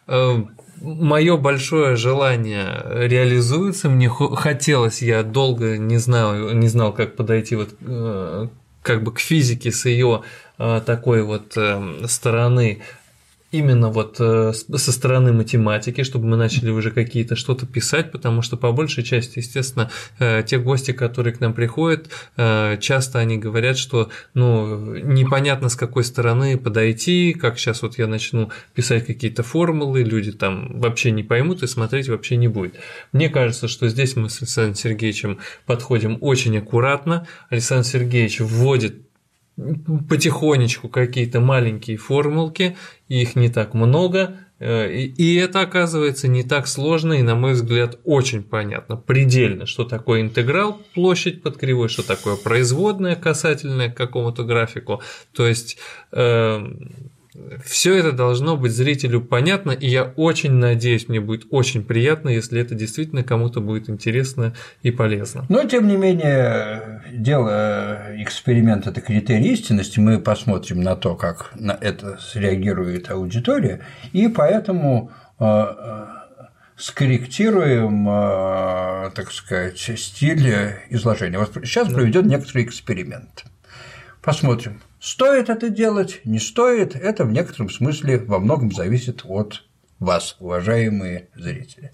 Мое большое желание реализуется. Мне хотелось, я долго не знал, не знал, как подойти вот как бы к физике с ее такой вот стороны. Именно вот со стороны математики, чтобы мы начали уже какие-то что-то писать, потому что по большей части, естественно, те гости, которые к нам приходят, часто они говорят, что ну, непонятно с какой стороны подойти, как сейчас вот я начну писать какие-то формулы, люди там вообще не поймут и смотреть вообще не будет. Мне кажется, что здесь мы с Александром Сергеевичем подходим очень аккуратно. Александр Сергеевич вводит потихонечку какие-то маленькие формулки, их не так много, и это оказывается не так сложно и, на мой взгляд, очень понятно, предельно, что такое интеграл, площадь под кривой, что такое производная касательная к какому-то графику, то есть э, все это должно быть зрителю понятно, и я очень надеюсь, мне будет очень приятно, если это действительно кому-то будет интересно и полезно. Но, тем не менее, дело эксперимент – это критерий истинности, мы посмотрим на то, как на это среагирует аудитория, и поэтому э, скорректируем, э, так сказать, стиль изложения. Вот сейчас да. проведен некоторый эксперимент. Посмотрим. Стоит это делать, не стоит, это в некотором смысле во многом зависит от вас, уважаемые зрители.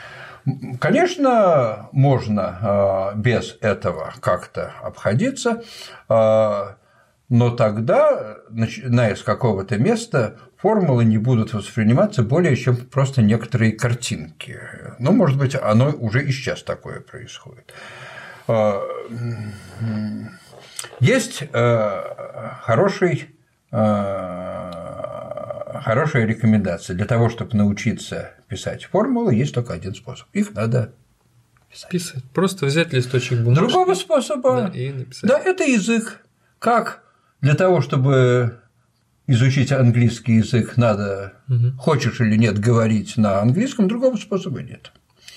Конечно, можно без этого как-то обходиться. но тогда, начиная с какого-то места, формулы не будут восприниматься более чем просто некоторые картинки. Ну, может быть, оно уже и сейчас такое происходит. Есть хороший, хорошая рекомендация. Для того, чтобы научиться писать формулы, есть только один способ. Их надо писать. Писать. Просто взять листочек бумажки. Другого способа. Да, и написать. Да, это язык. Как для того, чтобы изучить английский язык, надо, угу. хочешь или нет, говорить на английском, другого способа нет.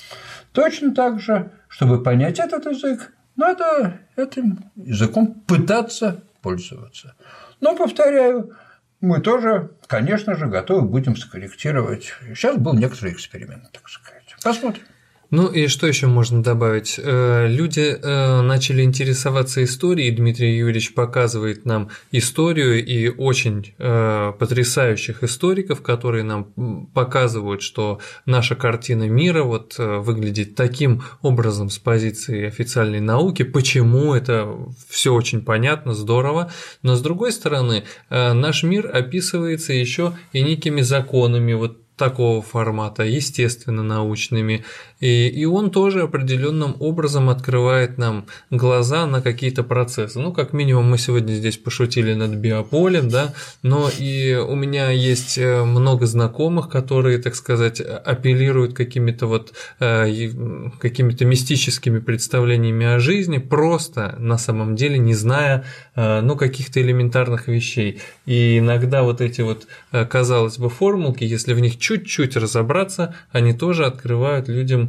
Точно так же, чтобы понять этот язык, надо этим языком пытаться пользоваться. Но, повторяю, мы тоже, конечно же, готовы будем скорректировать. Сейчас был некоторый эксперимент, так сказать. Посмотрим. Ну и что еще можно добавить? Люди начали интересоваться историей, Дмитрий Юрьевич показывает нам историю и очень потрясающих историков, которые нам показывают, что наша картина мира вот выглядит таким образом с позиции официальной науки, почему это все очень понятно, здорово, но с другой стороны наш мир описывается еще и некими законами вот такого формата, естественно, научными, и, и он тоже определенным образом открывает нам глаза на какие-то процессы. Ну, как минимум, мы сегодня здесь пошутили над биополем, да, но и у меня есть много знакомых, которые, так сказать, апеллируют какими-то вот какими-то мистическими представлениями о жизни, просто на самом деле не зная, ну, каких-то элементарных вещей. И иногда вот эти вот, казалось бы, формулки, если в них чуть-чуть разобраться, они тоже открывают людям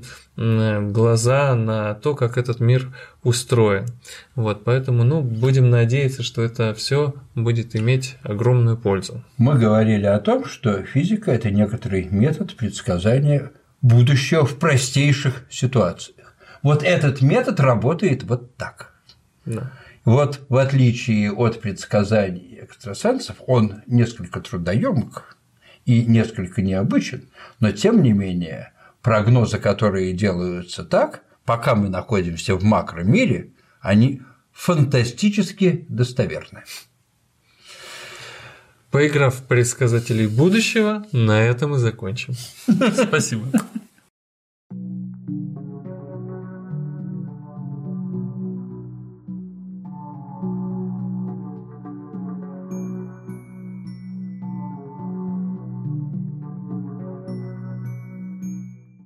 глаза на то, как этот мир устроен. Вот, поэтому, ну, будем надеяться, что это все будет иметь огромную пользу. Мы говорили о том, что физика – это некоторый метод предсказания будущего в простейших ситуациях. Вот этот метод работает вот так. Да. Вот в отличие от предсказаний экстрасенсов, он несколько трудоёмок и несколько необычен, но тем не менее прогнозы, которые делаются так, пока мы находимся в макромире, они фантастически достоверны. Поиграв в предсказателей будущего, на этом и закончим. Спасибо.